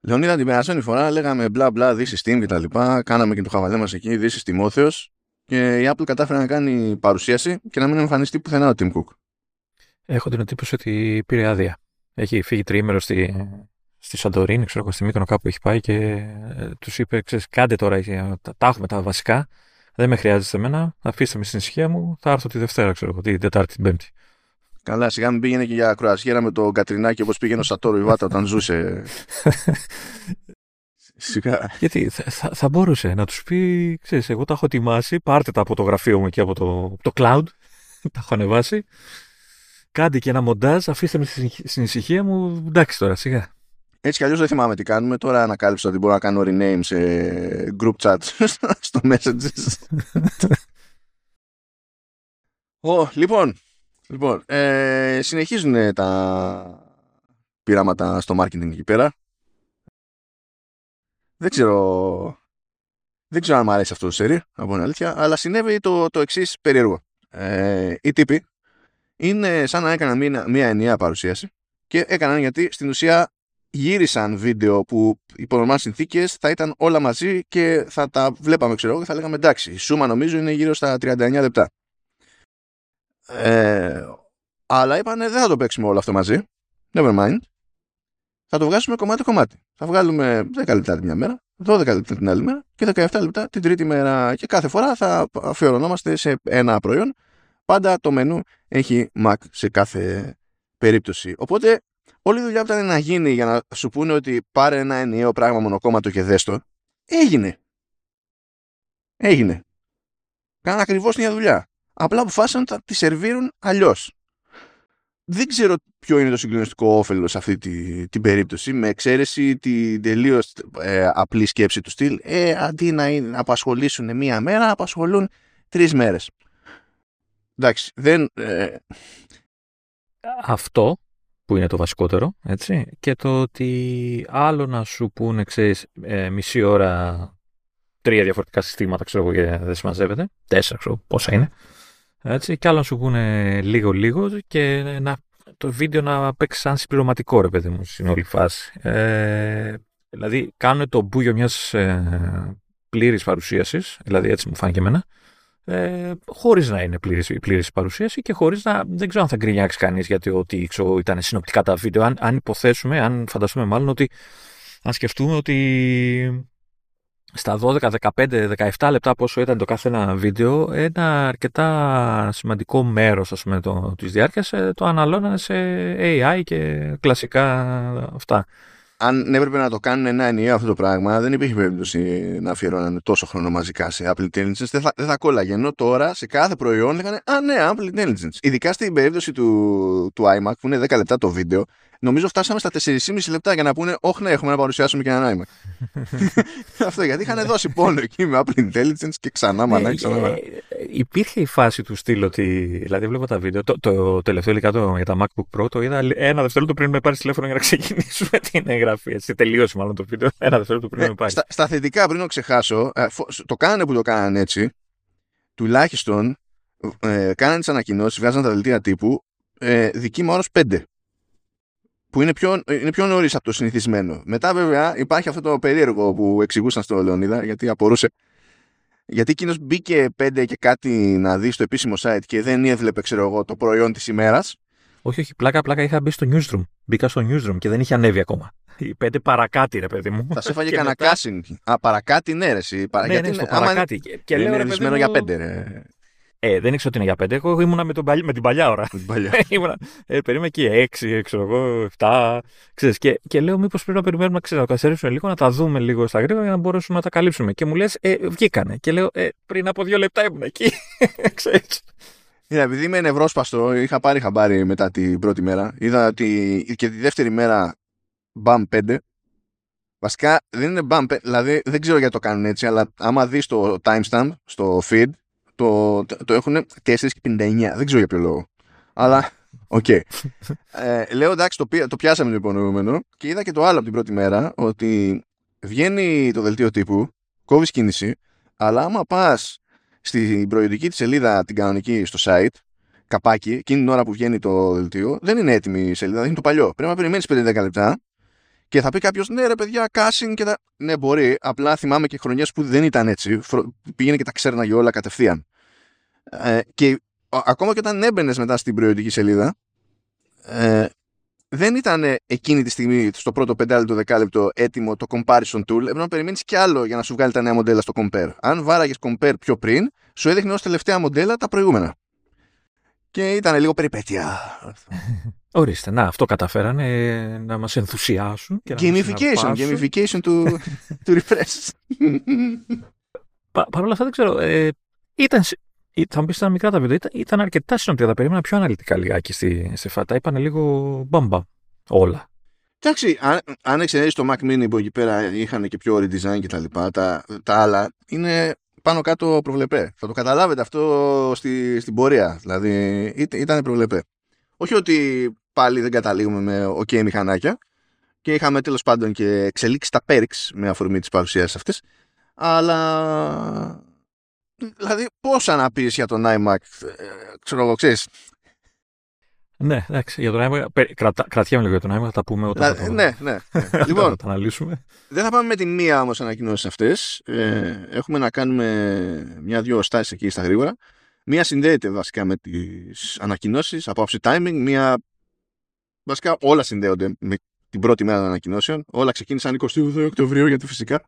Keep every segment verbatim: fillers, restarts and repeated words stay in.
Λεωνίδα, την περασμένη φορά λέγαμε μπλα μπλα This is Steam και τα λοιπά. Κάναμε και το χαβαλέ μας εκεί, This is Timotheos. Και η Apple κατάφερε να κάνει παρουσίαση και να μην εμφανιστεί πουθενά ο Tim Cook. Έχω την εντύπωση ότι πήρε άδεια. Έχει φύγει τριήμερο στη, στη Σαντορίνη, ξέρω εγώ, στη Μύκονο κάπου έχει πάει και ε, τους είπε: ξέρεις, κάντε τώρα, τα, τα έχουμε τα βασικά. Δεν με χρειάζεται εμένα. Αφήστε με στην ησυχία μου. Θα έρθω τη Δευτέρα, ξέρω εγώ, την Τετάρτη, την Πέμπτη. Καλά, σιγά μην πήγαινε και για κρουαζιέρα με το Κατρινάκι όπως πήγαινε ο Σατόρου Ιβάτα όταν ζούσε. Σιγά. Γιατί θα, θα, θα μπορούσε να τους πει: ξέρεις, εγώ τα έχω ετοιμάσει. Πάρτε τα από το γραφείο μου εκεί από το, από το cloud. Τα έχω ανεβάσει. Κάντε και ένα μοντάζ. Αφήστε με στην ησυχία μου. Εντάξει τώρα, σιγά. Έτσι κι αλλιώς δεν θυμάμαι τι κάνουμε. Τώρα ανακάλυψα ότι μπορώ να κάνω rename σε group chat στο messages. oh, λοιπόν, λοιπόν ε, συνεχίζουν τα πειράματα στο marketing εκεί πέρα. Δεν ξέρω, δεν ξέρω αν μου αρέσει αυτό το σερί, από την αλήθεια, αλλά συνέβη το, το εξής περίεργο. Ε, οι τύποι είναι σαν να έκαναν μία, μία ενιαία παρουσίαση και έκαναν γιατί στην ουσία γύρισαν βίντεο που υπό νορμάλ συνθήκες θα ήταν όλα μαζί και θα τα βλέπαμε, ξέρω εγώ, και θα λέγαμε εντάξει, η σούμα νομίζω είναι γύρω στα τριάντα εννιά λεπτά. Ε, αλλά είπανε δεν θα το παίξουμε όλο αυτό μαζί. Never mind. Θα το βγάσουμε κομμάτι-κομμάτι. Θα βγάλουμε δέκα λεπτά την μια μέρα, δώδεκα λεπτά την άλλη μέρα και δεκαεπτά λεπτά την τρίτη μέρα. Και κάθε φορά θα αφιερωνόμαστε σε ένα προϊόν. Πάντα το μενού έχει Mac σε κάθε περίπτωση. Οπότε όλη η δουλειά που ήταν να γίνει για να σου πούνε ότι πάρε ένα ενιαίο πράγμα μονοκόμματο και δέστο, έγινε. Έγινε. Κάναν ακριβώς την δουλειά. Απλά αποφάσισαν να τη σερβίρουν αλλιώς. Δεν ξέρω ποιο είναι το συγκλονιστικό όφελος σε αυτή τη, την περίπτωση, με εξαίρεση την τελείως ε, απλή σκέψη του στυλ. Ε, αντί να, να απασχολήσουν μία μέρα, απασχολούν τρεις μέρες. Εντάξει, δεν... Ε... Αυτό που είναι το βασικότερο, έτσι, και το ότι άλλο να σου πούνε, ξέρεις, ε, μισή ώρα τρία διαφορετικά συστήματα, ξέρω εγώ, και δεν συμμαζεύεται, τέσσερα, ξέρω πόσα είναι, έτσι, και άλλο να σου πούνε λίγο-λίγο και να, το βίντεο να παίξει σαν συμπληρωματικό, ρε παιδί μου, στην όλη φάση. Ε, δηλαδή, κάνουν το μπούγιο μιας ε, πλήρης παρουσίασης, δηλαδή έτσι μου φάνηκε εμένα, Ε, χωρίς να είναι πλήρης, πλήρης η παρουσίαση και χωρίς να, δεν ξέρω αν θα γκρινιάξει κανείς γιατί ότι ξέρω, ήταν συνοπτικά τα βίντεο. Αν, αν υποθέσουμε, αν φανταστούμε μάλλον ότι, αν σκεφτούμε ότι στα δώδεκα, δεκαπέντε, δεκαεπτά λεπτά πόσο ήταν το κάθε ένα βίντεο, ένα αρκετά σημαντικό μέρος, ας πούμε, το, της διάρκειας το αναλώνανε σε έι άι και κλασικά αυτά. Αν έπρεπε να το κάνουν ένα ενιαίο αυτό το πράγμα, δεν υπήρχε περίπτωση να αφιερώνανε τόσο χρόνο μαζικά σε Apple Intelligence. Δεν θα, δεν θα κόλλαγε. Ενώ τώρα σε κάθε προϊόν λέγανε α, ναι, Apple Intelligence. Ειδικά στην περίπτωση του, του iMac που είναι δέκα λεπτά το βίντεο, νομίζω φτάσαμε στα τέσσερα και μισό λεπτά για να πούνε όχι, ναι, έχουμε να παρουσιάσουμε και ένα iMac. Αυτό γιατί είχαν δώσει πόνο εκεί με Apple Intelligence και ξανά μανά, ξανά μανά. Υπήρχε η φάση του στυλ ότι. Δηλαδή, βλέπω τα βίντεο. Το, το τελευταίο υλικά για τα MacBook Pro το είδα ένα δευτερόλεπτο πριν με πάρει τηλέφωνο για να ξεκινήσουμε την εγγραφή. Έτσι, τελείωσε μάλλον το βίντεο. Ένα δευτερόλεπτο πριν ε, με πάρει. Στα, στα θετικά, πριν το ξεχάσω, ε, το κάνανε που το κάνανε έτσι. Τουλάχιστον ε, κάνανε τις ανακοινώσεις, βγάζαν τα δελτία τύπου ε, δική μου όρος πέντε. Που είναι πιο, είναι πιο νωρίς από το συνηθισμένο. Μετά, βέβαια, υπάρχει αυτό το περίεργο που εξηγούσαν στο Λεωνίδα, γιατί απορούσε. Γιατί εκείνος μπήκε πέντε και κάτι να δει στο επίσημο site και δεν έβλεπε, ξέρω εγώ, το προϊόν της ημέρας. Όχι, όχι, πλάκα-πλάκα είχα μπει στο newsroom. Μπήκα στο newsroom και δεν είχε ανέβει ακόμα. Οι πέντε παρακάτι, ρε παιδί μου. Θα σε έφαγε κανένα casting. Α, παρακάτι, ναι, ρε. Εσύ. Παρα... Ναι, γιατί ναι, στο άμα... παρακάτι. Και, και δεν λέω, είναι ρε, ρυθμένο για πέντε, ρε. Ε, δεν ήξερα ότι είναι για πέντε. Εγώ ήμουνα με, τον παλι... με την παλιά ώρα. Με την παλιά. ήμουνα, ε, περίμενα εκεί έξι, ξέρω εγώ, επτά. Ξέρεις, και, και λέω, μήπως πρέπει να περιμένουμε ξέρω, να καθυστερήσουμε λίγο, να τα δούμε λίγο στα γρήγορα για να μπορέσουμε να τα καλύψουμε. Και μου λες, ε, βγήκανε. Και λέω, ε, πριν από δύο λεπτά ήμουν εκεί. Ξέρεις. Είδα, επειδή είμαι νευρόσπαστο, είχα πάρει χαμπάρι μετά την πρώτη μέρα. Είδα ότι και τη δεύτερη μέρα μπαμ πέντε. Βασικά δεν είναι μπαμ πέντε, δηλαδή δεν ξέρω γιατί το κάνουν έτσι, αλλά άμα δεις το timestamp στο feed, το, το, το έχουν τέσσερα και πενήντα εννιά. Δεν ξέρω για ποιο λόγο. Αλλά, οκ. Okay. ε, λέω εντάξει, το, το πιάσαμε το υπονοούμενο και είδα και το άλλο από την πρώτη μέρα, ότι βγαίνει το δελτίο τύπου, κόβεις κίνηση, αλλά άμα πας στην προϊόντική τη σελίδα, την κανονική στο site, καπάκι, εκείνη την ώρα που βγαίνει το δελτίο, δεν είναι έτοιμη η σελίδα, δεν είναι το παλιό. Πρέπει να περιμένεις πέντε με δέκα λεπτά Και θα πει κάποιος, ναι ρε παιδιά, casting και τα... Ναι, μπορεί, απλά θυμάμαι και χρονιές που δεν ήταν έτσι. Πήγαινε και τα ξέρναγε όλα κατευθείαν. Ε, και ακόμα και όταν έμπαινες μετά στην προϊόντικη σελίδα, ε, δεν ήταν εκείνη τη στιγμή στο πρώτο πεντάλεπτο, δεκάλεπτο έτοιμο το comparison tool. Έπρεπε να περιμένεις κι άλλο για να σου βγάλει τα νέα μοντέλα στο compare. Αν βάραγες compare πιο πριν, σου έδειχνε ως τελευταία μοντέλα τα προηγούμενα. Και ήταν λίγο περιπέτεια. Ορίστε, να, αυτό καταφέρανε να μας ενθουσιάσουν. Και gamification, να gamification του, του refresh. Πα, παρ' όλα αυτά δεν ξέρω, ε, ήταν, θα μου πεις ήταν μικρά τα βίντεο, ήταν, ήταν αρκετά συνοπτικά, τα περίμενα πιο αναλυτικά λιγάκι στη, στη φάτα, είπανε λίγο μπαμπα όλα. Εντάξει, αν, αν εξαιρέσεις το Mac Mini που εκεί πέρα είχαν και πιο redesign και τα λοιπά, τα, τα άλλα είναι πάνω κάτω προβλεπέ. Θα το καταλάβετε αυτό στη, στην πορεία, δηλαδή ήταν προβλεπέ. Όχι ότι πάλι δεν καταλήγουμε με ok μηχανάκια και είχαμε τέλος πάντων και εξελίξει τα perks με αφορμή της παρουσίας αυτής, αλλά δηλαδή πόσα να πεις για τον iMac, ξέρω εγώ, ξέρεις. Ναι, εντάξει, για τον iMac, κρατα, κρατιέμαι λίγο για τον iMac, θα τα πούμε όταν θα το, ναι, ναι, ναι. Λοιπόν, θα το αναλύσουμε. Δεν θα πάμε με τη μία όμως ανακοινώσεις αυτές, ε, έχουμε να κάνουμε μια-δυο στάσεις εκεί στα γρήγορα. Μία συνδέεται βασικά με τις ανακοινώσεις από άψη timing, μία βασικά όλα συνδέονται με την πρώτη μέρα των ανακοινώσεων. Όλα ξεκίνησαν εικοστή όγδοη Οκτωβρίου, γιατί φυσικά.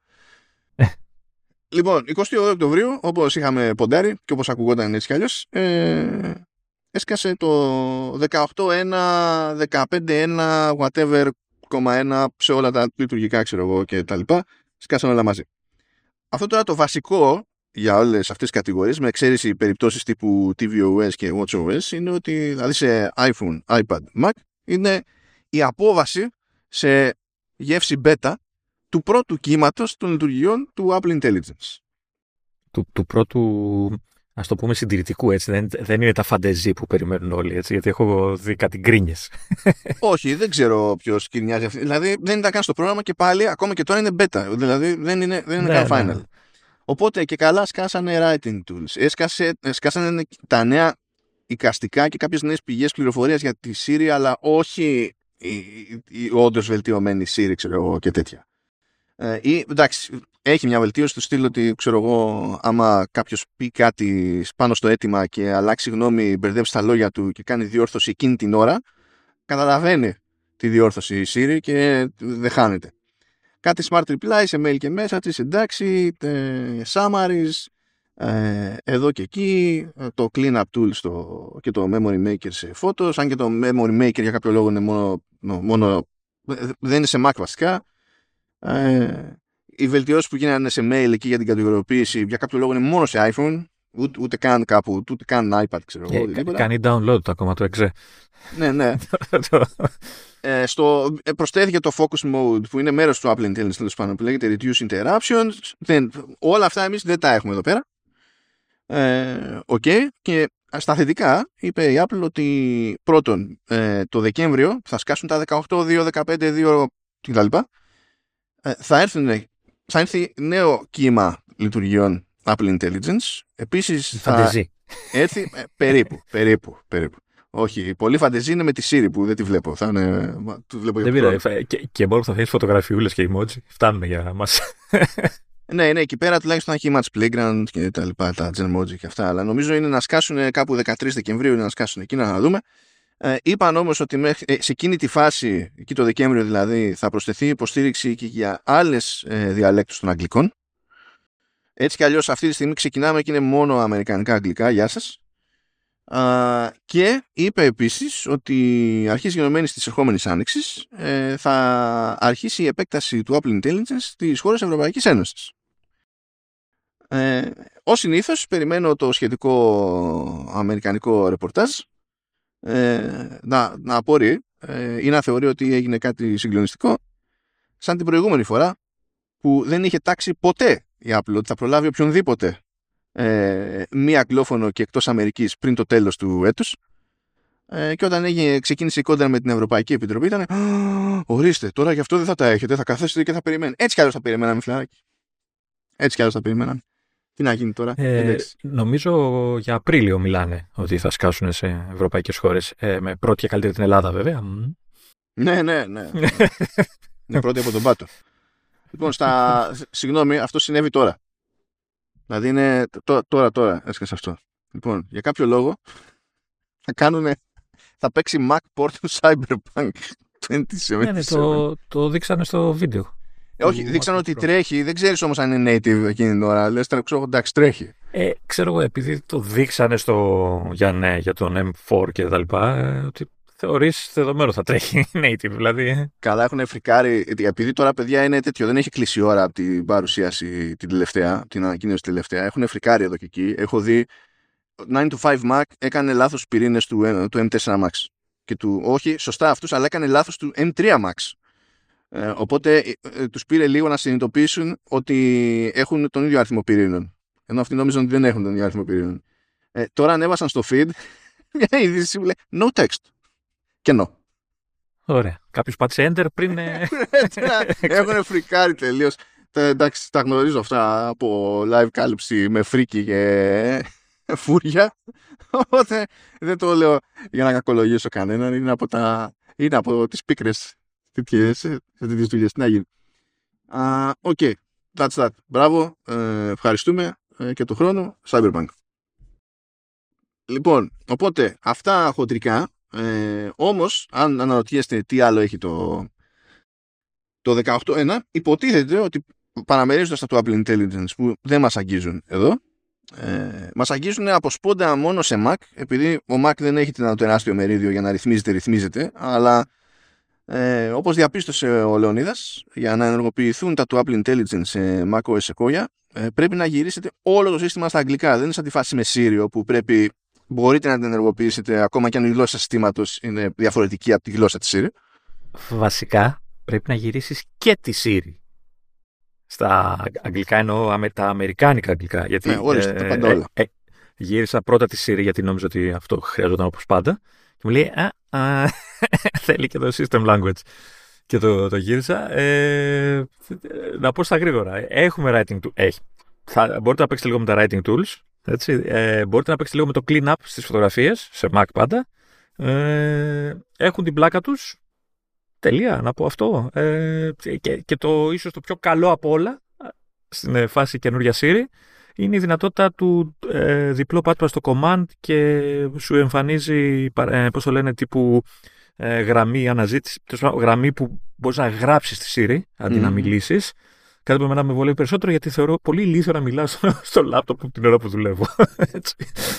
Λοιπόν, εικοστή όγδοη Οκτωβρίου, όπως είχαμε ποντάρει και όπως ακουγόταν έτσι κι αλλιώς, ε, έσκασε το δεκαοκτώ ένα, δεκαπέντε ένα, whatever, ένα σε όλα τα λειτουργικά, ξέρω εγώ, και τα λοιπά. Σκάσαν όλα μαζί. Αυτό τώρα το βασικό για όλες αυτές τις κατηγορίες, με εξαίρεση περιπτώσεις τύπου tvOS και watchOS, είναι ότι δηλαδή σε iPhone, iPad, Mac είναι η απόβαση σε γεύση beta του πρώτου κύματος των λειτουργιών του Apple Intelligence. Του, του πρώτου, ας το πούμε, συντηρητικού, έτσι. Δεν, δεν είναι τα φαντεζή που περιμένουν όλοι, έτσι, γιατί έχω δει κάτι γκρίνιες. Όχι, δεν ξέρω ποιος γκρινιάζει αυτή. Δηλαδή δεν ήταν καν στο πρόγραμμα και πάλι ακόμα και τώρα είναι beta. Δηλαδή δεν είναι, δεν είναι ναι, καν final. Ναι. Οπότε και καλά σκάσανε writing tools. Έσκασε, σκάσανε τα νέα εικαστικά και κάποιες νέες πηγές πληροφορίας για τη Siri, αλλά όχι η, η, η όντως βελτιωμένη Siri, ξέρω εγώ, και τέτοια. Ε, ή, εντάξει, έχει μια βελτίωση του στυλ ότι, ξέρω εγώ, άμα κάποιος πει κάτι πάνω στο αίτημα και αλλάξει γνώμη, μπερδέψει τα λόγια του και κάνει διόρθωση εκείνη την ώρα, καταλαβαίνει τη διόρθωση η Siri και δεν χάνεται. Κάτι smart reply σε mail και messages, εντάξει, ε, summaries, ε, εδώ και εκεί, το cleanup tool στο, και το memory maker σε photos, αν και το memory maker για κάποιο λόγο είναι μόνο, μόνο δεν είναι σε Mac βασικά. Ε, οι βελτιώσεις που γίνανε σε mail εκεί για την κατηγοριοποίηση για κάποιο λόγο είναι μόνο σε iPhone, ούτε, ούτε καν κάπου, ούτε καν iPad, ξέρω εγώ. Yeah, κάνει download το ακόμα το εξέ. Ναι, ναι. ε, στο, ε, προσθέθηκε το focus mode που είναι μέρος του Apple Intelligence, τέλος πάντων, που λέγεται reduce interruptions. Δεν, όλα αυτά εμείς δεν τα έχουμε εδώ πέρα. Ε, okay. Και στα θετικά είπε η Apple ότι πρώτον ε, το Δεκέμβριο θα σκάσουν τα δεκαοκτώ δύο, δεκαπέντε δύο κτλ. Ε, θα, έρθουν, θα έρθει νέο κύμα λειτουργιών Apple Intelligence. Επίσης θα έρθει ε, περίπου, περίπου, περίπου. Όχι, πολύ φαντεζή είναι με τη Siri που δεν τη βλέπω. Θα είναι, το βλέπω δεν πειράζει. Και, και μόνο που θα θες φωτογραφιούλες και emoji φτάνουν για μας. Ναι, ναι, εκεί πέρα τουλάχιστον έχει Match Playground και τα λοιπά, τα Genmoji και αυτά. Αλλά νομίζω είναι να σκάσουν κάπου δεκατρείς Δεκεμβρίου, είναι να σκάσουν εκεί, να δούμε. Ε, είπαν όμως ότι μέχρι, ε, σε εκείνη τη φάση, εκεί το Δεκέμβριο δηλαδή, θα προσθεθεί υποστήριξη και για άλλες ε, διαλέκτους των Αγγλικών. Έτσι κι αλλιώς αυτή τη στιγμή ξεκινάμε και είναι μόνο αμερικανικά αγγλικά. Γεια σας. Uh, και είπε επίσης ότι αρχής γενομένης της ερχόμενης άνοιξης ε, θα αρχίσει η επέκταση του Apple Intelligence στις χώρες Ευρωπαϊκής Ένωσης. Ε, ως συνήθως περιμένω το σχετικό αμερικανικό ρεπορτάζ ε, να, να απορεί ε, ή να θεωρεί ότι έγινε κάτι συγκλονιστικό, σαν την προηγούμενη φορά που δεν είχε τάξει ποτέ η Apple ότι θα προλάβει οποιονδήποτε Ε, μία αγγλόφωνο και εκτός Αμερικής πριν το τέλος του έτους, ε, και όταν έγινε, ξεκίνησε η κόντρα με την Ευρωπαϊκή Επιτροπή ήταν ορίστε, τώρα γι' αυτό δεν θα τα έχετε, θα καθέσετε και θα περιμένετε. Έτσι κι άλλως θα περιμέναμε, φιλαράκι. Έτσι κι άλλως θα περιμέναμε. Τι να γίνει τώρα. Ε, νομίζω για Απρίλιο μιλάνε ότι θα σκάσουν σε ευρωπαϊκές χώρες, ε, με πρώτη και καλύτερη την Ελλάδα βέβαια. Ναι, ναι, ναι. Είναι πρώτη από τον πάτο. Λοιπόν, στα... συγγνώμη, αυτό συνέβη τώρα. Δηλαδή είναι τώρα, τώρα, έσκασε αυτό. Λοιπόν, για κάποιο λόγο θα κάνουν, θα παίξει Mac port του Cyberpunk είκοσι εβδομήντα επτά. Ναι, ναι, το, το δείξανε στο βίντεο. Ε, όχι, δείξαν ότι τρέχει, δεν ξέρεις όμως αν είναι native εκείνη την ώρα. Λες, ξέρω, εντάξει, τρέχει. Ε, ξέρω εγώ, επειδή το δείξανε στο, για, ναι, για τον εμ φορ και τα λοιπά, ε, ότι θεωρείς δεδομένο θα τρέχει native, δηλαδή. Καλά, έχουν φρικάρει, επειδή τώρα παιδιά είναι τέτοιο, δεν έχει κλείσει η ώρα από την παρουσίαση την τελευταία, την ανακοίνωση τελευταία, έχουν φρικάρει εδώ και εκεί. Έχω δει nine to five Mac έκανε λάθος πυρήνες του, του εμ φορ Max και του, όχι σωστά αυτούς, αλλά έκανε λάθος του εμ θρι Max. Ε, οπότε ε, ε, τους πήρε λίγο να συνειδητοποιήσουν ότι έχουν τον ίδιο αριθμό πυρήνων. Ενώ αυτοί νόμιζαν ότι δεν έχουν τον ίδιο αριθμό πυρήνων. Ε, τώρα ανέβασαν στο feed μια είδηση που λέει no text. Κενό. Ωραία. Κάποιος πάτησε enter πριν. Έχουν φρικάρει τελείως. Εντάξει, τα γνωρίζω αυτά από live κάλυψη με φρίκι και φούρια. Οπότε δεν το λέω για να κακολογήσω κανέναν. Είναι από, τα... είναι από τις πίκρες τέτοιες δουλειές. Τι να γίνει. Οκ. Uh, okay. That's that. Μπράβο. Ε, ευχαριστούμε ε, και το χρόνο. Cyberpunk. Λοιπόν, οπότε αυτά χοντρικά. Ε, όμως, αν αναρωτιέστε τι άλλο έχει το, το δεκαοκτώ ένα, υποτίθεται ότι παραμερίζοντας τα του Apple Intelligence που δεν μας αγγίζουν εδώ, ε, μας αγγίζουν από σπόντα μόνο σε Mac, επειδή ο Mac δεν έχει ένα τεράστιο μερίδιο για να ρυθμίζεται, ρυθμίζεται, αλλά ε, όπως διαπίστωσε ο Λεωνίδας, για να ενεργοποιηθούν τα του Apple Intelligence σε macOS Sequoia, ε, πρέπει να γυρίσετε όλο το σύστημα στα αγγλικά. Δεν είναι σαν τη φάση με Siri, που πρέπει μπορείτε να την ενεργοποιήσετε ακόμα και αν η γλώσσα συστήματος είναι διαφορετική από τη γλώσσα της Siri. Βασικά πρέπει να γυρίσεις και τη Siri. Στα αγγλικά εννοώ τα αμερικάνικα αγγλικά. Γιατί ναι, όλες, ε, τα πάντα όλα. Ε, ε, γύρισα πρώτα τη Siri γιατί νόμιζα ότι αυτό χρειαζόταν όπως πάντα. Και μου λέει α, α, θέλει και το system language. Και το, το γύρισα. Ε, να πω στα γρήγορα. Έχουμε writing tools. Έχει. Θα, μπορείτε να παίξετε λίγο με τα writing tools. Έτσι, ε, μπορείτε να παίξετε λίγο με το clean up στις φωτογραφίες, σε Mac πάντα. Ε, έχουν την πλάκα τους. Τελεία, να πω αυτό. Ε, και, και το ίσως το πιο καλό από όλα, στην φάση καινούργια Siri, είναι η δυνατότητα του ε, διπλό πάτημα στο command και σου εμφανίζει, ε, πώς το λένε, τύπου ε, γραμμή αναζήτηση, γραμμή που μπορείς να γράψεις στη Siri, αντί mm. να μιλήσεις. Κάτι που εμένα με βολεύει περισσότερο, γιατί θεωρώ πολύ ηλίθιο να μιλάω στο, στο λάπτοπ την ώρα που δουλεύω. Έτσι.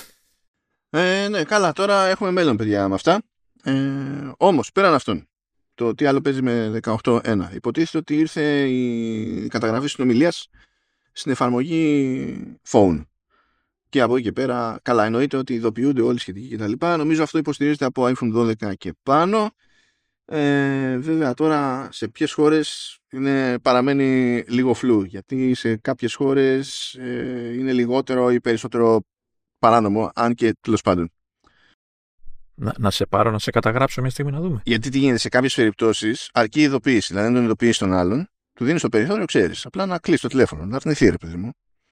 Ε, ναι, καλά, τώρα έχουμε μέλλον, παιδιά, με αυτά. Ε, όμως, πέραν αυτών, το τι άλλο παίζει με δεκαοκτώ ένα. Υποτίθεται ότι ήρθε η καταγραφή συνομιλίας στην εφαρμογή phone. Και από εκεί και πέρα, καλά, εννοείται ότι ειδοποιούνται όλοι οι σχετικοί κτλ. Νομίζω αυτό υποστηρίζεται από iPhone δώδεκα και πάνω. Ε, βέβαια τώρα σε ποιες χώρες είναι, παραμένει λίγο φλου, γιατί σε κάποιες χώρες ε, είναι λιγότερο ή περισσότερο παράνομο, αν και τέλος πάντων. Να, να σε πάρω να σε καταγράψω μια στιγμή να δούμε. Γιατί τι γίνεται, σε κάποιες περιπτώσεις αρκεί η ειδοποίηση, δηλαδή δεν τον ειδοποιήσει τον άλλον, του δίνει το περιθώριο, ξέρεις, απλά να κλείσει το τηλέφωνο, να αρνηθεί, ρε παιδί μου.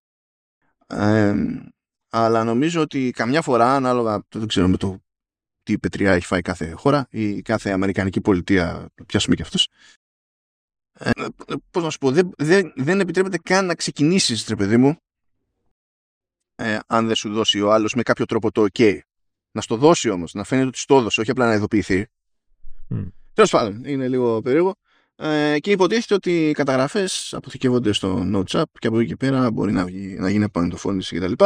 Ε, αλλά νομίζω ότι καμιά φορά, ανάλογα, δεν ξέρω με το τι πετριά έχει φάει κάθε χώρα ή κάθε αμερικανική πολιτεία, πιάσουμε και αυτούς. Ε, πώς να σου πω, δεν, δεν, δεν επιτρέπεται καν να ξεκινήσεις, ρε παιδί μου, ε, αν δεν σου δώσει ο άλλος με κάποιο τρόπο το OK. Να στο δώσει όμως, να φαίνεται ότι στο δώσει, όχι απλά να ειδοποιηθεί. Mm. Τέλος πάντων, είναι λίγο περίεργο. Ε, και υποτίθεται ότι οι καταγραφές αποθηκεύονται στο Notes App και από εκεί και πέρα μπορεί να, βγει, να γίνει επανεντοφώνηση κτλ.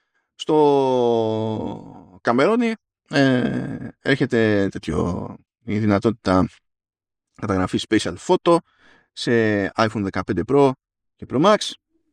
Στο Καμερόνι ε, έρχεται τέτοιο, η δυνατότητα καταγραφή Spatial Photo σε iPhone δεκαπέντε Pro και Pro Max,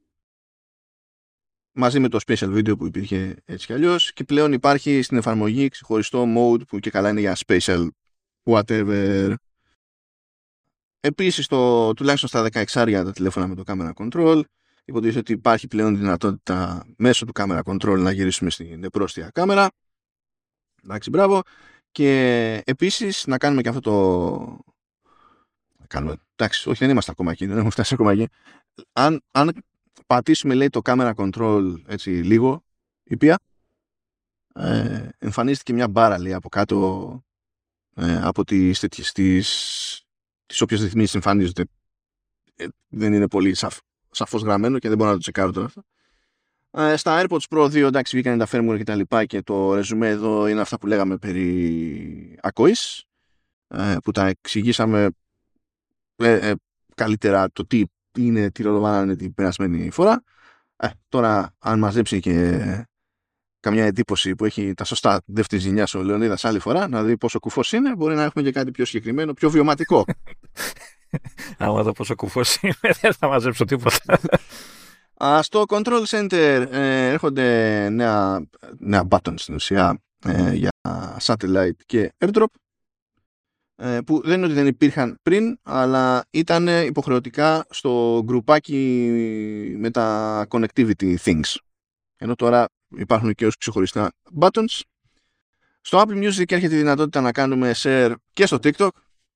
μαζί με το Special Video που υπήρχε έτσι κι αλλιώς, και πλέον υπάρχει στην εφαρμογή ξεχωριστό mode που και καλά είναι για Special whatever. Επίσης, το, τουλάχιστον στα δεκαέξι τα τηλέφωνα με το Camera Control, υποτίθεται ότι υπάρχει πλέον δυνατότητα μέσω του Camera Control να γυρίσουμε στην επρόστια κάμερα. Εντάξει, μπράβο. Και επίσης να κάνουμε και αυτό το... Να κάνουμε... Εντάξει, όχι, δεν είμαστε ακόμα εκεί, δεν έχουμε φτάσει ακόμα εκεί. Αν, αν πατήσουμε, λέει, το Camera Control έτσι λίγο, ήπια, ε, εμφανίστηκε μια μπάρα, λέει, από κάτω, ε, από τις τέτοιες, τις, τις όποιες ρυθμίσεις εμφανίζονται. Ε, δεν είναι πολύ σαφ, σαφώς γραμμένο και δεν μπορώ να το τσεκάρω τώρα αυτό. Ε, στα AirPods Pro δύο, εντάξει, βγήκαν τα firmware και τα λοιπά και το ρεζουμέ εδώ είναι αυτά που λέγαμε περί ακοής, ε, που τα εξηγήσαμε ε, ε, καλύτερα το τι είναι, τι ρόλο βάλανε την περασμένη φορά. Ε, τώρα, αν μαζέψει και καμιά εντύπωση που έχει τα σωστά δεύτερη ζηνιά ο Λεωνίδας άλλη φορά, να δει πόσο κουφός είναι, μπορεί να έχουμε και κάτι πιο συγκεκριμένο, πιο βιωματικό. Άμα δω πόσο κουφός είμαι, δεν θα μαζέψω τίποτα. Uh, στο Control Center ε, έρχονται νέα, νέα buttons στην ουσία ε, για Satellite και AirDrop, ε, που δεν είναι ότι δεν υπήρχαν πριν, αλλά ήταν υποχρεωτικά στο γκρουπάκι με τα Connectivity Things. Ενώ τώρα υπάρχουν και ως ξεχωριστά buttons. Στο Apple Music έρχεται η δυνατότητα να κάνουμε share και στο TikTok.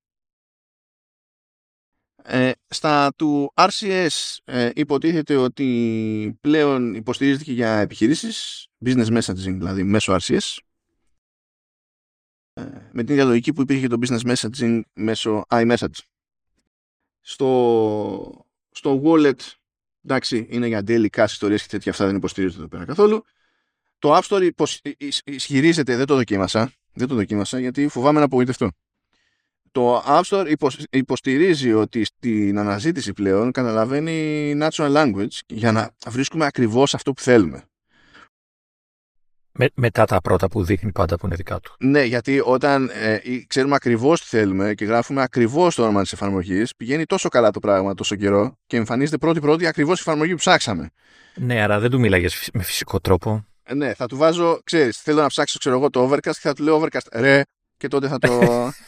Ε, στα του αρ σι ες ε, υποτίθεται ότι πλέον υποστηρίζεται και για επιχειρήσεις, business messaging δηλαδή μέσω αρ σι ες, ε, με την ίδια λογική που υπήρχε το business messaging μέσω iMessage. Στο, στο wallet, εντάξει, είναι για daily cash ιστορίες και τέτοια, αυτά δεν υποστηρίζεται εδώ πέρα καθόλου. Το App Store υποσ... ισχυρίζεται, δεν το δοκίμασα, δεν το δοκίμασα γιατί φοβάμαι να απογοητευτώ. Το App Store υποστηρίζει ότι στην αναζήτηση πλέον καταλαβαίνει natural language για να βρίσκουμε ακριβώς αυτό που θέλουμε. Με, μετά τα πρώτα που δείχνει πάντα που είναι δικά του. Ναι, γιατί όταν ε, ξέρουμε ακριβώς τι θέλουμε και γράφουμε ακριβώς το όνομα της εφαρμογής, πηγαίνει τόσο καλά το πράγμα τόσο καιρό και εμφανίζεται πρώτη-πρώτη ακριβώς η εφαρμογή που ψάξαμε. Ναι, άρα δεν του μίλαγες με φυσικό τρόπο. Ε, ναι, θα του βάζω, ξέρεις, θέλω να ψάξω ξέρω εγώ το Overcast και θα του λέω Overcast ρε, και τότε θα το...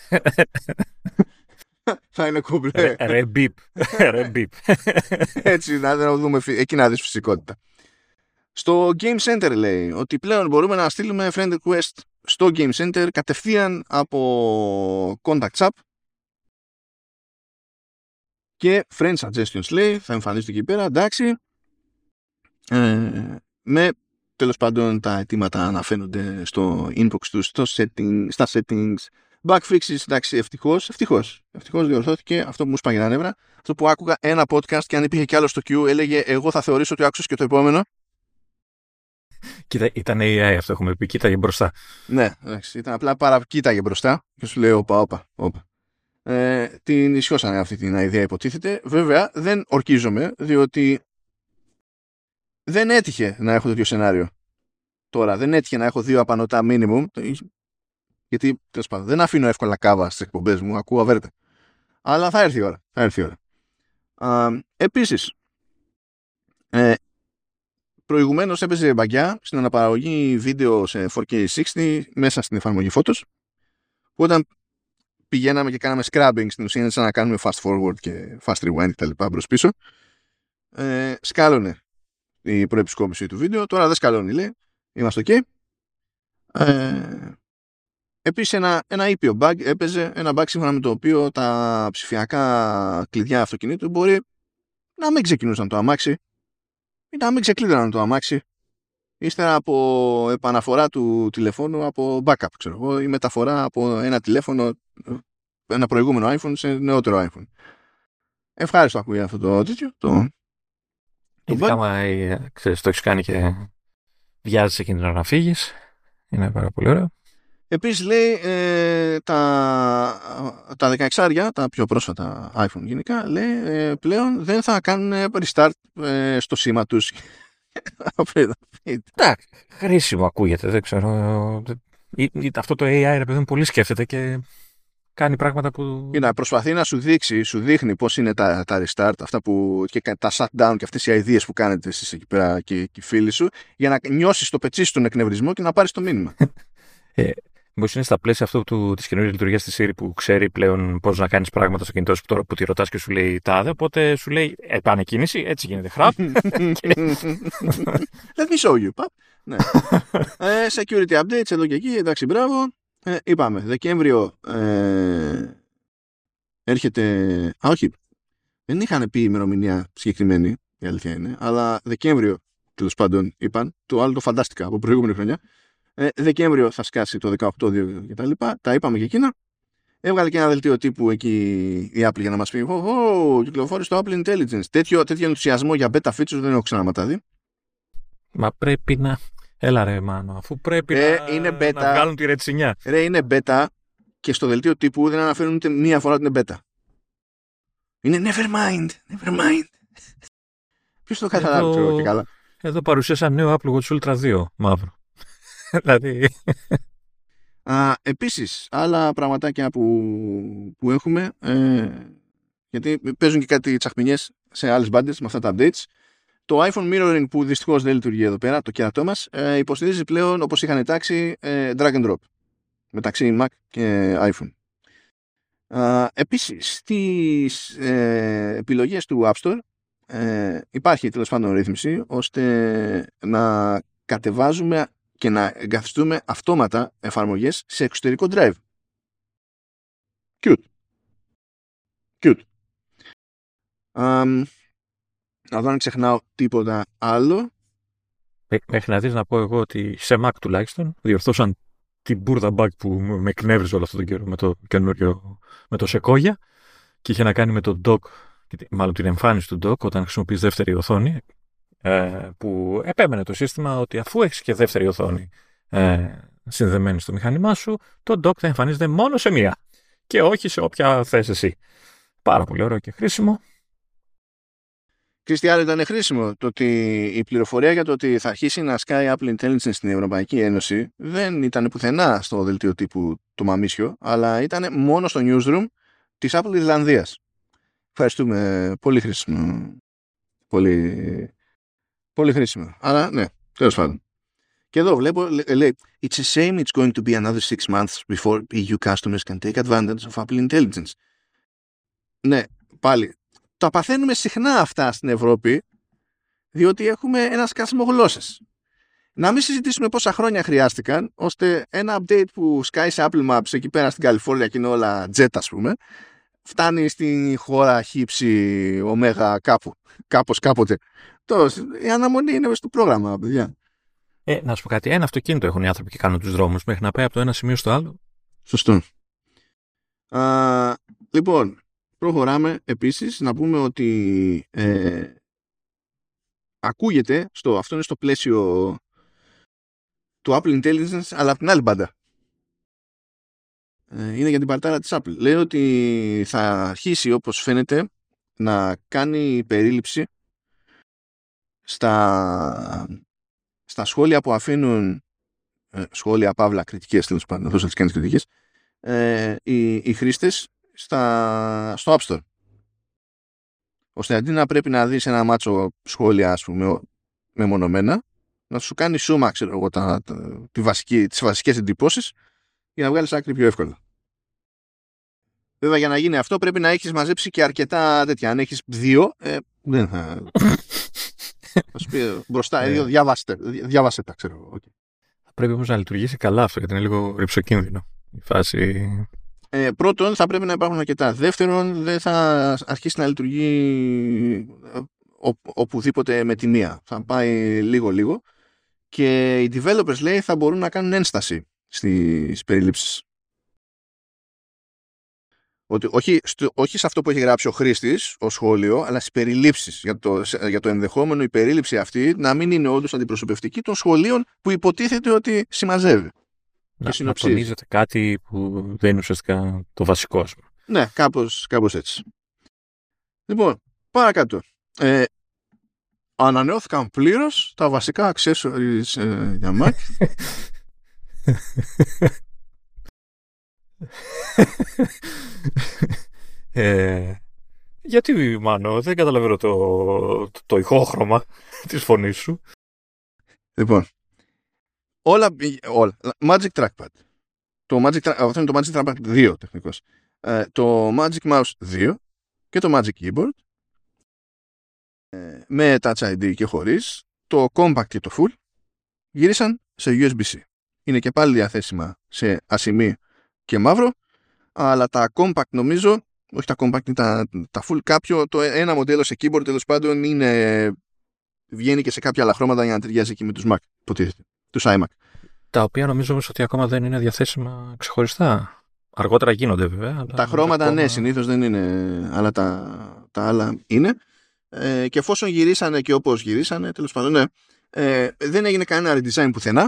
θα είναι κουμπλέ. Ρε μπιπ. Ρε μπιπ. Έτσι, να δούμε, εκεί να δεις φυσικότητα. Στο Game Center λέει ότι πλέον μπορούμε να στείλουμε friend request στο Game Center κατευθείαν από Contacts App και friend suggestions λέει, θα εμφανίζεται εκεί πέρα, εντάξει, ε, με τέλος πάντων τα αιτήματα να φαίνονται στο inbox τους, στο setting, στα settings, bug fixes, εντάξει, ευτυχώς, ευτυχώς, ευτυχώς διορθώθηκε αυτό που μου σπάγει τα νεύρα, αυτό που άκουγα ένα podcast και αν υπήρχε κι άλλο στο queue έλεγε εγώ θα θεωρήσω ότι άκουσες και το επόμενο. Κοίτα, ήταν έι άι αυτό έχουμε πει, κοίταγε μπροστά. Ναι, εντάξει, ήταν απλά παρακοίταγε μπροστά και σου λέει όπα, όπα, όπα. Ε, την ισιώσανε αυτή την ιδέα υποτίθεται. Βέβαια δεν ορκίζομαι διότι δεν έτυχε να έχω τέτοιο σενάριο. Τώρα δεν έτυχε να έχω δύο απανωτά minimum, γιατί τέλος πάντων δεν αφήνω εύκολα κάβα στις εκπομπές μου, ακούω αβέρτα. Αλλά θα έρθει η ώρα. Θα έρθει η ώρα. Α, επίσης, ε, προηγουμένως έπαιζε μπαγκιά στην αναπαραγωγή βίντεο σε φορ κέι εξήντα μέσα στην εφαρμογή Photos, που όταν πηγαίναμε και κάναμε scrubbing στην ουσία είναι σαν να κάνουμε fast forward και fast rewind και τα λοιπά μπρος πίσω, ε, σκάλωνε η προεπισκόπηση του βίντεο. Τώρα δεν σκαλώνει, λέει, είμαστε ok. ε, Επίσης ένα, ένα ήπιο bug έπαιζε, ένα bug σύμφωνα με το οποίο τα ψηφιακά κλειδιά αυτοκινήτου μπορεί να μην ξεκινούσαν το αμάξι ή να μην ξεκλείδωναν το αμάξι ύστερα από επαναφορά του τηλεφώνου από backup, ξέρω εγώ, ή μεταφορά από ένα τηλέφωνο, ένα προηγούμενο iPhone σε νεότερο iPhone. Ευχάριστο ακούει αυτό το τέτοιο. Το, το άμα ξέρεις, το έχεις κάνει και βιάζεσαι εκείνη την ώρα να φύγεις, είναι πάρα πολύ ωραίο. Επίσης λέει ε, τα, τα δεκαεξάρια, τα πιο πρόσφατα iPhone γενικά, λέει ε, πλέον δεν θα κάνουν restart ε, στο σήμα τους. Εντάξει, χρήσιμο ακούγεται, δεν ξέρω. Αυτό το έι άι ρε παιδί μου πολύ σκέφτεται και κάνει πράγματα που... Είναι, προσπαθεί να σου δείξει, σου δείχνει πώς είναι τα, τα restart, αυτά που, και τα shutdown και αυτές οι αηδίες που κάνετε εσείς εκεί πέρα και, και οι φίλοι σου, για να νιώσεις το πετσί σου τον εκνευρισμό και να πάρεις το μήνυμα. ε, Μήπως είναι στα πλαίσια αυτό του, της καινούργιας λειτουργίας της Siri που ξέρει πλέον πώς να κάνεις πράγματα στο κινητό σου που τώρα που τη ρωτάς και σου λέει τάδε, οπότε σου λέει επανεκκίνηση, έτσι γίνεται, χραπ. Let me show you. Ναι. ε, security updates εδώ και εκεί, εντάξει, μπράβο. Ε, είπαμε, Δεκέμβριο ε, έρχεται... Α, όχι, δεν είχαν πει ημερομηνία συγκεκριμένη, η αλήθεια είναι, αλλά Δεκέμβριο, τέλος πάντων, είπαν, το άλλο το φαντάστηκα από προηγούμενη χρονιά. Ε, Δεκέμβριο θα σκάσει το δεκαοκτώ και τα λοιπά, τα είπαμε και εκείνα. Έβγαλε και ένα δελτίο τύπου εκεί η Apple για να μας πει «Ω, κυκλοφόρησε το Apple Intelligence». Τέτοιο, τέτοιο ενθουσιασμό για beta features δεν έχω ξαναματάδει. Μα πρέπει να... Έλα ρε Μάνο, αφού πρέπει ρε, να... είναι beta. να βγάλουν τη ρετσινιά. Ρε, είναι beta και στο δελτίο τύπου δεν αναφέρουν ούτε μία φορά ότι είναι beta. Είναι never mind, never mind. Ποιος το καταλάβει, ξέρω και καλά. Εδώ παρουσίασα νέο Apple Watch Ultra δύο, μαύρο. Δηλαδή... Α, επίσης, άλλα πραγματάκια που, που έχουμε, ε, γιατί παίζουν και κάτι τσαχμινιές σε άλλες μπάντες με αυτά τα updates. Το iPhone Mirroring που δυστυχώς δεν λειτουργεί εδώ πέρα, το κέρατό μας, ε, υποστηρίζει πλέον, όπως είχαν τάξει, ε, drag and drop μεταξύ Mac και iPhone. Α, επίσης, στις ε, επιλογές του App Store ε, υπάρχει τέλος πάντων ρύθμιση ώστε να κατεβάζουμε και να εγκαθιστούμε αυτόματα εφαρμογές σε εξωτερικό drive. Cute. Cute. Um, να δω αν ξεχνάω τίποτα άλλο. Μέχρι να δεις να πω εγώ ότι σε Mac τουλάχιστον διορθώσαν την μπουρδα bug που με εκνεύριζε όλο αυτόν τον καιρό με το καινούριο, με το Sequoia και είχε να κάνει με το dock, μάλλον την εμφάνιση του dock όταν χρησιμοποιείς δεύτερη οθόνη, ε, που επέμενε το σύστημα ότι αφού έχεις και δεύτερη οθόνη ε, συνδεμένη στο μηχάνημά σου, το dock θα εμφανίζεται μόνο σε μία και όχι σε όποια θες εσύ. Πάρα πολύ ωραίο και χρήσιμο. Χριστιανό, ήταν χρήσιμο το ότι η πληροφορία για το ότι θα αρχίσει να σκάει Apple Intelligence στην Ευρωπαϊκή Ένωση δεν ήταν πουθενά στο δελτίο τύπου το μαμίσιο, αλλά ήταν μόνο στο newsroom της Apple Ιρλανδίας. Ευχαριστούμε. Πολύ χρήσιμο. Πολύ, πολύ χρήσιμο. Αλλά ναι, τέλος πάντων. Και εδώ βλέπω, λέει, it's a shame it's going to be another six months before E U customers can take advantage of Apple Intelligence. Ναι, πάλι. Τα παθαίνουμε συχνά αυτά στην Ευρώπη, διότι έχουμε ένα σκάσιμο γλώσσες. Να μην συζητήσουμε πόσα χρόνια χρειάστηκαν, ώστε ένα update που σκάει σε Apple Maps εκεί πέρα στην Καλιφόρνια και είναι όλα jet, ας πούμε, φτάνει στη χώρα χύψη ωμέγα κάπου, κάπως κάποτε. Τόσο, η αναμονή είναι μέσα στο πρόγραμμα, παιδιά. Ε, να σου πω κάτι, ένα αυτοκίνητο έχουν οι άνθρωποι και κάνουν τους δρόμους μέχρι να πάει από το ένα σημείο στο άλλο. Σωστό. Α, λοιπόν, προχωράμε επίσης να πούμε ότι ε, ακούγεται, στο, αυτό είναι στο πλαίσιο του Apple Intelligence, αλλά από την άλλη μπάντα. Ε, είναι για την παρτάρα της Apple. Λέει ότι θα αρχίσει, όπως φαίνεται, να κάνει περίληψη στα, στα σχόλια που αφήνουν ε, σχόλια, παύλα, κριτικές, τέλος πάντων, θα τις κάνεις κριτικές, ε, οι, οι χρήστες στα, στο App Store. Ώστε αντί να πρέπει να δεις ένα μάτσο σχόλια, ας πούμε, μεμονωμένα, να σου κάνει σούμα, ξέρω εγώ, τα, τα, τη βασική, τις βασικές εντυπώσεις για να βγάλεις άκρη πιο εύκολα. Βέβαια, για να γίνει αυτό πρέπει να έχεις μαζέψει και αρκετά τέτοια. Αν έχεις δύο, ε, δεν θα... θα σου πει μπροστά, ε, διάβαστε, διάβασε τα, ξέρω εγώ. Okay. Πρέπει όμως να λειτουργήσει καλά αυτό, γιατί είναι λίγο ρυψοκίνδυνο η φάση... Ε, πρώτον, θα πρέπει να υπάρχουν αρκετά. Δεύτερον, δεν θα αρχίσει να λειτουργεί ο, οπουδήποτε με τη μία. Θα πάει λίγο-λίγο. Και οι developers, λέει, θα μπορούν να κάνουν ένσταση στις περιλήψεις. Ότι, όχι, στο, όχι σε αυτό που έχει γράψει ο χρήστης, ο σχόλιο, αλλά στις περιλήψεις. Για το, για το ενδεχόμενο η περίληψη αυτή να μην είναι όντως αντιπροσωπευτική των σχολείων που υποτίθεται ότι συμμαζεύει. Να, να τονίζεται κάτι που δεν είναι ουσιαστικά το βασικό. Ναι, κάπως, κάπως έτσι. Λοιπόν, παρακάτω. Ε, ανανεώθηκαν πλήρως τα βασικά accessories ε, για Mac. ε, γιατί, Μάνο, δεν καταλαβαίνω το, το, το ηχόχρωμα της φωνής σου. Λοιπόν, όλα, όλα. Magic Trackpad. Το Magic, αυτό είναι το Magic Trackpad δύο τεχνικώς. Ε, το Magic Mouse δύο και το Magic Keyboard ε, με Touch άι ντι και χωρίς. Το Compact και το Full γύρισαν σε γιου ες μπι-C. Είναι και πάλι διαθέσιμα σε ασημή και μαύρο, αλλά τα Compact νομίζω, όχι τα Compact, τα, τα Full, κάποιο, το ένα μοντέλο σε keyboard τέλος πάντων είναι, βγαίνει και σε κάποια άλλα χρώματα για να ταιριάζει εκεί με τους Mac, υποτίθεται, τους iMac. Τα οποία νομίζω όμως ότι ακόμα δεν είναι διαθέσιμα ξεχωριστά. Αργότερα γίνονται βέβαια. Αλλά τα χρώματα, ακόμα... ναι, συνήθως δεν είναι, αλλά τα, τα άλλα είναι. Ε, και εφόσον γυρίσανε και όπως γυρίσανε, τέλος πάντων, ναι, ε, δεν έγινε κανένα redesign πουθενά.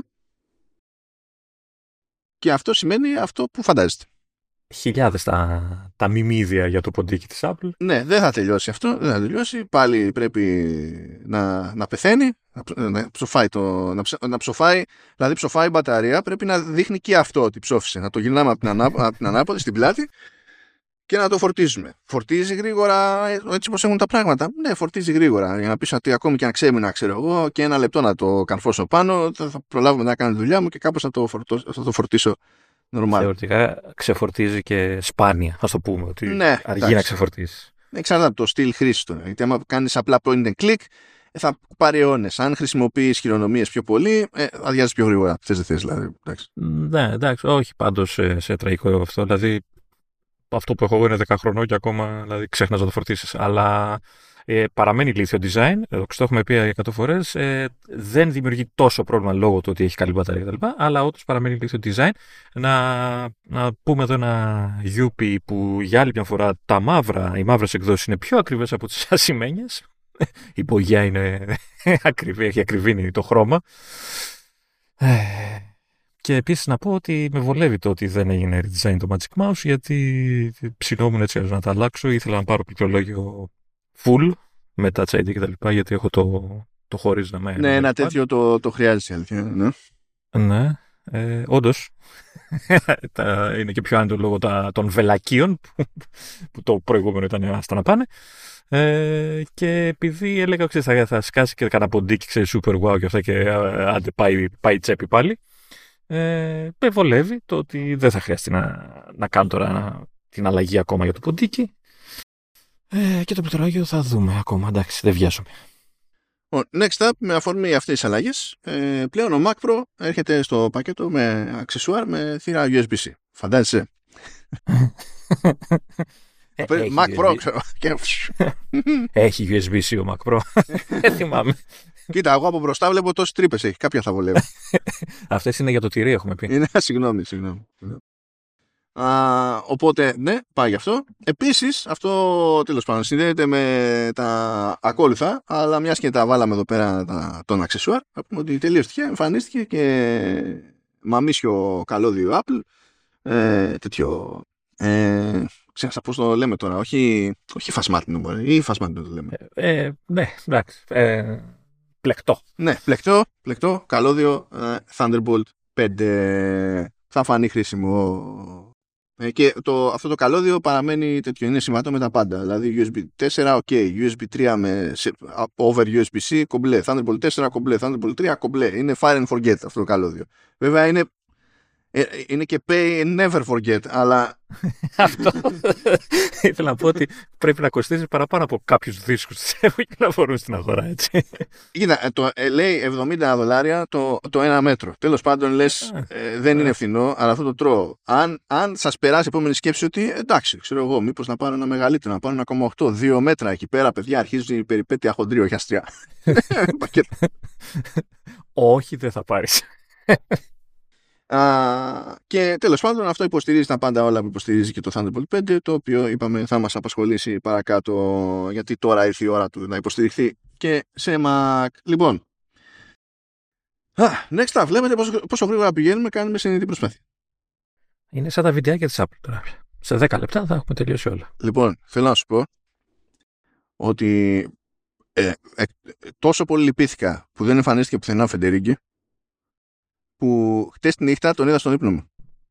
Και αυτό σημαίνει αυτό που φαντάζεστε. Χιλιάδες τα, τα μιμίδια για το ποντίκι της Apple. Ναι, δεν θα τελειώσει αυτό, δεν θα τελειώσει. Πάλι πρέπει να, να πεθαίνει, να, να, ψοφάει το, να, ψ, να ψοφάει, δηλαδή ψοφάει η μπαταρία, πρέπει να δείχνει και αυτό ότι ψόφισε. Να το γυρνάμε από την, ανά, από την ανάποδη στην πλάτη και να το φορτίζουμε. Φορτίζει γρήγορα έτσι όπως έχουν τα πράγματα. Ναι, φορτίζει γρήγορα. Για να πεις ότι ακόμη και αν ξέμεινα, ξέρω εγώ, και ένα λεπτό να το καρφώσω πάνω, θα, θα προλάβουμε να κάνω τη δουλειά μου και κάπως θα το, φορτώ, θα το φορτίσω. Normal. Θεωρητικά ξεφορτίζει και σπάνια, ας το πούμε, ότι ναι, αργεί εντάξει. να ξεφορτίσει. Εξαρτάται από το στυλ χρήση του. Γιατί άμα κάνεις απλά point and click, θα πάρει αιώνες. Αν χρησιμοποιείς χειρονομίες πιο πολύ, ε, αδειάζεις πιο γρήγορα. Θες δεν θες, δηλαδή. Εντάξει. Ναι, εντάξει, όχι πάντως σε, σε τραγικό αυτό. Δηλαδή, αυτό που έχω εγώ είναι δέκα χρονών και ακόμα δηλαδή, ξέχνας να το φορτίσεις. Αλλά ε, παραμένει ηλίθιο design, το έχουμε πει εκατό φορές, ε, δεν δημιουργεί τόσο πρόβλημα λόγω του ότι έχει καλή μπαταρία κτλ. Αλλά όντως παραμένει ηλίθιο design. Να, να πούμε εδώ ένα γιου πι που για άλλη μια φορά τα μαύρα, οι μαύρες εκδόσεις είναι πιο ακριβές από τις ασημένιες. Η πογιά είναι ακριβή, έχει ακριβήνει το χρώμα. Και επίσης να πω ότι με βολεύει το ότι δεν έγινε redesign το Magic Mouse, γιατί ψινόμουν έτσι να τα αλλάξω. Ήθελα να πάρω πληκτρολόγιο full με Touch άι ντι και τα λοιπά, γιατί έχω το, το χωρίζνα με. Ναι, ένα τέτοιο το, το χρειάζεσαι, αλήθεια. Ναι, ναι ε, όντως. Είναι και πιο άνετο λόγω τα, των βελακίων, που, που το προηγούμενο ήταν άστα να πάνε. Ε, και επειδή έλεγα ότι θα, θα σκάσει και κανένα ποντίκι, ξέρει, super wow και αυτά, και άντε πάει, πάει τσέπη πάλι. Ε, με βολεύει το ότι δεν θα χρειαστεί να, να κάνω τώρα την αλλαγή ακόμα για το ποντίκι. Ε, και το πληκτρολόγιο θα δούμε ακόμα. Εντάξει, δεν βιάζομαι. Next up, με αφορμή αυτές τις αλλαγές, ε, πλέον ο Mac Pro έρχεται στο πακέτο με αξεσουάρ με θύρα γιου ες μπι-C. Φαντάζεσαι. Ε, Mac Pro, ξέρω. Έχει γιου ες μπι-C ο Mac Pro. Δεν θυμάμαι. Κοίτα, εγώ από μπροστά βλέπω τόσες τρύπες έχει. Κάποια θα βολεύει. Αυτές είναι για το τυρί, έχουμε πει. Είναι, συγγνώμη, συγγνώμη. Α, οπότε, ναι, πάει γι' αυτό. Επίσης, αυτό τέλος πάντων συνδέεται με τα ακόλουθα, αλλά μιας και τα βάλαμε εδώ πέρα τα, τον αξεσουάρ, θα πούμε ότι τελείως τυχαία εμφανίστηκε και μαμίσιο καλώδιο Apple, ε, τέτοιο, ε, ξέρεις πώς το λέμε τώρα, όχι, όχι φασμάτινο, ή φασμάτινο το λέμε. Ε, ε, ναι, εντάξει. Ε, πλεκτό. Ναι, πλεκτό, πλεκτό, καλώδιο ε, Thunderbolt πέντε. Θα φανεί χρήσιμο. Ε, και το, αυτό το καλώδιο παραμένει τέτοιο, είναι συμβατό με τα πάντα. Δηλαδή γιου ες μπι φορ, ok, γιου ες μπι θρι με over γιου ες μπι-C, κομπλέ. Thunderbolt φορ, κομπλέ. Thunderbolt τρία, κομπλέ. Είναι fire and forget αυτό το καλώδιο. Βέβαια είναι, ε, είναι και pay and never forget, αλλά... Αυτό ήθελα να πω ότι πρέπει να κοστίζει παραπάνω από κάποιους δίσκους που κυκλοφορούν στην αγορά, έτσι. Κοίτα, το, ε, λέει εβδομήντα δολάρια το, το ένα μέτρο. Τέλος πάντων, λες, ε, δεν είναι φθηνό, αλλά αυτό το τρώω. Αν, αν σας περάσει η επόμενη σκέψη ότι εντάξει, ξέρω εγώ, μήπως να πάρω ένα μεγαλύτερο, να πάρω ένα κόμμα οκτώ, δύο μέτρα εκεί πέρα, παιδιά, αρχίζει η περιπέτεια χοντρή, όχι αστριά. Όχι, δεν θα πάρεις. Uh, και τέλος πάντων αυτό υποστηρίζει τα πάντα όλα που υποστηρίζει και το Thunderbolt πέντε, το οποίο είπαμε θα μας απασχολήσει παρακάτω, γιατί τώρα ήρθε η ώρα του να υποστηριχθεί και σε Mac. Λοιπόν, ah, next up, βλέπετε πόσο, πόσο γρήγορα πηγαίνουμε, κάνουμε συνειδητή προσπάθεια. Είναι σαν τα βιντεάκια της Apple τώρα. Σε δέκα λεπτά θα έχουμε τελειώσει όλα. Λοιπόν, θέλω να σου πω ότι ε, ε, τόσο πολύ λυπήθηκα που δεν εμφανίστηκε πουθενά ο Φεντερίγκη, που χτες τη νύχτα τον είδα στον ύπνο μου.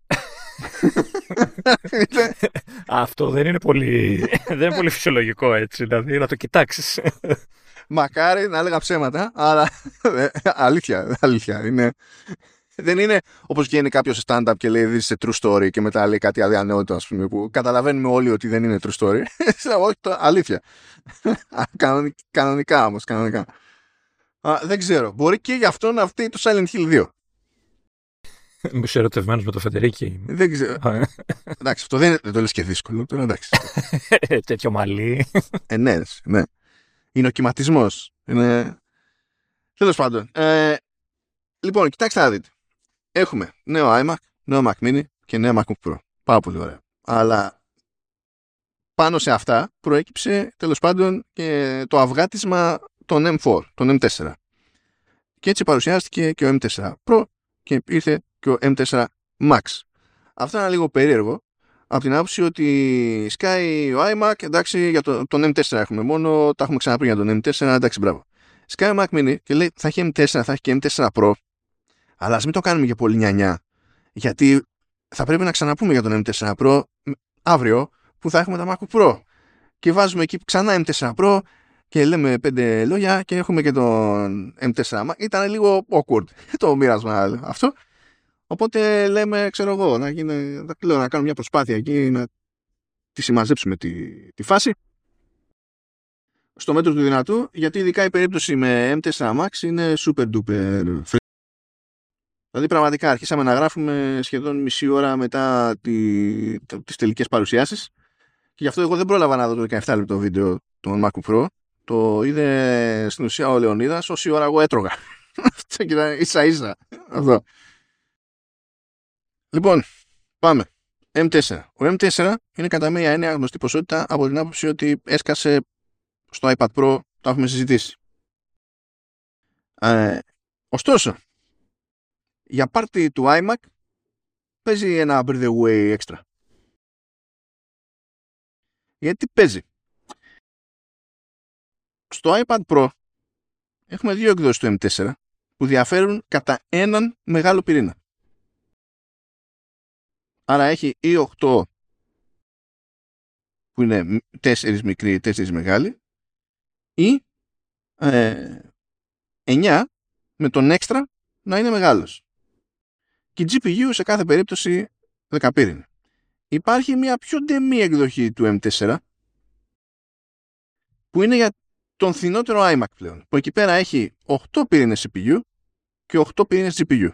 Αυτό δεν είναι πολύ, δεν είναι πολύ φυσιολογικό, έτσι, δηλαδή να το κοιτάξεις. Μακάρι να έλεγα ψέματα, αλλά αλήθεια, αλήθεια είναι. Δεν είναι όπως βγαίνει κάποιος stand-up και λέει this is a true story και μετά λέει κάτι αδιανόητο, ας πούμε, που καταλαβαίνουμε όλοι ότι δεν είναι true story. Όχι, αλήθεια. Κανονικά όμως, κανονικά. Α, δεν ξέρω, μπορεί και γι' αυτό να φταίει το Silent Hill δύο. Μου είσαι ερωτευμένος με το Φεντερίκη. Δεν ξέρω. Εντάξει, αυτό δεν, δεν το λες και δύσκολο. Τώρα εντάξει. Τέτοιο μαλλί. Ε, ναι, ναι. Είναι ο κυματισμός. Είναι... Τέλος πάντων. Ε, λοιπόν, κοιτάξτε να δείτε. Έχουμε νέο iMac, νέο Mac Mini και νέο MacBook Pro. Πάρα πολύ ωραία. Αλλά πάνω σε αυτά προέκυψε τέλος πάντων και το αυγάτισμα των εμ φορ, των εμ φορ. Και έτσι παρουσιάστηκε και ο εμ φορ Pro και ήρθε και ο εμ φορ Max. Αυτό είναι λίγο περίεργο από την άποψη ότι σκάει ο iMac, εντάξει, για το, τον εμ φορ έχουμε μόνο, τα έχουμε ξαναπεί για τον εμ φορ, εντάξει, μπράβο. Σκάει ο Mac Mini και λέει θα έχει εμ φορ, θα έχει και εμ φορ Pro, αλλά ας μην το κάνουμε και πολύ νιανιά, γιατί θα πρέπει να ξαναπούμε για τον εμ φορ Pro αύριο που θα έχουμε τα MacBook Pro. Και βάζουμε εκεί ξανά εμ φορ Pro και λέμε πέντε λόγια και έχουμε και τον εμ φορ Max. Ήταν λίγο awkward το μοίρασμα αυτό. Οπότε λέμε, ξέρω εγώ, να, γίνει, να κάνουμε μια προσπάθεια εκεί να τη συμμαζέψουμε τη, τη φάση στο μέτρο του δυνατού, γιατί ειδικά η περίπτωση με εμ φορ Max είναι super duper free. Δηλαδή πραγματικά αρχίσαμε να γράφουμε σχεδόν μισή ώρα μετά τη, τις τελικές παρουσιάσεις και γι' αυτό εγώ δεν πρόλαβα να δω το δεκαεπτά λεπτό βίντεο του MacBook Pro. Το είδε στην ουσία ο Λεωνίδας όση ώρα εγώ έτρωγα. Αυτό ήταν ίσα ίσα. Αυτό. Λοιπόν, πάμε. εμ φορ. Ο εμ φορ είναι κατά μία έννοια γνωστή ποσότητα από την άποψη ότι έσκασε στο iPad Pro, το έχουμε συζητήσει. Ε, ωστόσο, για πάρτι του iMac παίζει ένα by the way extra. Γιατί παίζει. Στο iPad Pro έχουμε δύο εκδόσεις του εμ φορ που διαφέρουν κατά έναν μεγάλο πυρήνα. Άρα έχει ή οκτώ που είναι τέσσερις μικροί, τέσσερις μεγάλοι, ή ε, εννιά με τον έξτρα να είναι μεγάλος. Και η τζι πι γιου σε κάθε περίπτωση δεκαπύρινη. Υπάρχει μια πιο ντεμή εκδοχή του εμ φορ που είναι για τον φθηνότερο iMac πλέον, που εκεί πέρα έχει οκτώ πυρήνες σι πι γιου και οκτώ πυρήνες τζι πι γιου.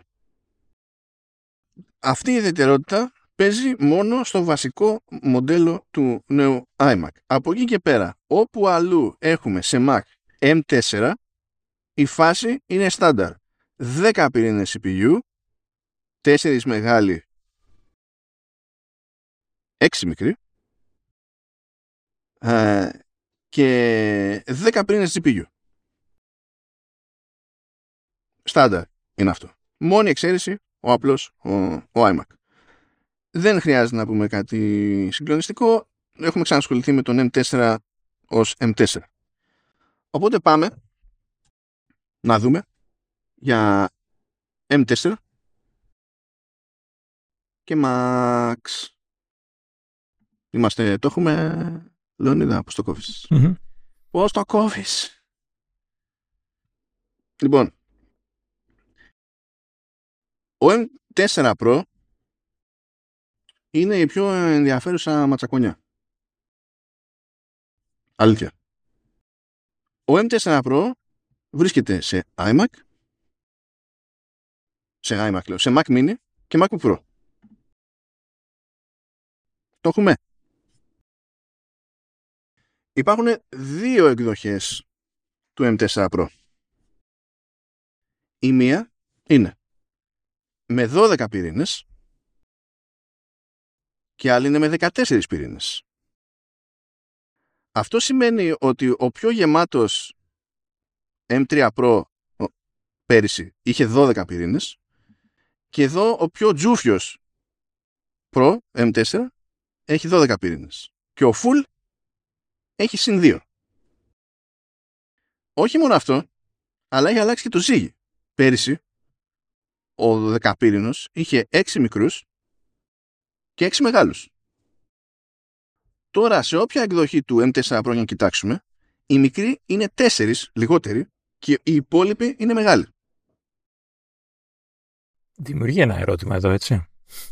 Αυτή η ιδιαιτερότητα παίζει μόνο στο βασικό μοντέλο του νέου iMac. Από εκεί και πέρα, όπου αλλού έχουμε σε Mac εμ φορ, η φάση είναι στάνταρ. δέκα πυρήνες σι πι γιου, τέσσερις μεγάλοι, έξι μικροί, ε, και δέκα πυρήνες τζι πι γιου. Στάνταρ είναι αυτό. Μόνη εξαίρεση ο απλός ο, ο iMac. Δεν χρειάζεται να πούμε κάτι συγκλονιστικό. Έχουμε ξανασχοληθεί με τον εμ φορ ως εμ φορ. Οπότε πάμε να δούμε για εμ φορ και Max. Είμαστε, το έχουμε, Λεωνίδα, πώς το κόβεις. Mm-hmm. Πώς το κόβεις. Λοιπόν, ο εμ φορ Pro είναι η πιο ενδιαφέρουσα ματσακονιά. Αλήθεια. Ο εμ φορ Pro βρίσκεται σε iMac, σε iMac λέω, σε Mac Mini και MacBook Pro. Το έχουμε. Υπάρχουν δύο εκδοχές του εμ φορ Pro. Η μία είναι με δώδεκα πυρήνες και άλλη είναι με δεκατέσσερις πυρήνες. Αυτό σημαίνει ότι ο πιο γεμάτος εμ θρι Pro πέρυσι είχε δώδεκα πυρήνες και εδώ ο πιο τζούφιος Pro εμ φορ έχει δώδεκα πυρήνες και ο Full έχει συν δύο. Όχι μόνο αυτό, αλλά έχει αλλάξει και το ζύγι. Πέρυσι ο δεκαπύρινος είχε έξι μικρούς και έξι μεγάλους. Τώρα σε όποια εκδοχή του εμ φορ Pro να κοιτάξουμε, οι μικροί είναι τέσσερις λιγότεροι και οι υπόλοιποι είναι μεγάλοι. Δημιουργεί ένα ερώτημα εδώ, έτσι.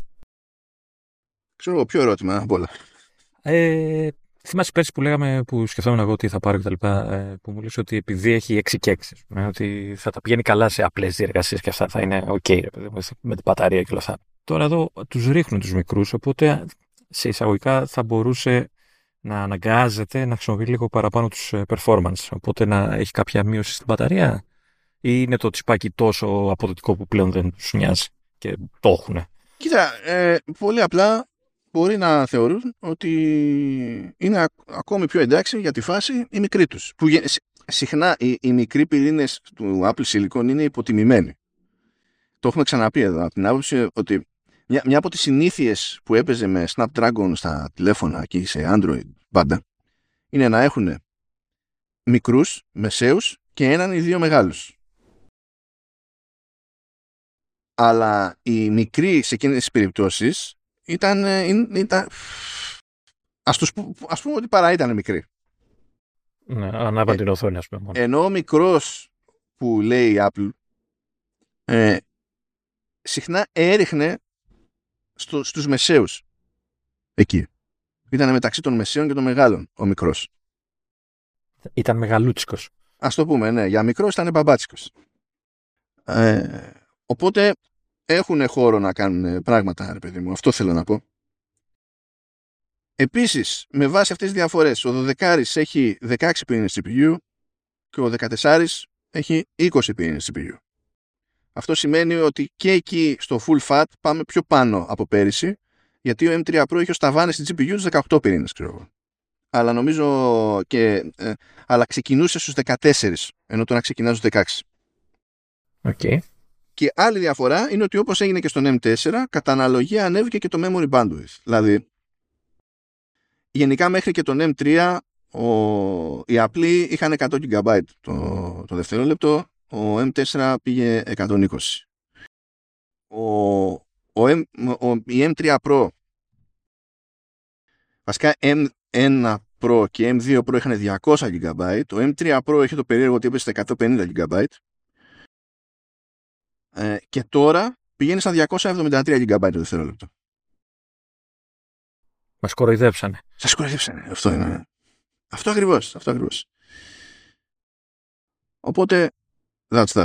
Ξέρω εγώ, ποιο ερώτημα από όλα. Ε, θυμάσαι πέρσι που λέγαμε, που σκεφτόμουν εγώ τι θα πάρω και τα λοιπά, ε, που μου λες ότι επειδή έχει έξι και έξι, ε, ότι θα τα πηγαίνει καλά σε απλές διεργασίες και αυτά θα είναι ok, ρε παιδί, με την μπαταρία και όλα αυτά. Τώρα εδώ τους ρίχνουν τους μικρούς, οπότε σε εισαγωγικά θα μπορούσε να αναγκάζεται να χρησιμοποιεί λίγο παραπάνω τους performance, οπότε να έχει κάποια μείωση στην μπαταρία, ή είναι το τσιπάκι τόσο αποδοτικό που πλέον δεν τους νοιάζει και το έχουνε. Κοίτα, ε, πολύ απλά μπορεί να θεωρούν ότι είναι ακόμη πιο εντάξει για τη φάση οι μικροί τους. Που συχνά οι, οι μικροί πυρήνες του Apple Silicon είναι υποτιμημένοι. Το έχουμε ξαναπεί εδώ, από την άποψη ότι μια, μια από τις συνήθειες που έπαιζε με Snapdragon στα τηλέφωνα και σε Android πάντα είναι να έχουν μικρούς, μεσαίους και έναν ή δύο μεγάλους. Αλλά οι μικροί σε εκείνες τις περιπτώσεις ήταν, ήταν ας, τους, ας πούμε ότι παρά ήταν μικροί. Ναι, ανάβαν ε, την οθόνη, ας πούμε. Μόνο. Ενώ ο μικρός που λέει η Apple ε, συχνά έριχνε στο, στους μεσαίους εκεί. Ήταν μεταξύ των μεσαίων και των μεγάλων ο μικρός. Ήταν μεγαλούτσικος. Ας το πούμε, ναι. Για μικρός ήταν μπαμπάτσικος. Ε, οπότε έχουν χώρο να κάνουν πράγματα, ρε παιδί μου. Αυτό θέλω να πω. Επίσης, με βάση αυτές τις διαφορές, ο δώδεκάρης έχει δεκαέξι πυρήνες σι πι γιου και ο δεκατέσσερις έχει είκοσι πυρήνες σι πι γιου. Αυτό σημαίνει ότι και εκεί στο full fat πάμε πιο πάνω από πέρυσι, γιατί ο εμ θρι Pro είχε ως ταβάνι στην τζι πι γιου τους δεκαοκτώ πυρήνες, ξέρω εγώ. Αλλά νομίζω και... Ε, αλλά ξεκινούσε στους δεκατέσσερις, ενώ τώρα ξεκινά στους δεκαέξι. Okay. Και άλλη διαφορά είναι ότι όπως έγινε και στον εμ φορ, κατά αναλογία ανέβηκε και το memory bandwidth. Δηλαδή, γενικά μέχρι και τον εμ θρι, ο... οι απλοί είχαν εκατό τζι μπι το, το δευτερόλεπτο, ο εμ φορ πήγε εκατόν είκοσι. Ο... Ο M... Ο... Η εμ θρι Pro, βασικά εμ ουάν Pro και εμ δύο Pro είχαν διακόσια τζι μπι, το εμ θρι Pro είχε το περίεργο ότι έπεσε στα εκατόν πενήντα τζι μπι, ε, και τώρα πηγαίνει στα διακόσια εβδομήντα τρία τζι μπι το δευτερόλεπτο. Μας κοροϊδέψανε. Σας κοροϊδέψανε. Αυτό είναι. Αυτό ακριβώς. Αυτό ακριβώς. Οπότε, that's that.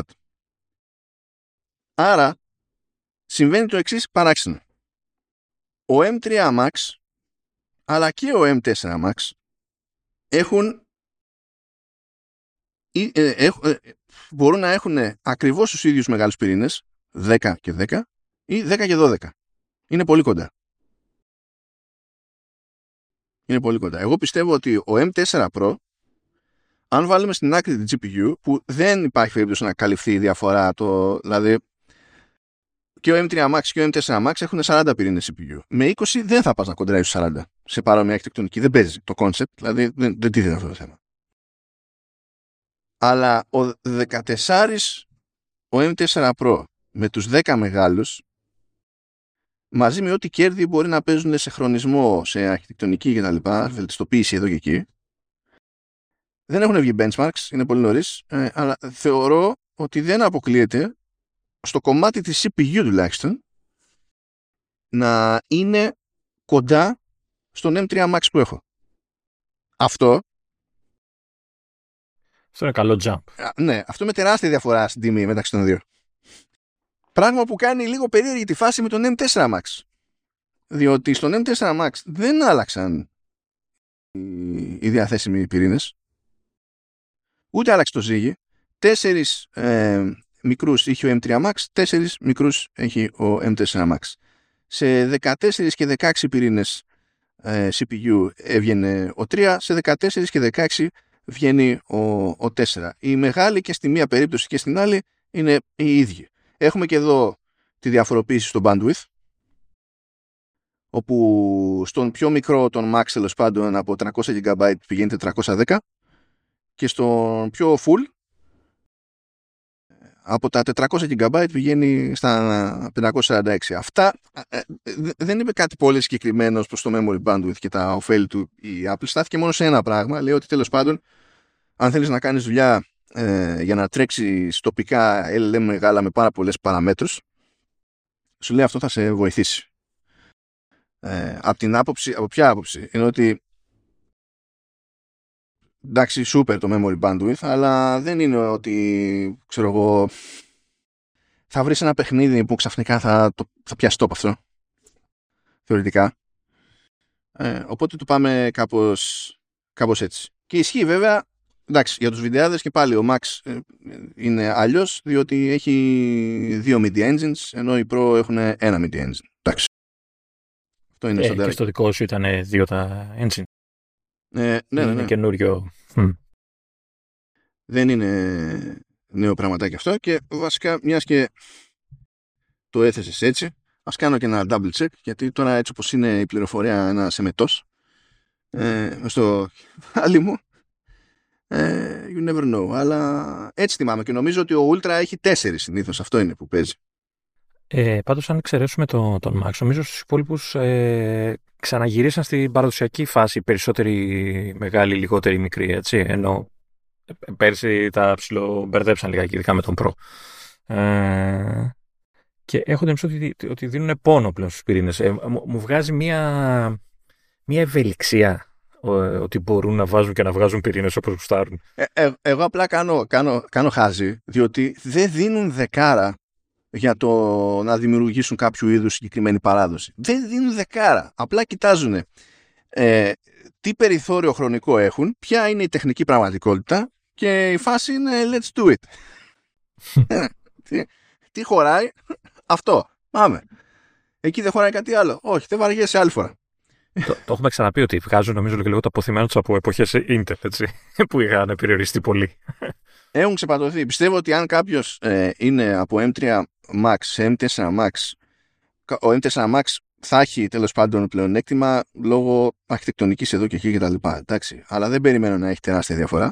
Άρα, συμβαίνει το εξής παράξενο. Ο εμ θρι Max, αλλά και ο εμ φορ Max, έχουν, ε, ε, ε, μπορούν να έχουν ακριβώς τους ίδιους μεγάλους πυρήνες, δέκα και δέκα, ή δέκα και δώδεκα. Είναι πολύ κοντά. Είναι πολύ κοντά. Εγώ πιστεύω ότι ο εμ φορ Pro, αν βάλουμε στην άκρη την τζι πι γιου, που δεν υπάρχει περίπτωση να καλυφθεί η διαφορά, το, δηλαδή και ο εμ θρι Max και ο εμ φορ Max έχουν σαράντα πυρήνες σι πι γιου. Με είκοσι δεν θα πας να κοντράει στους σαράντα σε παρόμοια αρχιτεκτονική. Δεν παίζει το concept, δηλαδή δεν, δεν τίθεται αυτό το θέμα. Αλλά ο δεκατέσσερις, ο εμ φορ Pro με τους δέκα μεγάλους, μαζί με ό,τι κέρδη μπορεί να παίζουν σε χρονισμό, σε αρχιτεκτονική κτλ., βελτιστοποίηση εδώ και εκεί, δεν έχουν βγει benchmarks, είναι πολύ νωρίς, ε, αλλά θεωρώ ότι δεν αποκλείεται στο κομμάτι της σι πι γιου τουλάχιστον να είναι κοντά στον εμ θρι Max που έχω. Αυτό Αυτό είναι καλό jump. Α, ναι, αυτό με τεράστια διαφορά στην τιμή μεταξύ των δύο. Πράγμα που κάνει λίγο περίεργη τη φάση με τον εμ φορ Max. Διότι στον εμ φορ Max δεν άλλαξαν οι, οι διαθέσιμοι πυρήνες. Ούτε άλλαξε το ζύγι. Τέσσερις ε, μικρούς είχε ο εμ θρι Max, τέσσερις μικρούς έχει ο εμ φορ Max. Σε δεκατέσσερα και δεκαέξι πυρήνες ε, σι πι γιου έβγαινε ο τρία, σε δεκατέσσερα και δεκαέξι βγαίνει ο, ο τέσσερα. Η μεγάλη και στη μία περίπτωση και στην άλλη είναι οι ίδιοι. Έχουμε και εδώ τη διαφοροποίηση στο bandwidth, όπου στον πιο μικρό τον Max, τέλος πάντων, από τριακόσια τζι μπι πηγαίνει τετρακόσια δέκα και στον πιο full από τα τετρακόσια τζι μπι πηγαίνει στα πεντακόσια σαράντα έξι. Αυτά ε, ε, δεν είπε κάτι πολύ συγκεκριμένο προς το memory bandwidth και τα ωφέλη του η Apple. Στάθηκε μόνο σε ένα πράγμα. Λέει ότι τέλος πάντων, αν θέλεις να κάνεις δουλειά ε, για να τρέξεις τοπικά ελ ελ εμ μεγάλα με πάρα πολλές παραμέτρους, σου λέει αυτό θα σε βοηθήσει. Ε, από την άποψη, από ποια άποψη? Είναι ότι εντάξει, super το memory bandwidth, αλλά δεν είναι ότι, ξέρω εγώ, θα βρεις ένα παιχνίδι που ξαφνικά θα, το, θα πιάσει τόπο αυτό. Θεωρητικά. Ε, οπότε το πάμε κάπως, κάπως έτσι. Και ισχύει βέβαια, εντάξει, για τους βιντεάδες και πάλι ο Max ε, είναι αλλιώς, διότι έχει δύο media engines, ενώ οι Pro έχουν ένα media engine. Εντάξει. Αυτό είναι ε, σανταράκι. Και στο δικό σου ήταν δύο τα engine. Ε, ναι, ναι, ναι. Είναι καινούριο. Hm. Δεν είναι νέο πραγματάκι αυτό και βασικά μιας και το έθεσες έτσι, ας κάνω και ένα double check, γιατί τώρα έτσι όπως είναι η πληροφορία ένα εμετός ε, στο άλλη μου, ε, you never know, αλλά έτσι θυμάμαι και νομίζω ότι ο Ultra έχει τέσσερις συνήθως, αυτό είναι που παίζει. Ε, πάντως αν εξαιρέσουμε το, τον Max, νομίζω στους υπόλοιπους ε, ξαναγυρίσαν στην παραδοσιακή φάση, περισσότεροι μεγάλοι, λιγότεροι μικροί, έτσι, ενώ πέρσι τα ψιλομπερδέψαν λιγάκι, ειδικά με τον Pro. Ε, και έχω την αίσθηση ότι, ότι δίνουν πόνο πλέον στους πυρήνες. Ε, μου, μου βγάζει μια, μια ευελιξία ότι μπορούν να βάζουν και να βγάζουν πυρήνες όπως γουστάρουν. Ε, ε, εγώ απλά κάνω, κάνω, κάνω χάζι, διότι δεν δίνουν δεκάρα για το να δημιουργήσουν κάποιο είδους συγκεκριμένη παράδοση. Δεν δίνουν δεκάρα. Απλά κοιτάζουν ε, τι περιθώριο χρονικό έχουν, ποια είναι η τεχνική πραγματικότητα και η φάση είναι let's do it. τι, τι χωράει, αυτό. Πάμε. Εκεί δεν χωράει κάτι άλλο. Όχι, δεν βαριέσαι άλλη φορά. το, το έχουμε ξαναπεί ότι βγάζουν νομίζω και λίγο το αποθυμένο τους από εποχές Intel, έτσι, που είχαν περιοριστεί πολύ. Έχουν ξεπατωθεί. Πιστεύω ότι αν κάποιος ε, είναι από εμ τρία Max σε εμ τέσσερα Max, ο εμ τέσσερα Max θα έχει τέλος πάντων πλεονέκτημα λόγω αρχιτεκτονικής εδώ και εκεί και τα λοιπά. Εντάξει. Αλλά δεν περιμένω να έχει τεράστια διαφορά.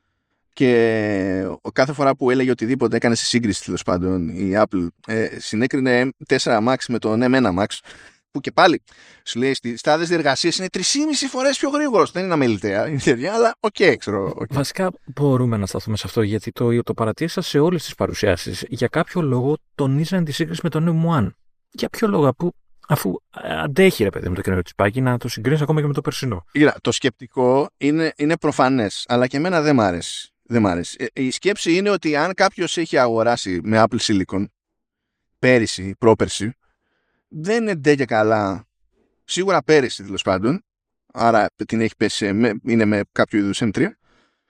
Και κάθε φορά που έλεγε οτιδήποτε έκανε σε σύγκριση τέλος πάντων η Apple ε, συνέκρινε εμ τέσσερα Max με τον εμ ένα Max, που και πάλι σου λέει στις στάδες διεργασίας είναι τρεις και μισή φορές πιο γρήγορος. Δεν είναι αμεληταία, είναι τέτοια, αλλά οκ, okay, ξέρω. Okay. Βασικά μπορούμε να σταθούμε σε αυτό, γιατί το, το παρατήρησα σε όλες τις παρουσιάσεις. Για κάποιο λόγο τονίζαν τη σύγκριση με τον εμ ένα. Για ποιο λόγο, που, αφού αντέχει ρε παιδί με το καινούριο τσιπάκι, να το συγκρίνεις ακόμα και με το περσινό. Ήρα, το σκεπτικό είναι, είναι προφανές, αλλά και εμένα δεν μ' άρεσε. Δεν μ' άρεσε. Η σκέψη είναι ότι αν κάποιος έχει αγοράσει με Apple Silicon πέρυσι, πρόπερσι, δεν είναι και καλά, σίγουρα πέρυσι τέλος πάντων, άρα την έχει πέσει, με, είναι με κάποιο είδους εμ τρία,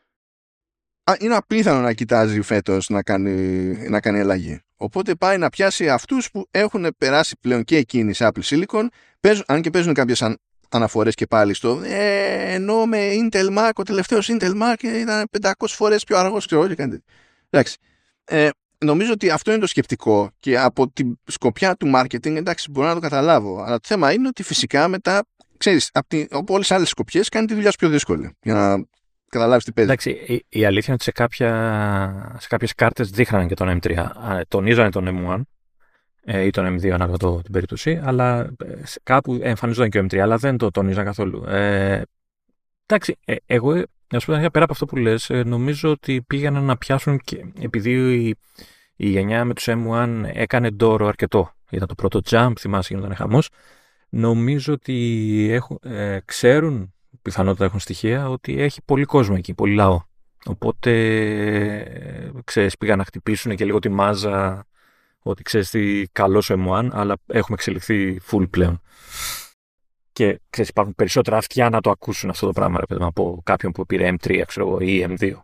είναι απίθανο να κοιτάζει φέτος να κάνει, να κάνει αλλαγή. Οπότε πάει να πιάσει αυτούς που έχουν περάσει πλέον και εκείνοι σε Apple Silicon, παίζουν, αν και παίζουν κάποιες αν, αναφορές και πάλι στο ε, ενώ με Intel Mac, ο τελευταίος Intel Mac ήταν πεντακόσιες φορές πιο αργός, ξέρω, και κάτι. Εντάξει. Ε, νομίζω ότι αυτό είναι το σκεπτικό και από τη σκοπιά του marketing, εντάξει, μπορώ να το καταλάβω. Αλλά το θέμα είναι ότι φυσικά μετά, ξέρεις, από, τη, από όλες τις άλλες σκοπιές κάνει τη δουλειά σου πιο δύσκολη για να καταλάβεις τι παίζει. Εντάξει, η, η αλήθεια είναι ότι σε, κάποια, σε κάποιες κάρτες δείχναν και τον εμ τρία, τονίζανε τον εμ ένα ε, ή τον εμ δύο ανάλογα το, την περίπτωση, αλλά κάπου εμφανίζονταν και ο εμ τρία, αλλά δεν το τονίζαν καθόλου. Ε, εντάξει, ε, εγώ, να σου πω πέρα από αυτό που λες, ε, νομίζω ότι πήγαιναν να πιάσουν και επειδή η, η γενιά με τους εμ ένα έκανε ντόρο αρκετό. Ήταν το πρώτο jump, θυμάσαι, γινόταν χαμός. Νομίζω ότι έχουν, ε, ξέρουν, πιθανότατα έχουν στοιχεία, ότι έχει πολύ κόσμο εκεί, πολύ λαό. Οπότε, ε, ξέρεις, πήγαν να χτυπήσουν και λίγο τη μάζα, ότι ξέρεις τι, καλός ο εμ ένα, αλλά έχουμε εξελιχθεί full πλέον. Και ξέρεις, υπάρχουν περισσότερα αυτιά να το ακούσουν αυτό το πράγμα, ρε παιδί, από κάποιον που πήρε εμ τρία, ξέρω εγώ, ή εμ δύο.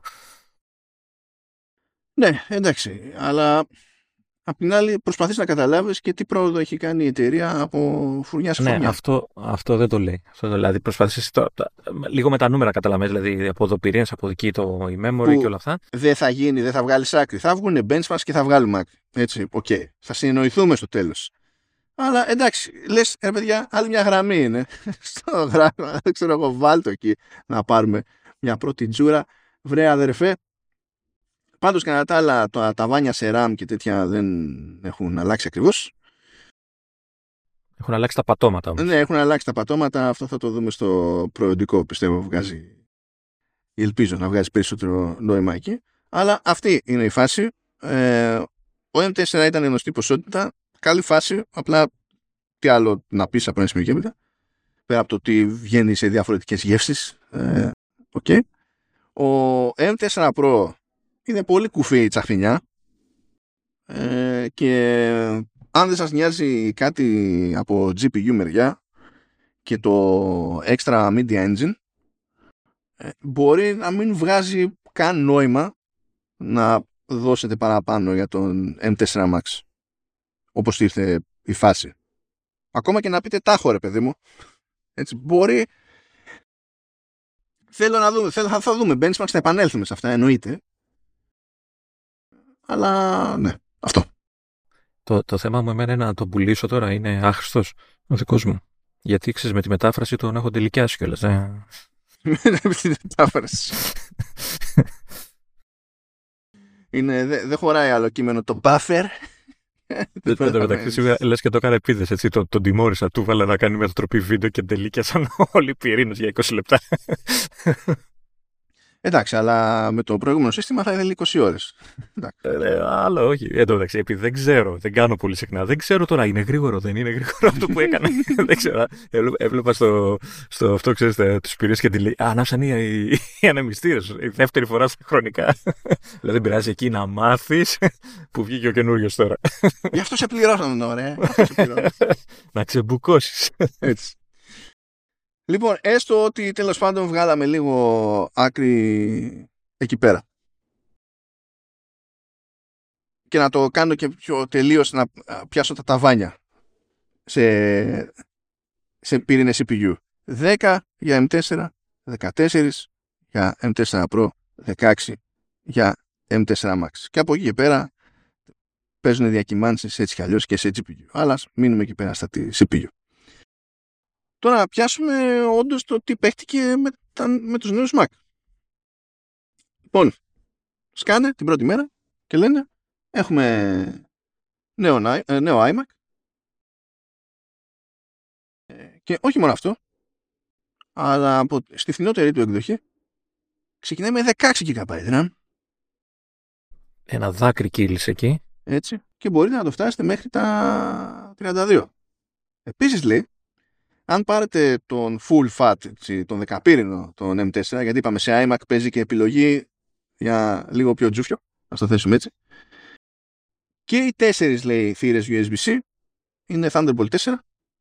Ναι, εντάξει, αλλά απ' την άλλη προσπαθείς να καταλάβεις και τι πρόοδο έχει κάνει η εταιρεία από φουρνιά σε φουρνιά. Ναι, αυτό, αυτό δεν το λέει. Αυτό το, δηλαδή προσπαθείς το, το, λίγο με τα νούμερα καταλαβαίνεις, δηλαδή από εδώ πυρήνες, από εκεί το η memory που και όλα αυτά. Δεν θα γίνει, δεν θα βγάλεις άκρη. Θα βγουν benchmarks και θα βγάλουμε άκρη. Έτσι, οκ. Okay. Θα συνεννοηθούμε στο τέλος. Αλλά εντάξει, λες, ρε παιδιά, άλλη μια γραμμή είναι. Στο γράμμα, δεν ξέρω εγώ, βάλτο εκεί να πάρουμε μια πρώτη τζούρα. Βρε αδερφέ. Πάντως κατά τα άλλα, τα ταβάνια σε RAM και τέτοια δεν έχουν αλλάξει ακριβώς. Έχουν αλλάξει τα πατώματα όμως. Ναι, έχουν αλλάξει τα πατώματα. Αυτό θα το δούμε στο προϊόντικό, πιστεύω, βγάζει. Ελπίζω να βγάζει περισσότερο νόημα εκεί. Αλλά αυτή είναι η φάση. Ε, ο εμ τέσσερα ήταν γνωστή ποσότητα. Καλή φάση. Απλά τι άλλο να πεις από ένα σημείο και έπειτα. Πέρα από το ότι βγαίνει σε διαφορετικές γεύσεις. Ε, okay. Ο εμ τέσσερα Pro είναι πολύ κουφή η τσαχπινιά. Ε, και αν δεν σας νοιάζει κάτι από τζι πι γιου μεριά και το extra media engine, μπορεί να μην βγάζει καν νόημα να δώσετε παραπάνω για τον εμ τέσσερα Max όπως ήρθε η φάση. Ακόμα και να πείτε τάχο, ρε παιδί μου. Έτσι, μπορεί. Θέλω να δούμε, θέλω, θα, θα δούμε benchmarks, θα επανέλθουμε σε αυτά, εννοείται. Αλλά ναι, αυτό. Το, το θέμα μου εμένα είναι να τον πουλήσω τώρα, είναι άχρηστος ο δικός μου. Γιατί ξέρεις, με τη μετάφραση τον έχω τελικιάσει κιόλας. Ε. Με τη μετάφραση. Είναι, δεν δε χωράει άλλο κείμενο το buffer. Εν τω μεταξύ, σίγουρα λες και το έκανε επίδεση. Έτσι, τον, τον τιμώρησα, του βάλα να κάνει μετατροπή βίντεο και τελίκιασαν όλοι οι πυρήνες για είκοσι λεπτά. Εντάξει, αλλά με το προηγούμενο σύστημα θα ήθελε είκοσι ώρες. Ε, άλλο, όχι. Εν τω μεταξύ, επειδή δεν ξέρω, δεν κάνω πολύ συχνά. Δεν ξέρω τώρα, είναι γρήγορο, δεν είναι γρήγορο αυτό που έκανε. Δεν ξέρω. Έβλεπα στο, στο αυτό, ξέρεις, τους πυρήνες και τη λέει: Α, ανάψαν οι, οι, οι ανεμιστήρες. Η δεύτερη φορά στα χρονικά. Δηλαδή, δεν πειράζει εκεί να μάθεις που βγήκε ο καινούριος τώρα. Γι' αυτό σε πληρώσαν, ωραία. Να ξεμπουκώσεις. Έτσι. Λοιπόν, έστω ότι τέλος πάντων βγάλαμε λίγο άκρη εκεί πέρα. Και να το κάνω και πιο τελείως, να πιάσω τα ταβάνια σε, σε πυρήνες σι πι γιου. δέκα για εμ τέσσερα, δεκατέσσερα για εμ τέσσερα Pro, δεκαέξι για εμ τέσσερα Max. Και από εκεί και πέρα παίζουν διακυμάνσεις έτσι κι αλλιώς και σε τζι πι γιου. Αλλά μείνουμε εκεί πέρα στα σι πι γιου. Τώρα να πιάσουμε όντως το τι παίχτηκε με, τα, με τους νέους Mac. Λοιπόν, σκάνε την πρώτη μέρα και λένε έχουμε νέο, νέο iMac και όχι μόνο αυτό, αλλά από, στη φθηνότερη του εκδοχή ξεκινάει με δεκαέξι τζι μπι RAM. Ένα δάκρυ κύλησε εκεί. Έτσι, και μπορείτε να το φτάσετε μέχρι τα τριάντα δύο. Επίσης λέει, αν πάρετε τον full fat, έτσι, τον δεκαπύρινο, τον εμ τέσσερα, γιατί είπαμε σε iMac παίζει και επιλογή για λίγο πιο τζούφιο, ας το θέσουμε έτσι, και οι τέσσερις, λέει, θύρες γιου ες μπι-C είναι Thunderbolt τέσσερα,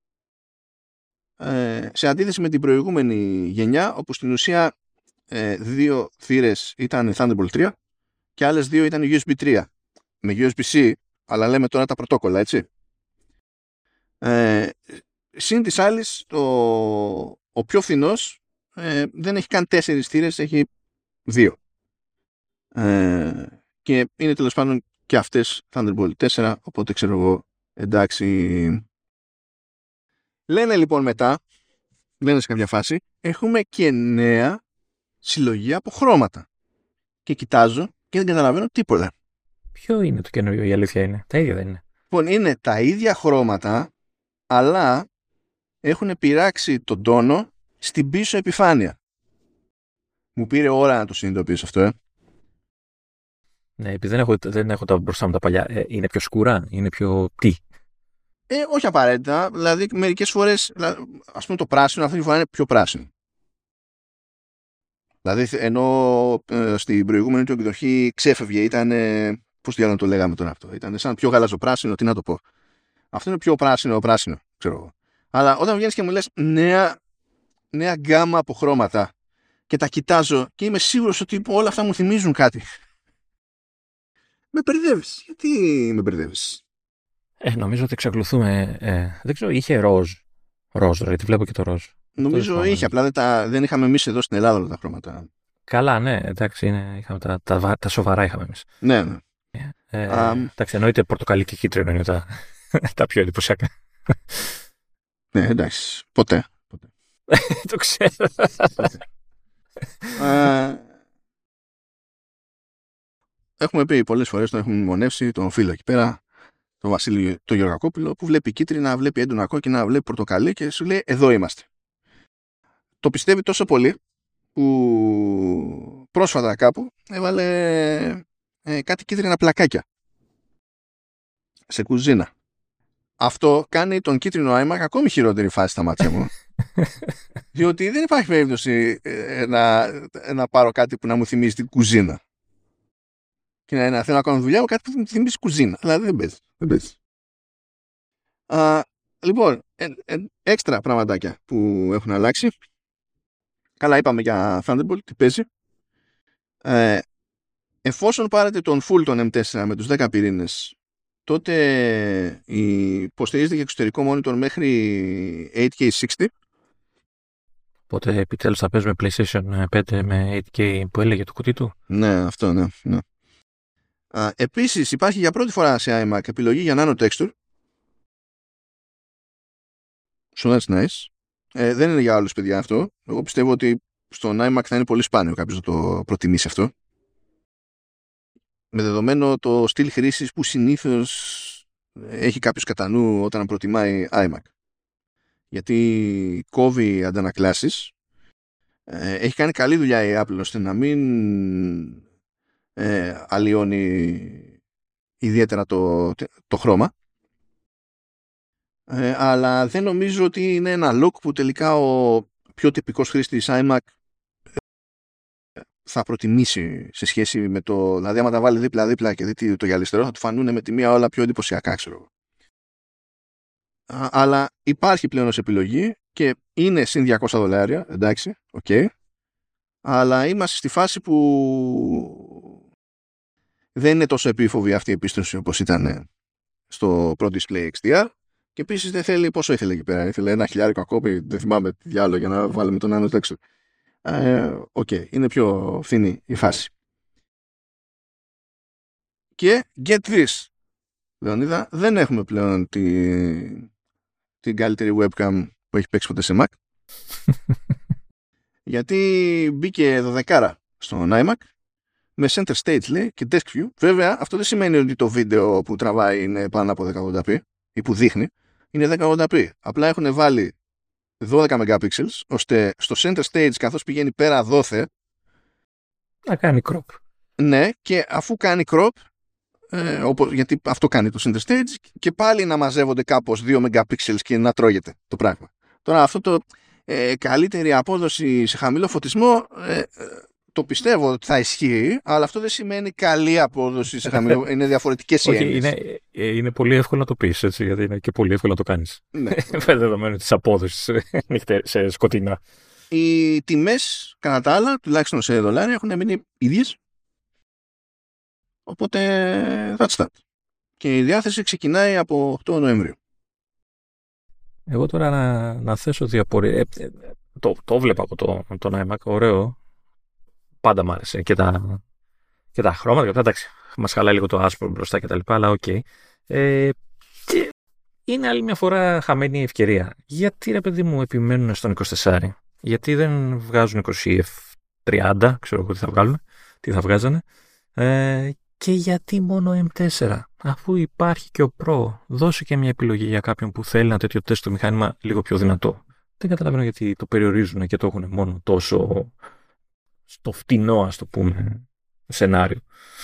ε, σε αντίθεση με την προηγούμενη γενιά, όπου στην ουσία ε, δύο θύρες ήταν Thunderbolt τρία και άλλες δύο ήταν γιου ες μπι τρία με γιου ες μπι-C, αλλά λέμε τώρα τα πρωτόκολλα, έτσι. Ε, Συν της άλλης, το... ο πιο φθηνός ε, δεν έχει καν τέσσερις θύρες, έχει δύο. Ε, και είναι τέλος πάντων και αυτές Thunderbolt τέσσερα, οπότε ξέρω εγώ, εντάξει. Λένε λοιπόν μετά, λένε σε κάποια φάση, έχουμε και νέα συλλογή από χρώματα. Και κοιτάζω και δεν καταλαβαίνω τίποτα. Ποιο είναι το καινούριο, η αλήθεια είναι? Τα ίδια δεν είναι? Λοιπόν, είναι τα ίδια χρώματα, αλλά έχουν πειράξει τον τόνο στην πίσω επιφάνεια. Μου πήρε ώρα να το συνειδητοποιήσω αυτό, ε. Ναι, επειδή δεν έχω, δεν έχω τα μπροστά μου τα παλιά. Ε, είναι πιο σκούρα, είναι πιο τι? Ε, όχι απαραίτητα. Δηλαδή, μερικές φορές, ας πούμε, το πράσινο αυτή τη φορά είναι πιο πράσινο. Δηλαδή, ενώ ε, στην προηγούμενη του εκδοχή ξέφευγε, ήταν. Ε, πώς διάλογο το λέγαμε τώρα αυτό? Ήταν σαν πιο γαλαζοπράσινο, τι να το πω. Αυτό είναι πιο πράσινο, πράσινο, ξέρω εγώ. Αλλά όταν βγαίνεις και μου λες νέα, νέα γκάμα από χρώματα και τα κοιτάζω και είμαι σίγουρος ότι όλα αυτά μου θυμίζουν κάτι. Με μπερδεύεις. Γιατί με μπερδεύεις? Ε, νομίζω ότι εξακολουθούμε. Ε, δεν ξέρω, είχε ροζ. Ροζ, γιατί βλέπω και το ροζ. Νομίζω το είχε, απλά δεν, τα, δεν είχαμε εμείς εδώ στην Ελλάδα όλα τα χρώματα. Καλά, ναι, εντάξει, είναι, είχαμε τα, τα, τα σοβαρά είχαμε εμείς. Ναι, ναι. Ε, um, εντάξει, εννοείται πορτοκαλί και κίτρινο είναι τα, τα πιο εντυπωσιακά. Ναι, εντάξει, ποτέ. ποτέ. Το ξέρω. Ποτέ. uh, έχουμε πει πολλές φορές, τον έχουμε μνημονεύσει τον φίλο εκεί πέρα, τον Βασίλη τον Γεωργακόπουλο, που βλέπει κίτρινα, βλέπει έντονα κόκκινα, βλέπει πορτοκαλί και σου λέει εδώ είμαστε. Το πιστεύει τόσο πολύ που πρόσφατα κάπου έβαλε ε, κάτι κίτρινα πλακάκια σε κουζίνα. Αυτό κάνει τον κίτρινο iMac ακόμη χειρότερη φάση στα μάτια μου. Διότι δεν υπάρχει περίπτωση ε, να, να πάρω κάτι που να μου θυμίζει την κουζίνα. Και να, να θέλω να κάνω δουλειά με κάτι που μου θυμίζει κουζίνα. Δηλαδή δεν παίζει. Δεν παίζει. Α, λοιπόν, ε, ε, έξτρα πραγματάκια που έχουν αλλάξει. Καλά, είπαμε για Thunderbolt, τι παίζει. Ε, εφόσον πάρετε τον full τον εμ τέσσερα με τους δέκα πυρήνες τότε υποστηρίζεται και εξωτερικό monitor μέχρι έιτ κέι εξήντα. Οπότε επιτέλους θα παίζουμε PlayStation πέντε με έιτ κέι που έλεγε το κουτί του. Ναι, αυτό, ναι. ναι. Α, επίσης υπάρχει για πρώτη φορά σε iMac επιλογή για nano texture. So that's nice. Ε, δεν είναι για άλλους, παιδιά, αυτό. Εγώ πιστεύω ότι στον iMac θα είναι πολύ σπάνιο κάποιος να το προτιμήσει αυτό. Με δεδομένο το στυλ χρήσης που συνήθως έχει κάποιος κατά νου όταν προτιμάει iMac. Γιατί κόβει αντανακλάσεις. Ε, έχει κάνει καλή δουλειά η Apple ώστε να μην ε, αλλοιώνει ιδιαίτερα το, το χρώμα. Ε, αλλά δεν νομίζω ότι είναι ένα look που τελικά ο πιο τυπικός χρήστης iMac θα προτιμήσει σε σχέση με το. Δηλαδή, άμα τα βάλει δίπλα-δίπλα και δει το γυαλιστερό, θα του φανούν με τη μία όλα πιο εντυπωσιακά, ξέρω. Α, αλλά υπάρχει πλέον ως επιλογή και είναι συν διακόσια δολάρια, εντάξει, οκ. Okay, αλλά είμαστε στη φάση που δεν είναι τόσο επίφοβη αυτή η επίστρωση όπως ήταν στο Pro Display εξ ντι αρ. Και επίσης δεν θέλει, πόσο ήθελε εκεί πέρα, ήθελε ένα χιλιάρικο ακόμη, δεν θυμάμαι τι άλλο για να βάλουμε τον Nano Texture. Οκ, ε, okay, είναι πιο φθηνή η φάση. Και get this, Λεωνίδα, δεν έχουμε πλέον τη, την καλύτερη webcam που έχει παίξει ποτέ σε Mac. Γιατί μπήκε δωδεκάρα στον iMac με center stage, λέει, και desk view. Βέβαια, αυτό δεν σημαίνει ότι το βίντεο που τραβάει είναι πάνω από δέκα ογδόντα πι ή που δείχνει είναι δέκα ογδόντα πι. Απλά έχουν βάλει δώδεκα megapixels ώστε στο center stage, καθώς πηγαίνει πέρα δόθε, να κάνει crop. Ναι, και αφού κάνει crop, ε, όπως, γιατί αυτό κάνει το center stage, και πάλι να μαζεύονται κάπως δύο megapixels και να τρώγεται το πράγμα. Τώρα αυτό το ε, καλύτερη απόδοση σε χαμηλό φωτισμό ε, ε, το πιστεύω ότι θα ισχύει, αλλά αυτό δεν σημαίνει καλή απόδοση σε χαμηλό. Είναι διαφορετικές οι έννοιες. Είναι, είναι πολύ εύκολο να το πεις, έτσι, γιατί είναι και πολύ εύκολο να το κάνεις. Ναι. Με δεδομένο της απόδοσης σε σκοτεινά. Οι τιμές, κατά τα άλλα, τουλάχιστον σε δολάρια, έχουν μείνει ίδιες. Οπότε, that's that. Και η διάθεση ξεκινάει από οκτώ Νοεμβρίου. Εγώ τώρα να, να θέσω δύο απορίες. Ε, ε, το, το βλέπα από το, τον iMac, ωραίο. Πάντα μ' άρεσε. Και τα, και τα χρώματα, και εντάξει, μας χαλάει λίγο το άσπρο μπροστά και τα λοιπά, αλλά οκ. Okay. Ε, είναι άλλη μια φορά χαμένη η ευκαιρία. Γιατί, ρε παιδί μου, επιμένουν στον είκοσι τέσσερα? Γιατί δεν βγάζουν είκοσι εφ τριάντα, ξέρω εγώ τι θα βγάλουν, τι θα βγάζανε. Ε, και γιατί μόνο εμ τέσσερα, αφού υπάρχει και ο Pro? Δώσε και μια επιλογή για κάποιον που θέλει ένα τέτοιο τεστ το μηχάνημα λίγο πιο δυνατό. Δεν καταλαβαίνω γιατί το περιορίζουν και το έχουν μόνο τόσο στο φτηνό, ας το πούμε, σενάριο.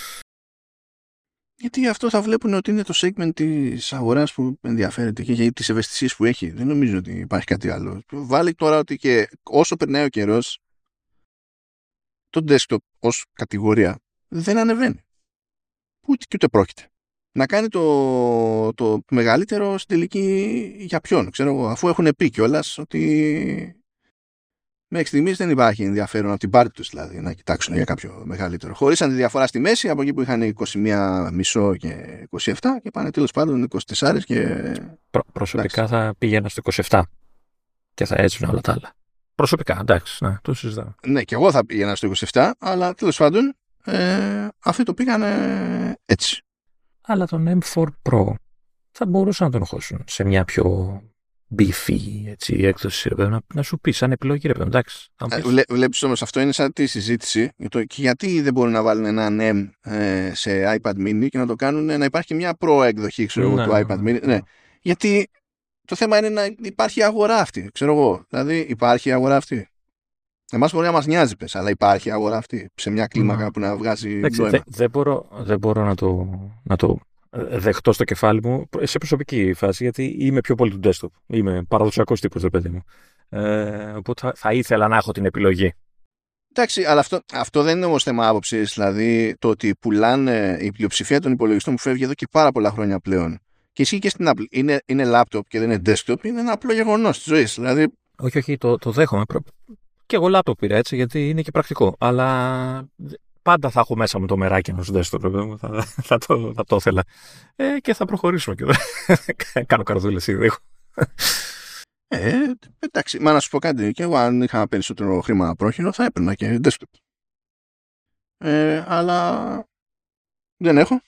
Γιατί αυτό θα βλέπουν ότι είναι το segment της αγοράς που ενδιαφέρεται και για τις ευαισθησίες που έχει. Δεν νομίζω ότι υπάρχει κάτι άλλο. Βάλει τώρα ότι και όσο περνάει ο καιρός, το desktop ως κατηγορία δεν ανεβαίνει. Ούτε και ούτε πρόκειται. Να κάνει το, το μεγαλύτερο στην τελική για ποιον, ξέρω εγώ, αφού έχουν πει κιόλας ότι μέχρι στιγμής δεν υπάρχει ενδιαφέρον από την πάρτη τους, δηλαδή, να κοιτάξουν για κάποιο μεγαλύτερο. Χωρίσαν τη διαφορά στη μέση, από εκεί που είχαν είκοσι ένα κόμμα πέντε και είκοσι επτά και πάνε τέλος πάντων είκοσι τέσσερα και... Προ, προσωπικά εντάξει, θα πήγαινα στο είκοσι επτά και θα έτσουν όλα τα άλλα. Προσωπικά, εντάξει, ναι, το συζητάω. Ναι, και εγώ θα πήγαινα στο είκοσι επτά, αλλά τέλος πάντων ε, αυτοί το πήγανε έτσι. Αλλά τον εμ φορ Pro θα μπορούσαν να τον χώσουν σε μια πιο beefy, έτσι, έκδοση, να, να σου πει σαν επιλογή, ρε παιδί, εντάξει. Ε, βλέ, βλέπεις όμως, αυτό είναι σαν τη συζήτηση για το, και γιατί δεν μπορούν να βάλουν έναν M ε, σε iPad mini και να το κάνουν να υπάρχει και μια Pro εκδοχή, ξέρω εγώ, του iPad mini. Ναι. Γιατί το θέμα είναι να υπάρχει αγορά αυτή, ξέρω εγώ. Δηλαδή υπάρχει αγορά αυτή. Εμάς μπορεί να μας νοιάζει, πες, αλλά υπάρχει αγορά αυτή σε μια κλίμακα mm. που να βγάζει νόημα. Δεν δε μπορώ, δε μπορώ να, το, να το δεχτώ στο κεφάλι μου σε προσωπική φάση, γιατί είμαι πιο πολύ του desktop. Είμαι παραδοσιακός τύπος, ρε παιδί μου. Ε, οπότε θα, θα ήθελα να έχω την επιλογή. Εντάξει, αλλά αυτό, αυτό δεν είναι όμως θέμα άποψης. Δηλαδή το ότι πουλάνε η πλειοψηφία των υπολογιστών που φεύγει εδώ και πάρα πολλά χρόνια πλέον. Και ισχύει και στην Apple. Είναι, είναι laptop και δεν είναι desktop. Είναι ένα απλό γεγονός της ζωής. Δηλαδή... Όχι, όχι, το, το δέχομαι. Και εγώ laptop πήρα έτσι, γιατί είναι και πρακτικό. Αλλά πάντα θα έχω μέσα μου το μεράκι ενός desktop. Θα, θα, το, θα το ήθελα. Ε, και θα προχωρήσουμε και εδώ. Κάνω καρδούλες ήδη. Ε, εντάξει, μα να σου πω κάτι. Και εγώ, αν είχα περισσότερο χρήμα πρόχειρο, θα έπαιρνα και desktop. Ε, αλλά δεν έχω.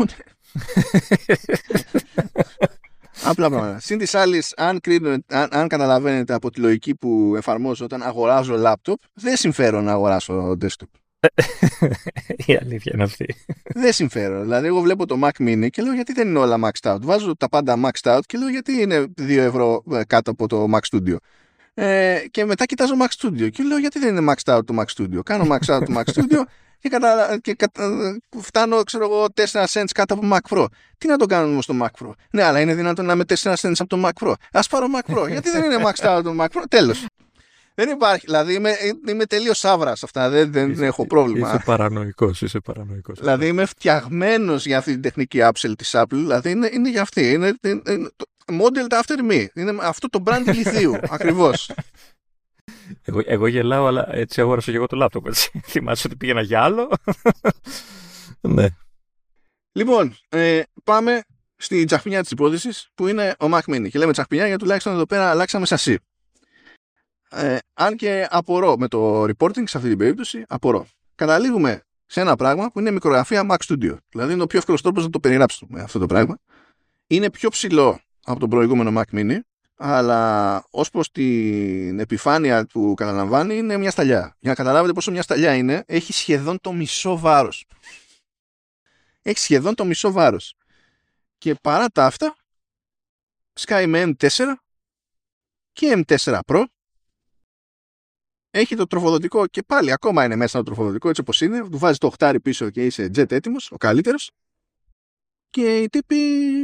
Απλά πράγματα. Συν της άλλης, αν, αν, αν καταλαβαίνετε από τη λογική που εφαρμόζω όταν αγοράζω λάπτοπ, δεν συμφέρον να αγοράσω desktop. Η αλήθεια είναι αυτή. Δεν συμφέρον. Δηλαδή, εγώ βλέπω το Mac Mini και λέω γιατί δεν είναι όλα maxed out. Βάζω τα πάντα maxed out και λέω γιατί είναι δύο ευρώ κάτω από το Mac Studio. Ε, και μετά κοιτάζω Mac Studio και λέω γιατί δεν είναι maxed out το Mac Studio. Κάνω max out το Mac Studio και, κατα... και κατα... φτάνω, ξέρω εγώ, τέσσερα cents κάτω από Mac Pro. Τι να το κάνουμε όμως στο Mac Pro? Ναι, αλλά είναι δυνατόν να είμαι τέσσερα cents από το Mac Pro. Ας πάρω Mac Pro. Γιατί δεν είναι maxed out το Mac Pro? Τέλος. Δεν υπάρχει. Δηλαδή είμαι, είμαι τελείως σαύρας αυτά. Δεν, δεν είσαι, έχω πρόβλημα. Είσαι παρανοϊκός. Είσαι παρανοϊκός. Δηλαδή είμαι φτιαγμένος για αυτή την τεχνική upsell της Apple. Δηλαδή είναι, είναι για αυτή. Είναι, είναι, είναι το modeled after me. Είναι αυτό το brand ηλιθίου. Ακριβώς. Εγώ, εγώ γελάω, αλλά έτσι αγόρασα και εγώ το λάπτοπ. Θυμάσαι ότι πήγαινα για άλλο. Ναι. Λοιπόν, ε, πάμε στη τσαχπινιά της υπόθεσης που είναι ο Mac Mini. Και λέμε τσαχπινιά γιατί τουλάχιστον εδώ πέρα αλλάξαμε σασί. Ε, αν και απορώ με το reporting σε αυτή την περίπτωση, απορώ. Καταλήγουμε σε ένα πράγμα που είναι μικρογραφία Mac Studio. Δηλαδή είναι ο πιο εύκολος τρόπος να το περιγράψουμε αυτό το πράγμα. Είναι πιο ψηλό από τον προηγούμενο Mac Mini, αλλά ως προς την επιφάνεια που καταλαμβάνει είναι μια σταλιά. Για να καταλάβετε πόσο μια σταλιά είναι, έχει σχεδόν το μισό βάρος. Έχει σχεδόν το μισό βάρος. Και παρά τα αυτά, σκάει με εμ τέσσερα και εμ τέσσερα Pro. Έχει το τροφοδοτικό και πάλι ακόμα είναι μέσα το τροφοδοτικό έτσι όπως είναι. Του βάζει το οχτάρι πίσω και είσαι jet έτοιμος, ο καλύτερος. Και οι τύποι...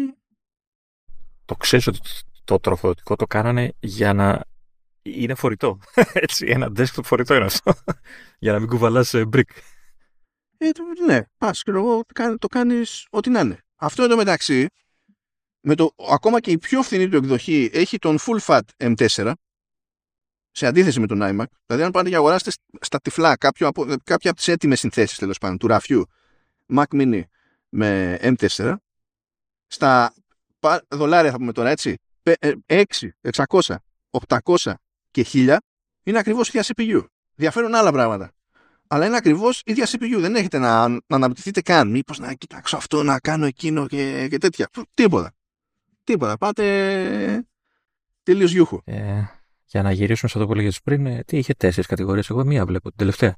Το ξέρεις ότι το τροφοδοτικό το κάνανε για να είναι φορητό. Έτσι, ένα desktop φορητό είναι αυτό. Για να μην κουβαλάς brick. Ε, ναι, πας και εγώ το κάνεις ό,τι να είναι. Αυτό εδώ μεταξύ, με το, ακόμα και η πιο φθηνή του εκδοχή έχει τον full fat εμ τέσσερα, σε αντίθεση με τον iMac. Δηλαδή, αν πάτε και αγοράσετε στα τυφλά κάποιο από, κάποια από τις έτοιμες συνθέσεις τέλος πάντων του ραφιού Mac Mini με εμ τέσσερα, στα δολάρια θα πούμε τώρα έτσι, έξι, εξακόσια, οκτακόσια και χίλια είναι ακριβώς ίδια σι πι γιου. Διαφέρουν άλλα πράγματα. Αλλά είναι ακριβώς ίδια σι πι γιου. Δεν έχετε να, να αναπτυχθείτε καν. Μήπως να κοιτάξω αυτό, να κάνω εκείνο και, και τέτοια. Τίποτα. Τίποτα. Πάτε τελείως γιούχο. Ε, για να γυρίσουμε σε αυτό που έλεγες πριν, ε, τι είχε τέσσερις κατηγορίες. Εγώ μία βλέπω, την τελευταία.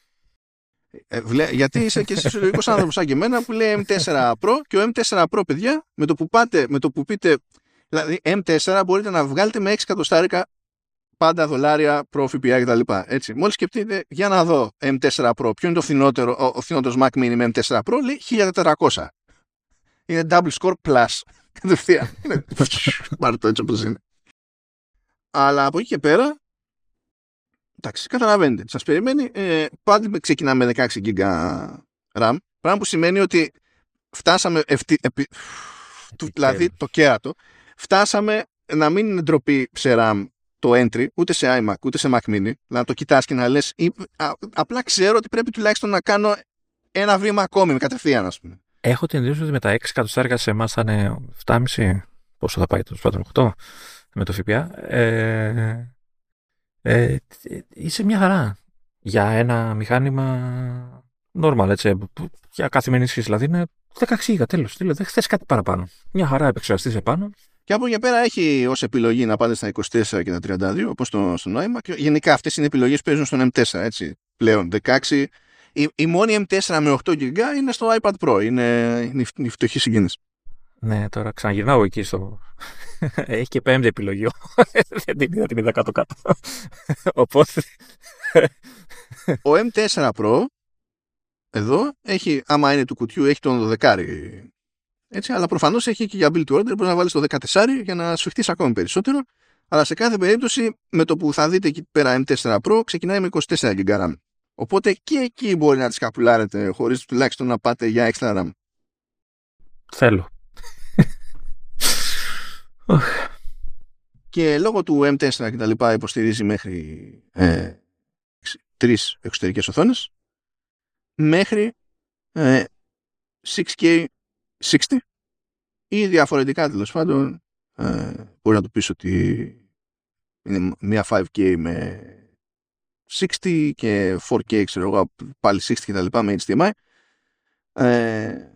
Ε, βλέ, γιατί είσαι και εσύ συλλογικός άνθρωπος σαν και εμένα που λέει εμ τέσσερα Pro και ο εμ τέσσερα Pro, παιδιά, με το που πάτε, με το που πείτε, δηλαδή εμ τέσσερα μπορείτε να βγάλετε με έξι εκατοστάρικα πάντα δολάρια προ ΦΠΑ κτλ. Έτσι. Μόλις σκεφτείτε, για να δω εμ τέσσερα Pro, ποιο είναι το φθηνότερο, ο, ο φθηνότερος Mac Mini με εμ τέσσερα Pro, λέει χίλια τετρακόσια. Είναι double score plus. Κατευθείαν. Πάρε το έτσι όπως είναι. Αλλά από εκεί και πέρα, εντάξει, καταλαβαίνετε. Σας περιμένει, ε, πάντα ξεκινάμε με δεκαέξι γίγα RAM, πράγμα που σημαίνει ότι φτάσαμε, ευθύ, επί, του, δηλαδή το κέρατο, φτάσαμε να μην είναι ντροπή σε RAM το entry, ούτε σε iMac, ούτε σε Mac Mini, να το κοιτάς και να λες, ή, α, απλά ξέρω ότι πρέπει τουλάχιστον να κάνω ένα βήμα ακόμη με κατευθείαν, ας πούμε. Έχω την εντύπωση ότι με τα έξι εκατοστάρικα σε εμάς θα είναι επτά κόμμα πέντε, πόσο θα πάει το σπάτρο, οκτώ με το ΦΠΑ. Ε, ε, είσαι μια χαρά για ένα μηχάνημα normal, έτσι, για καθημερινή χρήση. Δηλαδή είναι δεκαέξι γίγα, τέλος. Δεν θες κάτι παραπάνω. Μια χαρά επεξεργαστής επάνω. Και από εκεί πέρα έχει ως επιλογή να πάτε στα είκοσι τέσσερα και τα τριάντα δύο, όπως στο, στο iMac. Γενικά αυτές είναι επιλογές που παίζουν στον εμ τέσσερα, έτσι, πλέον. δεκαέξι. Η, η μόνη εμ τέσσερα με οκτώ γίγα είναι στο iPad Pro. Είναι, είναι η φτωχή συγκίνηση. Ναι, τώρα ξαναγυρνάω εκεί στο... Έχει και πέμπτη επιλογή. Δεν την είδα, την είδα κάτω-κάτω. Οπότε... Ο εμ τέσσερα Pro εδώ έχει, άμα είναι του κουτιού, έχει τον δωδεκάρι. Έτσι, αλλά προφανώς έχει και για build to order. Μπορεί να βάλεις το δεκατέσσερα για να σφιχτείς ακόμη περισσότερο. Αλλά σε κάθε περίπτωση, με το που θα δείτε εκεί πέρα εμ τέσσερα Pro, ξεκινάει με είκοσι τέσσερα γίγα RAM. Οπότε και εκεί μπορεί να τις καπουλάρετε χωρίς τουλάχιστον να πάτε για extra RAM. Θέλω. Και λόγω του εμ τέσσερα και τα λοιπά υποστηρίζει μέχρι ε, τρεις εξωτερικές οθόνες. μέχρι ε, σιξ κέι εξήντα ή διαφορετικά τέλος πάντων ε, μπορεί να του πεις ότι είναι μια φάιβ κέι με εξήντα και φορ κέι ξέρω εγώ πάλι εξήντα και τα λοιπά με έιτς ντι εμ άι ε,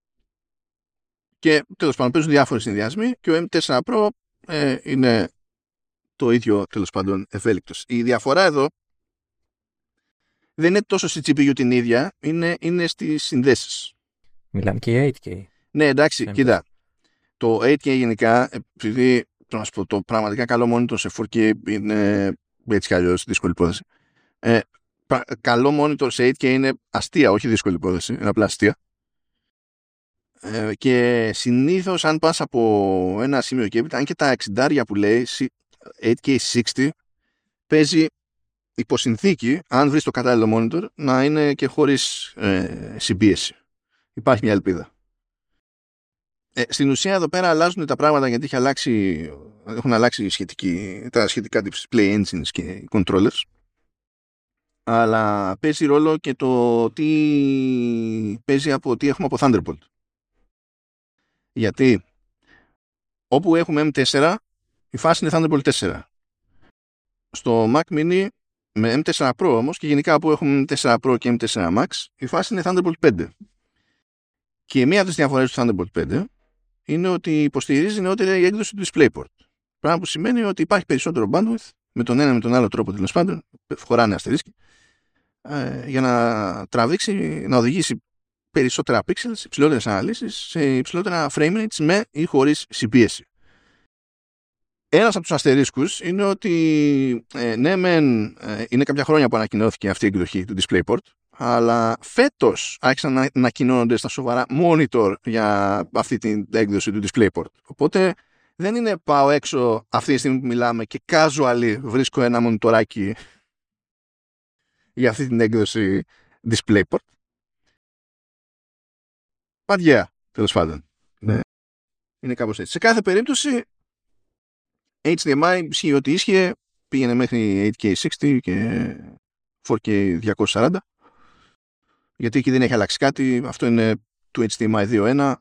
και τέλος πάντων παίζουν διάφορες συνδυασμοί και ο εμ φορ Pro ε, είναι το ίδιο τέλος πάντων ευέλικτος. Η διαφορά εδώ δεν είναι τόσο στη τζι πι γιου την ίδια, είναι, είναι στις συνδέσεις. Μιλάμε και για έιτ κέι. Ναι, εντάξει, Έμπες. κοίτα. Το έιτ κέι γενικά, επειδή το, να σου πω, το πραγματικά καλό monitor σε φορ κέι είναι έτσι κι αλλιώς δύσκολη υπόθεση. Ε, καλό monitor σε έιτ κέι είναι αστεία, όχι δύσκολη υπόθεση, είναι απλά αστεία. Ε, και συνήθως αν πας από ένα σημείο και έπειτα, αν και τα εξήντα που λέει έιτ κέι εξήντα παίζει υποσυνθήκη, αν βρεις το κατάλληλο monitor, να είναι και χωρίς ε, συμπίεση. Υπάρχει μια ελπίδα. Ε, στην ουσία εδώ πέρα αλλάζουν τα πράγματα γιατί έχει αλλάξει, έχουν αλλάξει σχετική, τα σχετικά display engines και controllers. Αλλά παίζει ρόλο και το τι παίζει από τι έχουμε από Thunderbolt. Γιατί όπου έχουμε εμ φορ, η φάση είναι Thunderbolt τέσσερα. Στο Mac Mini με εμ φορ Pro όμως και γενικά που έχουμε εμ φορ Pro και εμ φορ Max, η φάση είναι Thunderbolt πέντε. Και μία από τις διαφορές του Thunderbolt πέντε είναι ότι υποστηρίζει νεότερη έκδοση του DisplayPort. Πράγμα που σημαίνει ότι υπάρχει περισσότερο bandwidth με τον ένα με τον άλλο τρόπο τέλος πάντων, χωράνε αστερίσκοι, ε, για να τραβήξει, να οδηγήσει περισσότερα pixels, υψηλότερες αναλύσεις σε υψηλότερα frame rates με ή χωρίς συμπίεση. Ένας από τους αστερίσκους είναι ότι ε, ναι μεν ε, είναι κάποια χρόνια που ανακοινώθηκε αυτή η εκδοχή του DisplayPort, αλλά φέτος άρχισαν να ανακοινώνονται στα σοβαρά monitor για αυτή την έκδοση του DisplayPort. Οπότε δεν είναι πάω έξω αυτή τη στιγμή που μιλάμε και casually βρίσκω ένα μονιτοράκι για αυτή την έκδοση DisplayPort. Παντιά, τέλος πάντων. Ναι. Είναι κάπως έτσι. Σε κάθε περίπτωση έιτς ντι εμ άι ισχύει ότι ίσχυε, πήγαινε μέχρι έιτ κέι εξήντα και φορ κέι διακόσια σαράντα, γιατί εκεί δεν έχει αλλάξει κάτι. Αυτό είναι του έιτς ντι εμ άι δύο κόμμα ένα.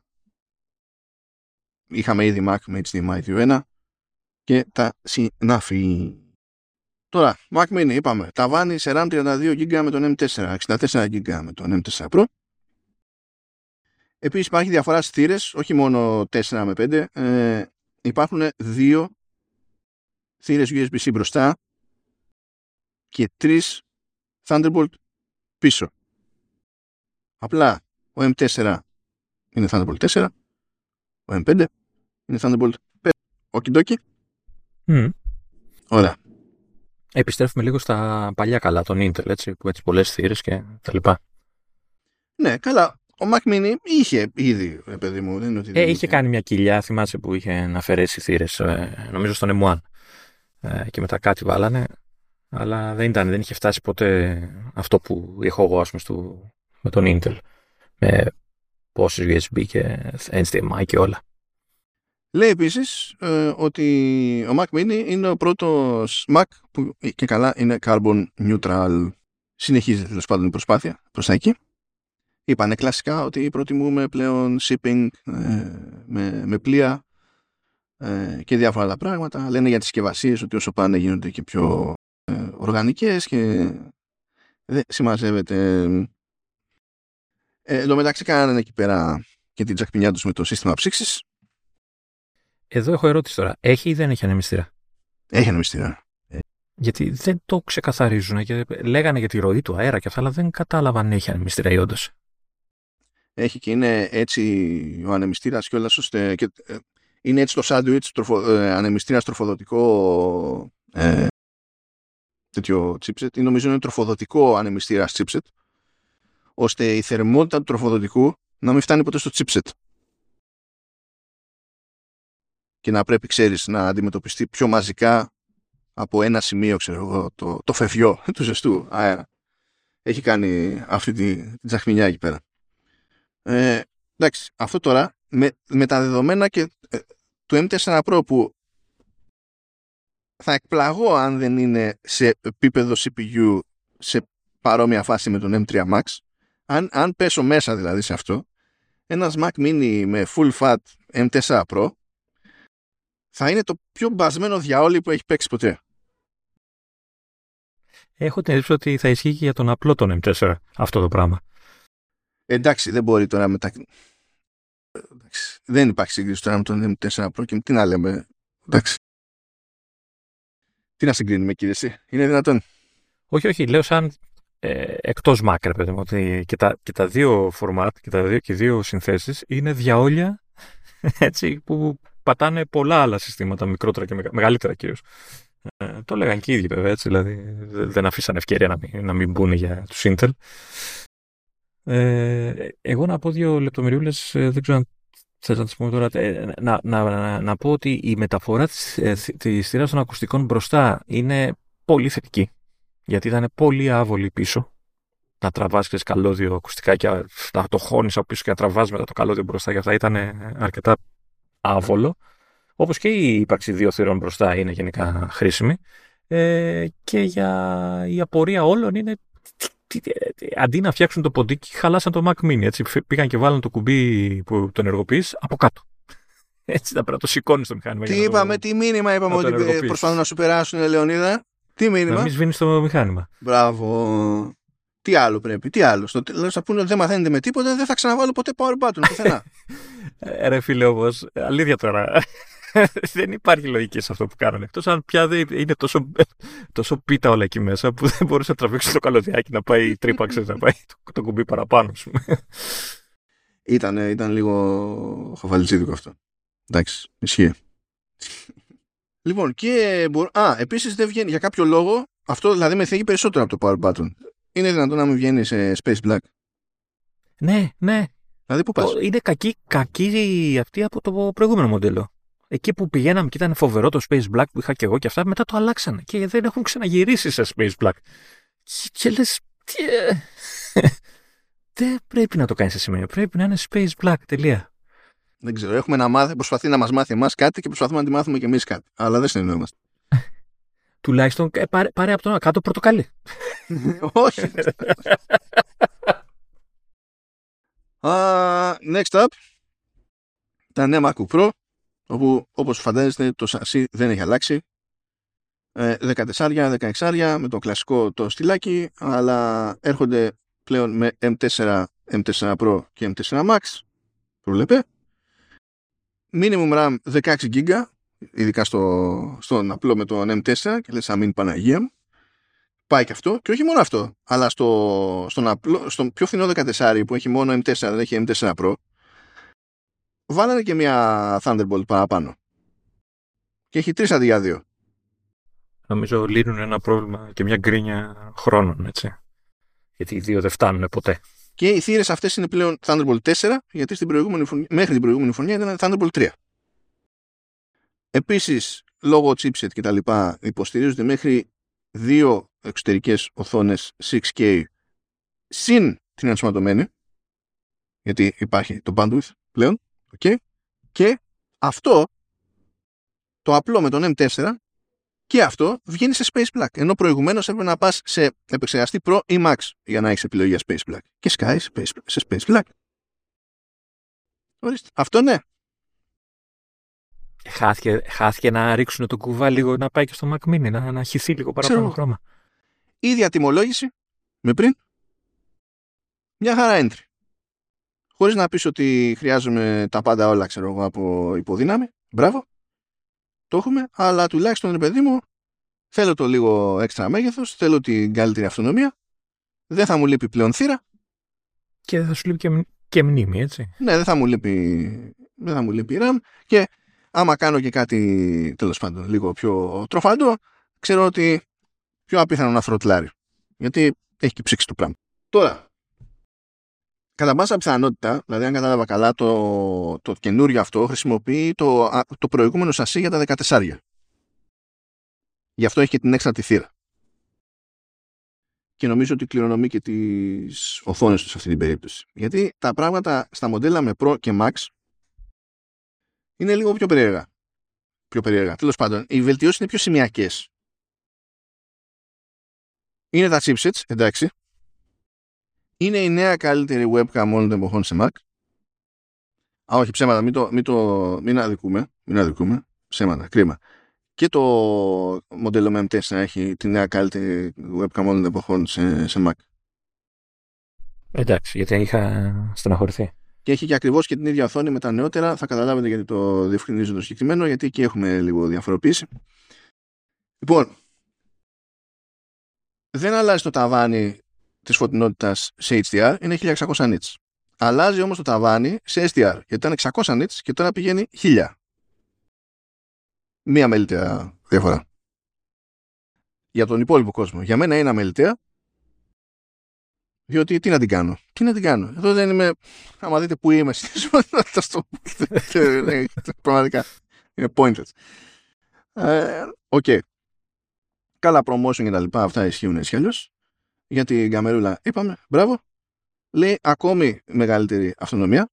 Είχαμε ήδη Mac με έιτς ντι εμ άι δύο κόμμα ένα και τα συνάφη. Τώρα, Mac Mini είπαμε, ταβάνι σε RAM τριάντα δύο τζι μπι με τον εμ φορ, εξήντα τέσσερα τζι μπι με τον εμ φορ Pro. Επίσης υπάρχει διαφορά στις θύρες, όχι μόνο τέσσερα με πέντε, ε, υπάρχουν δύο θύρες γιου ες μπι-C μπροστά και τρεις Thunderbolt πίσω. Απλά ο εμ φορ είναι Thunderbolt τέσσερα, ο εμ φάιβ είναι Thunderbolt πέντε. Οκιντόκι. Mm. Ωραία. Επιστρέφουμε λίγο στα παλιά καλά, τον Intel, έτσι, που έτσι πολλές θύρες και τα λοιπά. Ναι, καλά. Ο Mac Mini είχε ήδη, ρε παιδί μου. Δεν είναι ότι ε, δεν είχε, είχε κάνει μια κοιλιά, θυμάσαι, που είχε να αφαιρέσει θύρες, ε, νομίζω στον εμ ουάν. Ε, και μετά κάτι βάλανε, αλλά δεν, ήταν, δεν είχε φτάσει ποτέ αυτό που έχω εγώ, ας πούμε, στο, με τον Intel. Με πόσες γιου ες μπι και έιτς ντι εμ άι και όλα. Λέει επίσης ε, ότι ο Mac Mini είναι ο πρώτος Mac που και καλά είναι carbon neutral. Συνεχίζεται τέλος πάντων η προσπάθεια προς τα εκεί. Είπανε κλασικά ότι προτιμούμε πλέον shipping ε, με, με πλοία ε, και διάφορα άλλα πράγματα. Λένε για τις συσκευασίες ότι όσο πάνε γίνονται και πιο ε, οργανικές και δεν συμμαζεύεται. Ε, εν τω μεταξύ κάνανε εκεί πέρα και την τσακπινιά τους με το σύστημα ψήξης. Εδώ έχω ερώτηση τώρα. Έχει ή δεν έχει ανεμιστήρα? Έχει ανεμιστήρα. Γιατί δεν το ξεκαθαρίζουν. Και λέγανε για τη ροή του αέρα και αυτά, αλλά δεν κατάλαβαν αν έχει ανεμιστήρα ή όντως. Έχει και είναι έτσι ο ανεμιστήρας κιόλας ώστε και, ε, είναι έτσι το σάντουιτς τροφο, ε, ανεμιστήρας τροφοδοτικό ε, τέτοιο chipset ή νομίζω είναι τροφοδοτικό ανεμιστήρας chipset ώστε η θερμότητα του τροφοδοτικού να μην φτάνει ποτέ στο chipset και να πρέπει, ξέρεις, να αντιμετωπιστεί πιο μαζικά από ένα σημείο, ξέρω εγώ, το, το φευγιό του ζεστού αέρα. Έχει κάνει αυτή τη, την τσαχμινιά εκεί πέρα. Ε, εντάξει, αυτό τώρα με, με τα δεδομένα και ε, του εμ φορ Pro που θα εκπλαγώ αν δεν είναι σε επίπεδο σι πι γιου σε παρόμοια φάση με τον εμ θρι Max, αν, αν πέσω μέσα δηλαδή σε αυτό, ένας Mac Mini με full fat εμ φορ Pro θα είναι το πιο μπασμένο διαόλι που έχει παίξει ποτέ. Έχω την εντύπωση ότι θα ισχύει και για τον απλό τον εμ φορ αυτό το πράγμα. Εντάξει, δεν μπορεί τώρα μετά. Εντάξει, δεν υπάρχει σύγκριση τώρα με τον εμ φορ Pro και τι να λέμε. Εντάξει. Τι να συγκρίνουμε, κύριε εσύ, είναι δυνατόν? Όχι, όχι, λέω σαν ε, εκτός Mac, ρε παιδί μου, ότι και τα, και τα δύο format και τα δύο, και δύο συνθέσεις είναι διαόλια έτσι, που πατάνε πολλά άλλα συστήματα, μικρότερα και μεγα, μεγαλύτερα κυρίως. Ε, το λέγαν και οι ίδιοι βέβαια, έτσι, δηλαδή δεν αφήσαν ευκαιρία να μην, να μην μπουν για τους Intel. Ε, εγώ να πω δύο λεπτομεριούλες, δεν ξέρω αν θες να τις πούμε τώρα, ε, να, να, να, να πω ότι η μεταφορά της, ε, της θύρας των ακουστικών μπροστά είναι πολύ θετική, γιατί ήταν πολύ άβολη πίσω. Να τραβάς και καλώδιο ακουστικά και να το χώνεις από πίσω και να τραβάς μετά το καλώδιο μπροστά, και αυτά ήταν αρκετά άβολο. Όπως και η ύπαρξη δύο θυρών μπροστά είναι γενικά χρήσιμη. Ε, και για η απορία όλων είναι αντί να φτιάξουν το ποντίκι, χαλάσαν το Mac Mini. Έτσι. Πήγαν και βάλαν το κουμπί που τον ενεργοποιείς από κάτω. Έτσι θα πρέπει να το σηκώνεις το μηχάνημα. Τι είπαμε, το... τι μήνυμα είπαμε ότι προσπαθούν να σου περάσουν, Λεωνίδα? Τι μήνυμα? Να μην σβήνεις το μηχάνημα. Μπράβο. Τι άλλο πρέπει, τι άλλο? Στο τέλος θα πούνε ότι δεν μαθαίνετε με τίποτα, δεν θα ξαναβάλω ποτέ power button πουθενά. ε, ρε φίλε, όμως, αλήθεια τώρα. Δεν υπάρχει λογική σε αυτό που κάνανε. Εκτός αν πια είναι τόσο, τόσο πίτα όλα εκεί μέσα που δεν μπορούσε να τραβήξει το καλωδιάκι να πάει τρύπα, ξέρεις, να πάει το, το κουμπί παραπάνω. Ήταν, ήταν λίγο χαβαλιτσίδικο αυτό. Εντάξει, ισχύει. Λοιπόν, και μπορώ... Α, επίσης δεν βγαίνει για κάποιο λόγο. Αυτό δηλαδή με θίγει περισσότερο από το power button. Είναι δυνατόν να μην βγαίνει σε Space Black? Ναι, ναι. Δηλαδή πού πας? Είναι κακή, κακή αυτή από το προηγούμενο μοντέλο. Εκεί που πηγαίναμε και ήταν φοβερό το Space Black που είχα και εγώ και αυτά, μετά το αλλάξανε και δεν έχουν ξαναγυρίσει σε Space Black. Και, και λες, τι, ε, δεν πρέπει να το κάνεις σε σημείο. Πρέπει να είναι Space Black, τελεία. Δεν ξέρω. Έχουμε να μάθει, προσπαθεί να μας μάθει εμάς κάτι και προσπαθούμε να τη μάθουμε και εμείς κάτι. Αλλά δεν συνεννοούμαστε. Τουλάχιστον πάρε, πάρε από το κάτω πορτοκαλί. Όχι. uh, next up, τα νέα MacBook Pro, όπου όπως φαντάζεστε το σασί δεν έχει αλλάξει. ε, δεκατέσσερα, δεκαέξι με το κλασικό το στυλάκι, αλλά έρχονται πλέον με εμ φορ, εμ φορ Pro και εμ φορ Max, προβλέπε. Minimum RAM δεκαέξι γίγα, ειδικά στο, στον απλό με τον εμ φορ, και λες αμήν Παναγία μου. Πάει και αυτό, και όχι μόνο αυτό, αλλά στο, στον, απλό, στον πιο φθηνό δεκατέσσερα που έχει μόνο εμ φορ, δεν έχει εμ φορ Pro, βάλανε και μια Thunderbolt παραπάνω. Και έχει τρεις αντί για δύο. Νομίζω λύνουν ένα πρόβλημα και μια γκρίνια χρόνων, έτσι. Γιατί οι δύο δεν φτάνουν ποτέ. Και οι θύρες αυτές είναι πλέον Thunderbolt τέσσερα, γιατί στην προηγούμενη φωνή, μέχρι την προηγούμενη φωνή ήταν Thunderbolt τρία. Επίσης, λόγω chipset και τα λοιπά, υποστηρίζονται μέχρι δύο εξωτερικές οθόνες έξι κέι συν την ενσωματωμένη, γιατί υπάρχει το bandwidth πλέον. Okay. Και αυτό, το απλό με τον εμ φορ, και αυτό βγαίνει σε Space Black. Ενώ προηγουμένως έπρεπε να πας σε επεξεργαστή Pro ή Max για να έχεις επιλογή για Space Black. Και σκάει σε Space, σε Space Black. Ορίστε. Αυτό ναι. Χάθηκε, χάθηκε να ρίξουν το κουβά λίγο, να πάει και στο Mac Mini, να, να χυθεί λίγο παραπάνω Ξέρω. χρώμα. Ίδια τιμολόγηση με πριν. Μια χαρά entry. Χωρίς να πεις ότι χρειάζομαι τα πάντα όλα, ξέρω εγώ, από υποδύναμη. Μπράβο. Το έχουμε, αλλά τουλάχιστον, ρε παιδί μου, θέλω το λίγο έξτρα μέγεθος, θέλω την καλύτερη αυτονομία, δεν θα μου λείπει πλέον θύρα. Και δεν θα σου λείπει και, και μνήμη, έτσι. Ναι, δεν θα μου λείπει, δεν θα μου λείπει RAM, και άμα κάνω και κάτι, τέλος πάντων, λίγο πιο τροφαντό, ξέρω ότι πιο απίθανο να θροτλάρει. Γιατί έχει και ψήξει το πράγμα. Τώρα, κατά πάσα πιθανότητα, δηλαδή αν κατάλαβα καλά, το, το καινούριο αυτό χρησιμοποιεί το, το προηγούμενο σασί για τα δεκατέσσερα. Γι' αυτό έχει και την έξτρα τη θύρα. Και νομίζω ότι κληρονομεί και τις οθόνες του σε αυτή την περίπτωση. Γιατί τα πράγματα στα μοντέλα με Pro και Max είναι λίγο πιο περίεργα. Πιο περίεργα. Τέλος πάντων, οι βελτιώσεις είναι πιο σημειακές. Είναι τα chipsets, εντάξει. Είναι η νέα καλύτερη webcam όλων των εποχών σε Mac. Α, όχι, ψέματα, μην, το, μην, το, μην αδικούμε, μην αδικούμε, ψέματα, κρίμα. Και το μοντέλο με εμ τέσσερα έχει τη νέα καλύτερη webcam όλων των εποχών σε, σε Mac. Εντάξει, γιατί είχα στεναχωρηθεί. Και έχει και ακριβώς και την ίδια οθόνη με τα νεότερα. Θα καταλάβετε γιατί το διευκρινίζω το συγκεκριμένο, γιατί εκεί έχουμε λίγο διαφοροποίηση. Λοιπόν, δεν αλλάζει το ταβάνι της φωτεινότητας σε έιτς ντι αρ, είναι χίλια εξακόσια νιτς. Αλλάζει όμως το ταβάνι σε ες ντι αρ, γιατί ήταν εξακόσια νιτς και τώρα πηγαίνει χίλια. Μία αμεληταία διαφορά. Για τον υπόλοιπο κόσμο. Για μένα είναι αμεληταία, διότι τι να την κάνω. Τι να την κάνω. Εδώ δεν είμαι. Άμα δείτε που είμαι στη ζωότητα στο. Πραγματικά. Είναι pointless. Οκ. Okay. Καλά promotion και τα λοιπά. Αυτά ισχύουν έτσι κι αλλιώς. Για την καμερούλα είπαμε. Μπράβο. Λέει ακόμη μεγαλύτερη αυτονομία.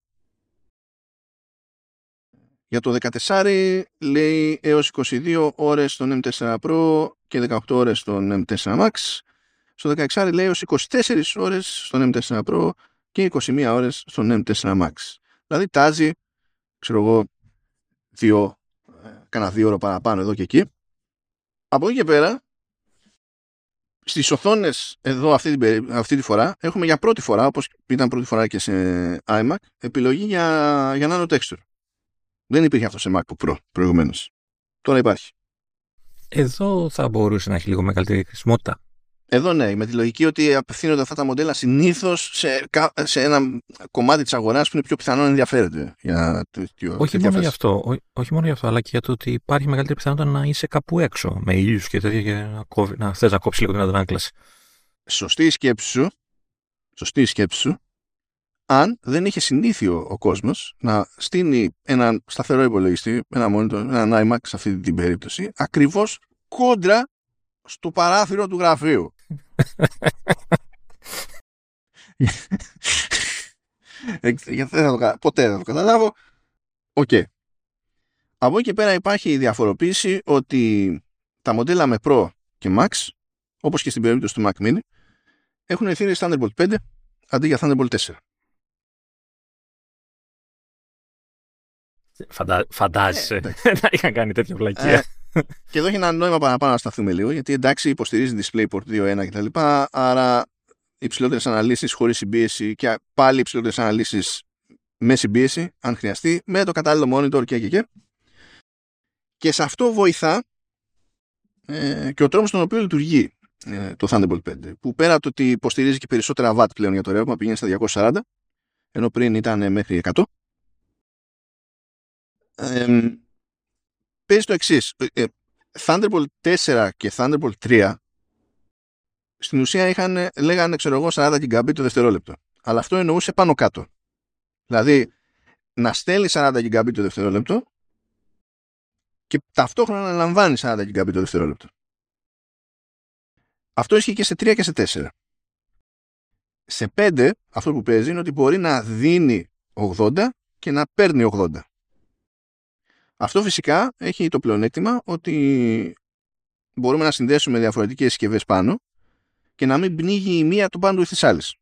Για το δεκατέσσερα λέει έως είκοσι δύο ώρες στον εμ τέσσερα Pro και δεκαοκτώ ώρες στον εμ τέσσερα Max. Στο δεκαέξι λέει έως είκοσι τέσσερις ώρες στον εμ τέσσερα Pro και είκοσι μία ώρες στον εμ τέσσερα Max. Δηλαδή τάζει, ξέρω εγώ, δύο, κάνα δύο ώρο παραπάνω εδώ και εκεί. Από εκεί και πέρα, στις οθόνες εδώ αυτή, την, αυτή τη φορά, έχουμε για πρώτη φορά, όπως ήταν πρώτη φορά και σε iMac, επιλογή για, για nano texture. Δεν υπήρχε αυτό σε MacBook Pro προηγουμένως. Τώρα υπάρχει. Εδώ θα μπορούσε να έχει λίγο μεγαλύτερη χρησιμότητα. Εδώ ναι, με τη λογική ότι απευθύνονται αυτά τα μοντέλα συνήθως σε, σε ένα κομμάτι της αγοράς που είναι πιο πιθανό να ενδιαφέρεται. Για το, το, όχι, μόνο γι αυτό, ό, όχι μόνο γι' αυτό, αλλά και για το ότι υπάρχει μεγαλύτερη πιθανότητα να είσαι κάπου έξω, με ήλιους και τέτοια, και να, κόβει, να θες να κόψει λίγο την αντανάκλαση. Σωστή η σκέψη σου, σωστή η σκέψη σου, αν δεν είχε συνήθειο ο κόσμος να στείνει έναν σταθερό υπολογιστή, ένα monitor, έναν iMac σε αυτή την περίπτωση, ακριβώς κόντρα στο παράθυρο του γραφείου. Ποτέ δεν το καταλάβω. Οκ. Okay. Από εκεί και πέρα υπάρχει η διαφοροποίηση ότι τα μοντέλα με Pro και Max, όπως και στην περίπτωση του Mac Mini, έχουν ευθύνη Thunderbolt πέντε αντί για Thunderbolt τέσσερα. Φαντα... Φαντάζεσαι ε, να είχαν κάνει τέτοια βλακεία. Ε, και εδώ έχει ένα νόημα παραπάνω να σταθούμε λίγο, γιατί εντάξει υποστηρίζει DisplayPort δύο ένα κτλ. Άρα υψηλότερες αναλύσεις χωρίς συμπίεση και πάλι υψηλότερες αναλύσεις με συμπίεση, αν χρειαστεί, με το κατάλληλο monitor και και και. Και σε αυτό βοηθά ε, και ο τρόπος στον οποίο λειτουργεί ε, το Thunderbolt πέντε, που πέρα από το ότι υποστηρίζει και περισσότερα watt πλέον για το ρεύμα, πηγαίνει στα διακόσια σαράντα, ενώ πριν ήταν μέχρι εκατό. Ε, παίζει το εξής. Ε, Thunderbolt τέσσερα και Thunderbolt τρία στην ουσία είχαν, λέγανε ξέρω εγώ σαράντα γιγαμπάιτ το δευτερόλεπτο. Αλλά αυτό εννοούσε πάνω κάτω. Δηλαδή να στέλνει σαράντα γιγαμπάιτ το δευτερόλεπτο και ταυτόχρονα να λαμβάνει σαράντα γιγαμπάιτ το δευτερόλεπτο. Αυτό ισχύει και σε τρία και σε τέσσερα. Σε πέντε αυτό που παίζει είναι ότι μπορεί να δίνει ογδόντα και να παίρνει ογδόντα. Αυτό φυσικά έχει το πλεονέκτημα ότι μπορούμε να συνδέσουμε διαφορετικές συσκευές πάνω και να μην πνίγει η μία τον bandwidth της άλλης.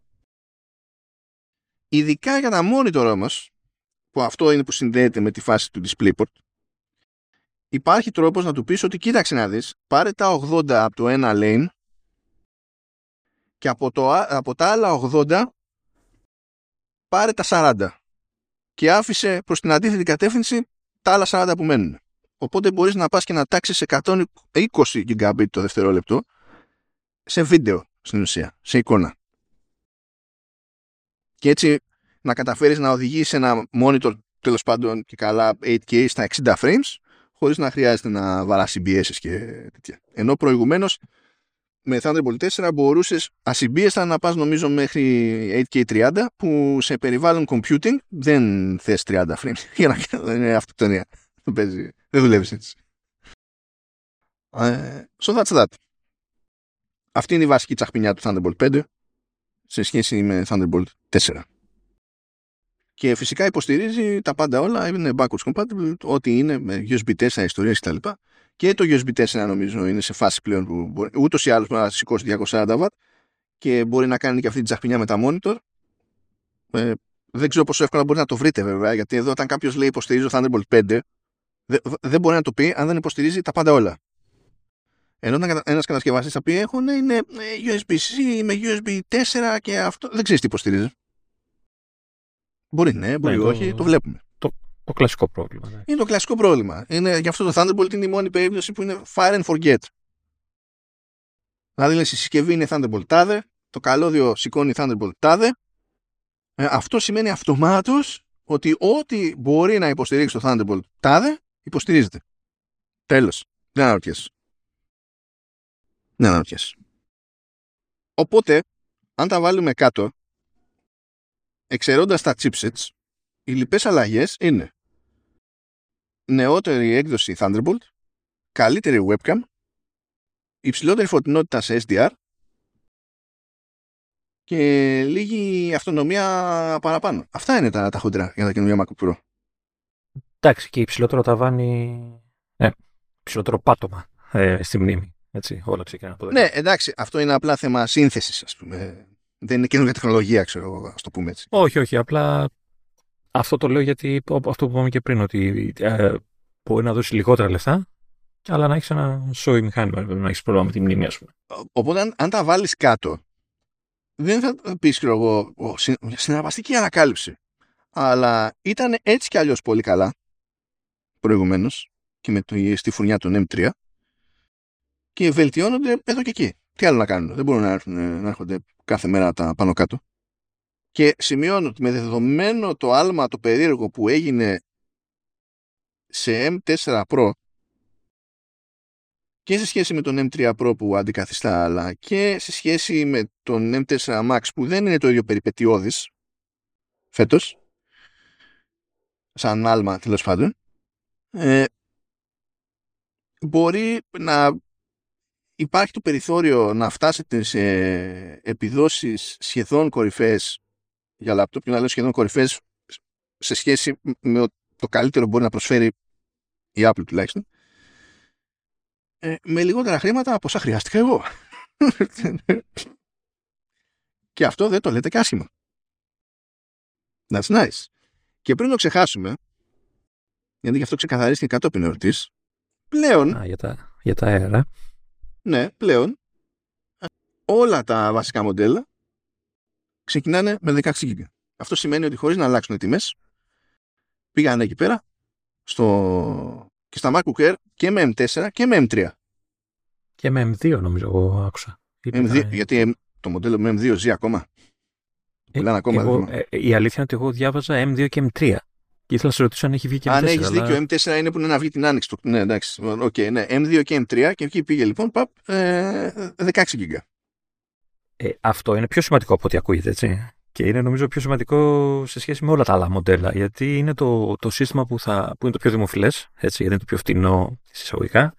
Ειδικά για τα monitor όμως, που αυτό είναι που συνδέεται με τη φάση του DisplayPort, υπάρχει τρόπος να του πεις ότι κοίταξε να δεις, πάρε τα ογδόντα από το ένα lane και από, το, από τα άλλα ογδόντα πάρε τα σαράντα και άφησε προς την αντίθετη κατεύθυνση τα άλλα σαράντα που μένουν. Οπότε μπορείς να πας και να τάξεις εκατόν είκοσι γιγαμπάιτ το δευτερόλεπτο σε βίντεο στην ουσία, σε εικόνα. Και έτσι να καταφέρεις να οδηγείς ένα monitor τέλος πάντων και καλά έιτ κέι στα εξήντα frames χωρίς να χρειάζεται να βαράς σι μπι ες και τέτοια. Ενώ προηγουμένως με Thunderbolt τέσσερα μπορούσες ασυμπίεστα να πας νομίζω μέχρι έιτ κέι τριάντα που σε περιβάλλον computing δεν θες τριάντα frames για να είναι αυτοκτονία. Δεν δουλεύεις έτσι. Uh, so that's that. Αυτή είναι η βασική τσαχπινιά του Thunderbolt πέντε σε σχέση με Thunderbolt τέσσερα. Και φυσικά υποστηρίζει τα πάντα όλα, είναι backwards compatible, ό,τι είναι με γιου ες μπι τέσσερα ιστορίες κτλ. Και το γιου ες μπι τέσσερα νομίζω είναι σε φάση πλέον που μπορεί, ούτως ή άλλως να σηκώσει διακόσια σαράντα βατ και μπορεί να κάνει και αυτή την τσαχπινιά με τα monitor. Ε, δεν ξέρω πόσο εύκολα μπορεί να το βρείτε βέβαια, γιατί εδώ όταν κάποιος λέει υποστηρίζω Thunderbolt πέντε, δεν δε μπορεί να το πει αν δεν υποστηρίζει τα πάντα όλα. Ενώ όταν ένας κατασκευαστής θα πει έχω ναι, είναι γιου ες μπι-C με γιου ες μπι τέσσερα και αυτό, δεν ξέρεις τι υποστηρίζει. Μπορεί ναι, μπορεί ναι, όχι, το, το βλέπουμε. Το, το κλασικό πρόβλημα. Ναι. Είναι το κλασικό πρόβλημα. Είναι, γι' αυτό το Thunderbolt είναι η μόνη περίπτωση που είναι fire and forget. Δηλαδή λες, η συσκευή είναι Thunderbolt τάδε, το καλώδιο σηκώνει Thunderbolt τάδε. Ε, αυτό σημαίνει αυτομάτως ότι ό,τι μπορεί να υποστηρίξει το Thunderbolt τάδε, υποστηρίζεται. Τέλος. Δεν αναρωτιέσαι. Δεν αναρωτιέσαι. Οπότε, αν τα βάλουμε κάτω, εξαιρώντας τα chipsets, οι λοιπές αλλαγές είναι νεότερη έκδοση Thunderbolt, καλύτερη webcam, υψηλότερη φωτεινότητα σε ες ντι αρ και λίγη αυτονομία παραπάνω. Αυτά είναι τα, τα χοντρά για τα καινούργια MacBook Pro. Εντάξει, και υψηλότερο ταβάνι, ναι, υψηλότερο πάτωμα ε, στη μνήμη. Έτσι, όλα ξεκινάνε από εδώ. Ναι, εντάξει, αυτό είναι απλά θέμα σύνθεσης, ας πούμε. Δεν είναι καινούργια τεχνολογία, ξέρω, ας το πούμε έτσι. Όχι, όχι, απλά αυτό το λέω γιατί αυτό που είπαμε και πριν, ότι ε, μπορεί να δώσει λιγότερα λεφτά, αλλά να έχεις ένα σόι μηχάνημα, να έχεις πρόβλημα με τη μνήμη, ας πούμε. Οπότε, αν, αν τα βάλεις κάτω, δεν θα πεις, ξέρω εγώ, συναρπαστική ανακάλυψη. Αλλά ήταν έτσι κι αλλιώς πολύ καλά προηγουμένως και με το, στη φουρνιά των εμ τρία και βελτιώνονται εδώ και εκεί. Τι άλλο να κάνουν, δεν μπορούν να, έρθουν, να έρχονται κάθε μέρα τα πάνω κάτω. Και σημειώνω ότι με δεδομένο το άλμα το περίεργο που έγινε σε εμ φορ Pro και σε σχέση με τον εμ θρι Pro που αντικαθιστά, αλλά και σε σχέση με τον εμ φορ Max που δεν είναι το ίδιο περιπετειώδης φέτος, σαν άλμα τέλος πάντων, ε, μπορεί να υπάρχει το περιθώριο να φτάσετε σε επιδόσεις σχεδόν κορυφαίες για λάπτοπ, και να λέω σχεδόν κορυφαίες σε σχέση με το καλύτερο που μπορεί να προσφέρει η Apple τουλάχιστον, ε, με λιγότερα χρήματα από όσα χρειάστηκα εγώ. Και αυτό δεν το λέτε και άσχημα. That's nice. Και πριν το ξεχάσουμε, γιατί γι' αυτό ξεκαθαρίστηκε κατόπιν εορτής, πλέον... Α, για τα, για τα αέρα. Ναι, πλέον όλα τα βασικά μοντέλα ξεκινάνε με δεκαέξι γίγα. Αυτό σημαίνει ότι χωρίς να αλλάξουν οι τιμές, πήγαν εκεί πέρα στο... και στα MacBook Air και με εμ φορ και με εμ θρι. Και με εμ δύο νομίζω εγώ άκουσα. εμ δύο, γιατί το μοντέλο με εμ δύο ζει ακόμα. Ε, ακόμα εγώ, ε, η αλήθεια είναι ότι εγώ διάβαζα εμ δύο και εμ τρία. Και ήθελα να σε ρωτήσω αν έχει βγει και εμ φορ. Αν έχεις αλλά... δίκιο, εμ φορ είναι που είναι να βγει την άνοιξη. Ναι, εντάξει. Okay, ναι. εμ δύο και εμ τρία και εκεί πήγε λοιπόν παπ, ε, δεκαέξι γίγα. Ε, αυτό είναι πιο σημαντικό από ό,τι ακούγεται, έτσι. Και είναι νομίζω πιο σημαντικό σε σχέση με όλα τα άλλα μοντέλα. Γιατί είναι το, το σύστημα που, θα, που είναι το πιο δημοφιλές, έτσι, γιατί είναι το πιο φτηνό εισαγωγικά.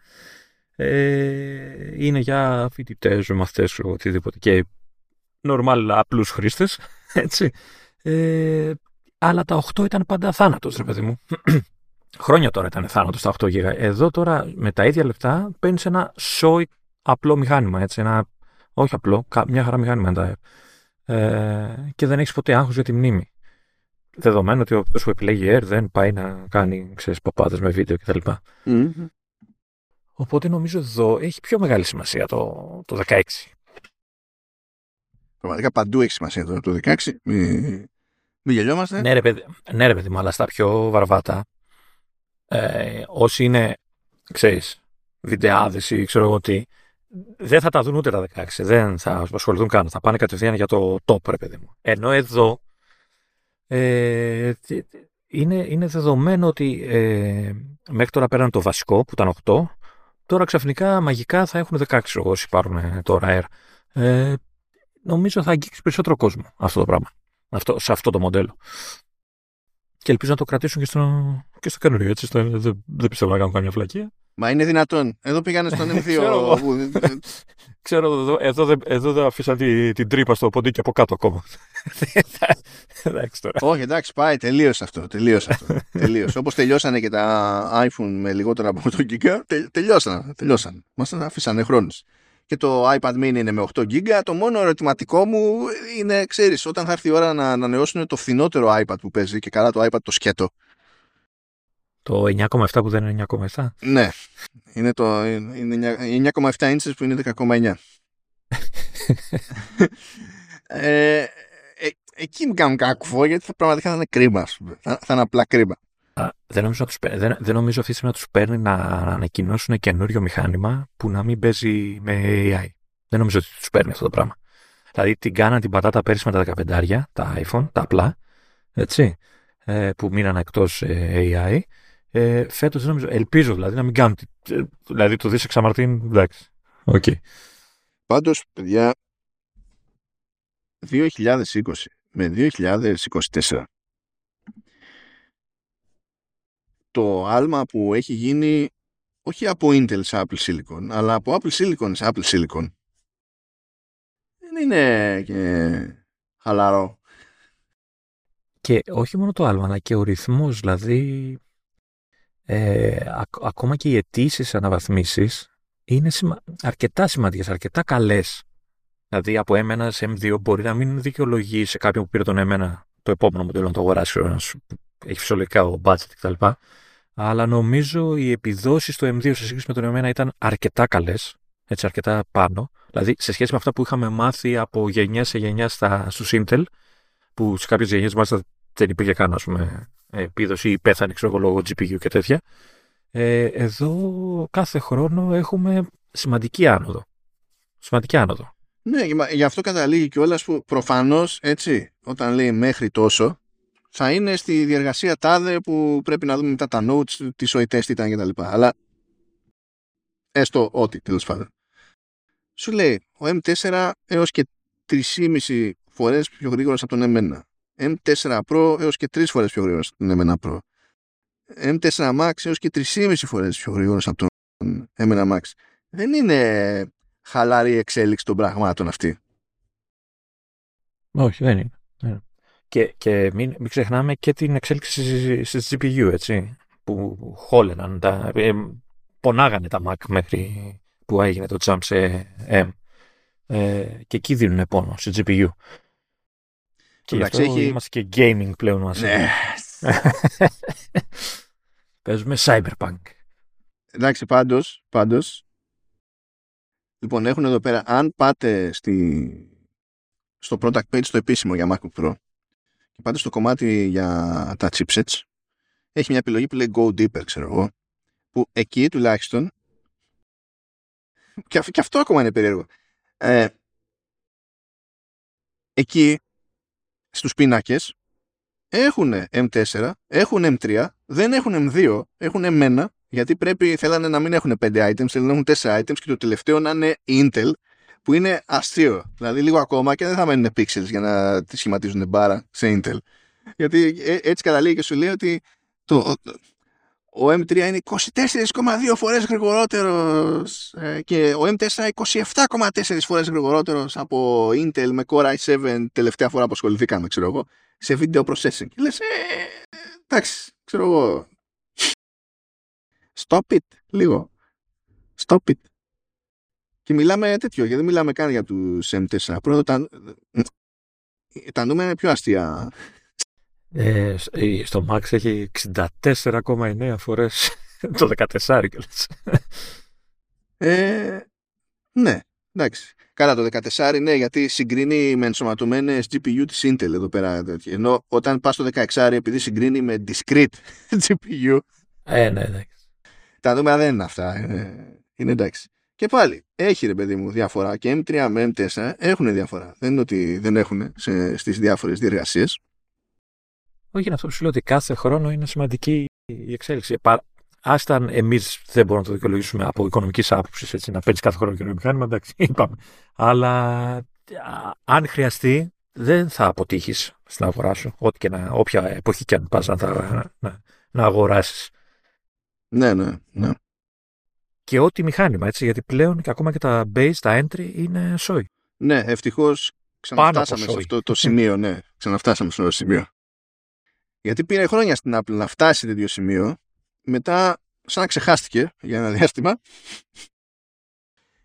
Ε, είναι για φοιτητές, μαθητές, οτιδήποτε. Και normal απλούς χρήστες, έτσι. Ε, αλλά τα οκτώ ήταν πάντα θάνατος, ρε παιδί μου. Χρόνια τώρα ήταν θάνατος τα οκτώ γίγα. Εδώ τώρα με τα ίδια λεφτά παίρνεις ένα σόι απλό μηχάνημα, έτσι. Ένα, όχι απλό, μια χαρά μηχάνημα. Ε, και δεν έχεις ποτέ άγχος για τη μνήμη. Δεδομένου ότι αυτός που επιλέγει Air δεν πάει να κάνει, ξέρεις, παπάδες με βίντεο κτλ. Mm-hmm. Οπότε νομίζω εδώ έχει πιο μεγάλη σημασία το, το δεκαέξι. Πραγματικά παντού έχει σημασία το, το δεκαέξι. Μην μη γελιόμαστε. Ναι ρε παιδί, ναι, ρε παιδί μου, αλλά στα πιο βαρβάτα, ε, όσοι είναι, ξέρεις, βιντεάδες ή ξέρω εγώ τι, δεν θα τα δουν ούτε τα δεκαέξι. Δεν θα ασχοληθούν καν. Θα πάνε κατευθείαν για το top, ρε παιδί μου. Ενώ εδώ ε, είναι, είναι δεδομένο ότι ε, μέχρι τώρα πέραν το βασικό που ήταν οκτώ, τώρα ξαφνικά μαγικά θα έχουν δεκαέξι όσοι πάρουν τώρα Air. Ε, νομίζω θα αγγίξει περισσότερο κόσμο αυτό το πράγμα. Αυτό, σε αυτό το μοντέλο. Και ελπίζω να το κρατήσουν και στο, και στο καινούριο. Έτσι, στο, δεν, δεν πιστεύω να κάνουν καμιά φλακία. Μα είναι δυνατόν. Εδώ πήγανε στον εμ δύο. Ξέρω, εδώ, εδώ, εδώ δεν αφήσαν την, την τρύπα στο ποντίκι από κάτω ακόμα. Εντάξει τώρα. Όχι, εντάξει, πάει. Τελείωσε αυτό. Τελείωσε αυτό. Τελείωσε. Όπως τελειώσανε και τα iPhone με λιγότερα από οκτώ γίγα, τε, τελειώσαν. τελειώσαν. Μας αφήσανε χρόνους. και το iPad mini είναι με οκτώ γίγα. Το μόνο ερωτηματικό μου είναι, ξέρεις, όταν θα έρθει η ώρα να ανανεώσουν το φθηνότερο iPad που παίζει, και καλά το iPad το σκέτο. Το εννιά κόμμα επτά που δεν είναι εννιά κόμμα επτά. Ναι, είναι το είναι εννιά κόμμα επτά ίντσες που είναι δέκα κόμμα εννιά. ε, ε, εκεί μου κάνουν κακό, γιατί θα πραγματικά θα είναι κρίμα. Θα, θα είναι απλά κρίμα. Α, δεν, νομίζω τους, δεν, δεν νομίζω αυτή τη στιγμή να τους παίρνει να ανακοινώσουν καινούριο μηχάνημα που να μην παίζει με έι άι. Δεν νομίζω ότι τους παίρνει αυτό το πράγμα. Δηλαδή την κάναν την πατάτα πέρυσι με τα δεκαπεντάρια, τα iPhone, τα απλά, έτσι, ε, που μείναν εκτός ε, έι άι. Ε, φέτος δεν νομίζω, ελπίζω δηλαδή να μην κάνουν. Ε, δηλαδή το δεις εξαμαρτήν, εντάξει. Okay. Πάντως, παιδιά, δύο χιλιάδες είκοσι με δύο χιλιάδες είκοσι τέσσερα το άλμα που έχει γίνει όχι από Intel σε Apple Silicon, αλλά από Apple Silicon σε Apple Silicon, δεν είναι και χαλαρό. Και όχι μόνο το άλμα, αλλά και ο ρυθμός, δηλαδή ε, ακ- ακόμα και οι αιτήσεις αναβαθμίσεις είναι σημα... αρκετά σημαντικές, αρκετά καλές. Δηλαδή από εμ ένα σε εμ δύο μπορεί να μην δικαιολογεί σε κάποιον που πήρε τον εμ ένα το επόμενο μοντέλο να το αγοράσει, έχει φυσιολογικά ο budget κτλ. Αλλά νομίζω οι επιδόσεις του εμ δύο σε σύγκριση με τον εμ ένα ήταν αρκετά καλές, έτσι, αρκετά πάνω. Δηλαδή σε σχέση με αυτά που είχαμε μάθει από γενιά σε γενιά στα, στους Intel, που σε κάποιες γενιές μάλιστα δεν υπήρχε καν, ας πούμε, επίδοση ή πέθανε, ξέρω εγώ, λόγω τζι πι γιου και τέτοια. Ε, εδώ κάθε χρόνο έχουμε σημαντική άνοδο. Σημαντική άνοδο. Ναι, γι' αυτό καταλήγει κιόλας που προφανώς, έτσι, όταν λέει μέχρι τόσο, θα είναι στη διεργασία τάδε που πρέπει να δούμε μετά τα notes, τις ο ι τεστ ήταν κτλ. Αλλά έστω ότι, τέλος πάντων. Σου λέει, ο εμ τέσσερα έως και τρεις κόμμα πέντε φορές πιο γρήγορος από τον εμ ένα. εμ τέσσερα Pro έως και τρεις φορές πιο γρήγορος από τον εμ ένα Pro. εμ τέσσερα Max έως και τρεις κόμμα πέντε φορές πιο γρήγορος από τον εμ ένα Max. Δεν είναι χαλαρή εξέλιξη των πραγμάτων αυτή. Όχι, δεν είναι. Yeah. Και, και μην, μην ξεχνάμε και την εξέλιξη στις τζι πι γιου, έτσι, που χόλαιναν, τα, ε, πονάγανε τα Mac μέχρι που έγινε το jump σε M. Ε, και εκεί δίνουν πόνο σε τζι πι γιου. Και γι' αυτό έχει... είμαστε και gaming πλέον μαζί. Ναι. Παίζουμε Cyberpunk. Εντάξει, πάντως, πάντως, λοιπόν, έχουν εδώ πέρα, αν πάτε στη, στο product page, στο επίσημο για MacBook Pro, και πάτε στο κομμάτι για τα chipsets, έχει μια επιλογή που λέει Go Deeper, ξέρω εγώ, που εκεί τουλάχιστον, και, και αυτό ακόμα είναι περίεργο, ε, εκεί στους πίνακες έχουν εμ τέσσερα, έχουν εμ τρία, δεν έχουν εμ δύο, έχουν εμ ένα, γιατί πρέπει, θέλανε να μην έχουν πέντε items, θέλουν να έχουν τέσσερα items και το τελευταίο να είναι Intel, που είναι αστείο. Δηλαδή λίγο ακόμα και δεν θα μένουν pixels για να τη σχηματίζουν μπάρα σε Intel. Γιατί έτσι καταλήγει και σου λέει ότι το, ο εμ τρία είναι είκοσι τέσσερα κόμμα δύο φορές γρηγορότερος και ο εμ τέσσερα είκοσι επτά κόμμα τέσσερα φορές γρηγορότερος από Intel με Core άι σέβεν τελευταία φορά που ασχοληθήκαμε, ξέρω εγώ, σε video processing. Και λες, ε, εντάξει, ξέρω εγώ, stop it, λίγο. Stop it. Και μιλάμε τέτοιο, γιατί δεν μιλάμε καν για τους εμ τέσσερα. Πρώτα τα, τα νούμερα είναι πιο αστεία. Ε, στο Max έχει εξήντα τέσσερα κόμμα εννέα φορές το δεκατέσσερα κιόλας. Ε, ναι, εντάξει. Καλά, το δεκατέσσερα ναι, γιατί συγκρίνει με ενσωματωμένες τζι πι γιου της Intel εδώ πέρα. Ενώ όταν πας στο δεκαέξι, επειδή συγκρίνει με discrete τζι πι γιου. Ε, ναι, εντάξει. Τα νούμερα δεν είναι αυτά. Είναι, είναι εντάξει. Και πάλι, έχει ρε παιδί μου διαφορά. Και εμ τρία με εμ τέσσερα έχουν διαφορά. Δεν είναι ότι δεν έχουν σε, στις διάφορες διεργασίες. Όχι, είναι αυτό που σου λέω ότι κάθε χρόνο είναι σημαντική η εξέλιξη. Άστα αν εμείς δεν μπορούμε να το δικαιολογήσουμε από οικονομικής άποψης, να παίρνεις κάθε χρόνο καινούριο μηχάνημα, εντάξει, είπαμε. Αλλά α, αν χρειαστεί, δεν θα αποτύχεις στην αγορά σου. Ό,τι και να, όποια εποχή και αν πας να, να, να, να αγοράσεις. Ναι, ναι, ναι. Και ό,τι μηχάνημα, έτσι, γιατί πλέον και ακόμα και τα base, τα entry είναι σόι. Ναι, ευτυχώς ξαναφτάσαμε σε αυτό το σημείο, ναι. Ξαναφτάσαμε σε αυτό το σημείο. Γιατί πήρε χρόνια στην Apple να φτάσει τέτοιο σημείο, μετά σαν να ξεχάστηκε για ένα διάστημα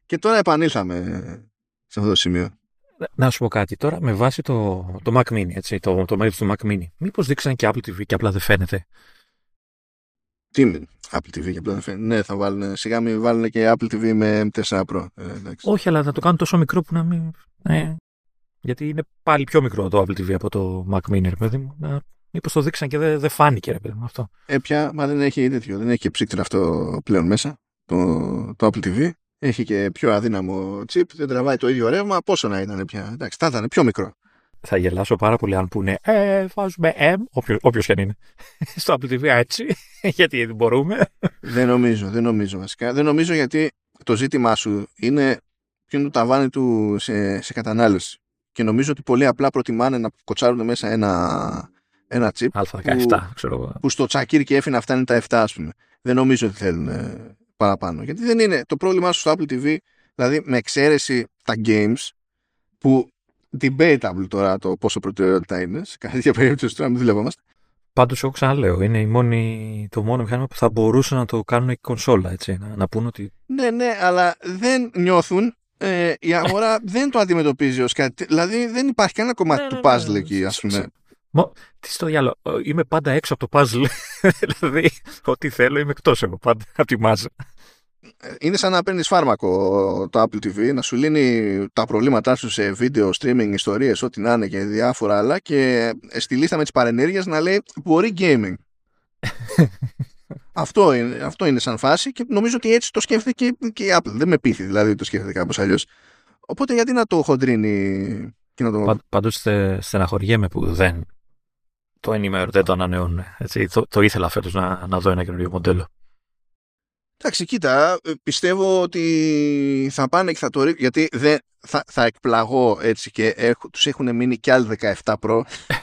Και τώρα επανήλθαμε σε αυτό το σημείο. Να σου πω κάτι τώρα, με βάση το, το Mac Mini, έτσι, το, το μέγεθος του Mac Mini. Μήπως δείξαν και Apple τι βι και απλά δεν φαίνεται. Τι με Apple τι βι και απλά δεν φαίνεται. Ναι, θα βάλουν, σιγά μην βάλουν και Apple τι βι με εμ φορ Pro. Ε, Όχι, αλλά θα το κάνουν τόσο μικρό που να μην... Ε, γιατί είναι πάλι πιο μικρό το Apple τι βι από το Mac Mini, ρε παιδί μου. Να... Μήπως το δείξαν και δεν, δεν φάνηκε, ρε παιδί μου, αυτό. Ε, πια, μα δεν έχει τέτοιο, δεν έχει και ψύκτρα αυτό πλέον μέσα, το, το Apple τι βι. Έχει και πιο αδύναμο chip, δεν τραβάει το ίδιο ρεύμα. Πόσο να ήταν πια. Εντάξει, θα ήταν πιο μικρό. Θα γελάσω πάρα πολύ αν πούνε Ε, βάζουμε M, όποιος και αν είναι, στο Apple τι βι έτσι, γιατί δεν μπορούμε. Δεν νομίζω, δεν νομίζω βασικά. Δεν νομίζω γιατί το ζήτημά σου είναι ποιο είναι το ταβάνι του σε, σε κατανάλωση. Και νομίζω ότι πολύ απλά προτιμάνε να κοτσάρουν μέσα ένα, ένα chip Α δεκαεπτά, που, ξέρω εγώ. που στο τσακίρι και έφυνα φτάνει τα επτά, ας πούμε. Δεν νομίζω ότι θέλουν ε, παραπάνω. Γιατί δεν είναι το πρόβλημά σου στο Apple τι βι, δηλαδή με εξαίρεση τα games, που debatable τώρα το πόσο προτεραιότητα είναι, σε κάθε περίπτωση τώρα μην δουλεύομαστε. Πάντως, εγώ ξαναλέω, είναι η μόνη, το μόνο μηχάνημα που θα μπορούσε να το κάνουν και κονσόλα, έτσι. Να, να πούν ότι. Ναι, ναι, αλλά δεν νιώθουν. Ε, η αγορά δεν το αντιμετωπίζει ως κάτι. Δηλαδή δεν υπάρχει κανένα κομμάτι Ναι, του ναι, puzzle ναι. εκεί, ας πούμε. Μα, τι στο διάλογο. Είμαι πάντα έξω από το puzzle. Δηλαδή, ό,τι θέλω είμαι εκτός εγώ πάντα από τη μάζα. Είναι σαν να παίρνεις φάρμακο το Apple τι βι, να σου λύνει τα προβλήματά σου σε βίντεο, streaming, ιστορίες, ό,τι να είναι και διάφορα άλλα, και στη λίστα με τις παρενέργειες να λέει μπορεί gaming. αυτό, είναι, αυτό είναι σαν φάση και νομίζω ότι έτσι το σκέφτεται και, και η Apple. Δεν με πείθει δηλαδή ότι το σκέφτεται κάπως αλλιώς. Οπότε γιατί να το χοντρίνει και να το... Πα, πάντως στε, στεναχωριέμαι που δεν το ενημέρω, δεν το ανανεώνουν. Έτσι, το, το ήθελα φέτος να, να δω ένα καινούριο μοντέλο. Εντάξει, κοίτα, πιστεύω ότι θα πάνε και θα το ρίξουν, γιατί δεν, θα, θα εκπλαγώ έτσι και έχ, τους έχουν μείνει κι άλλοι δεκαεπτά Pro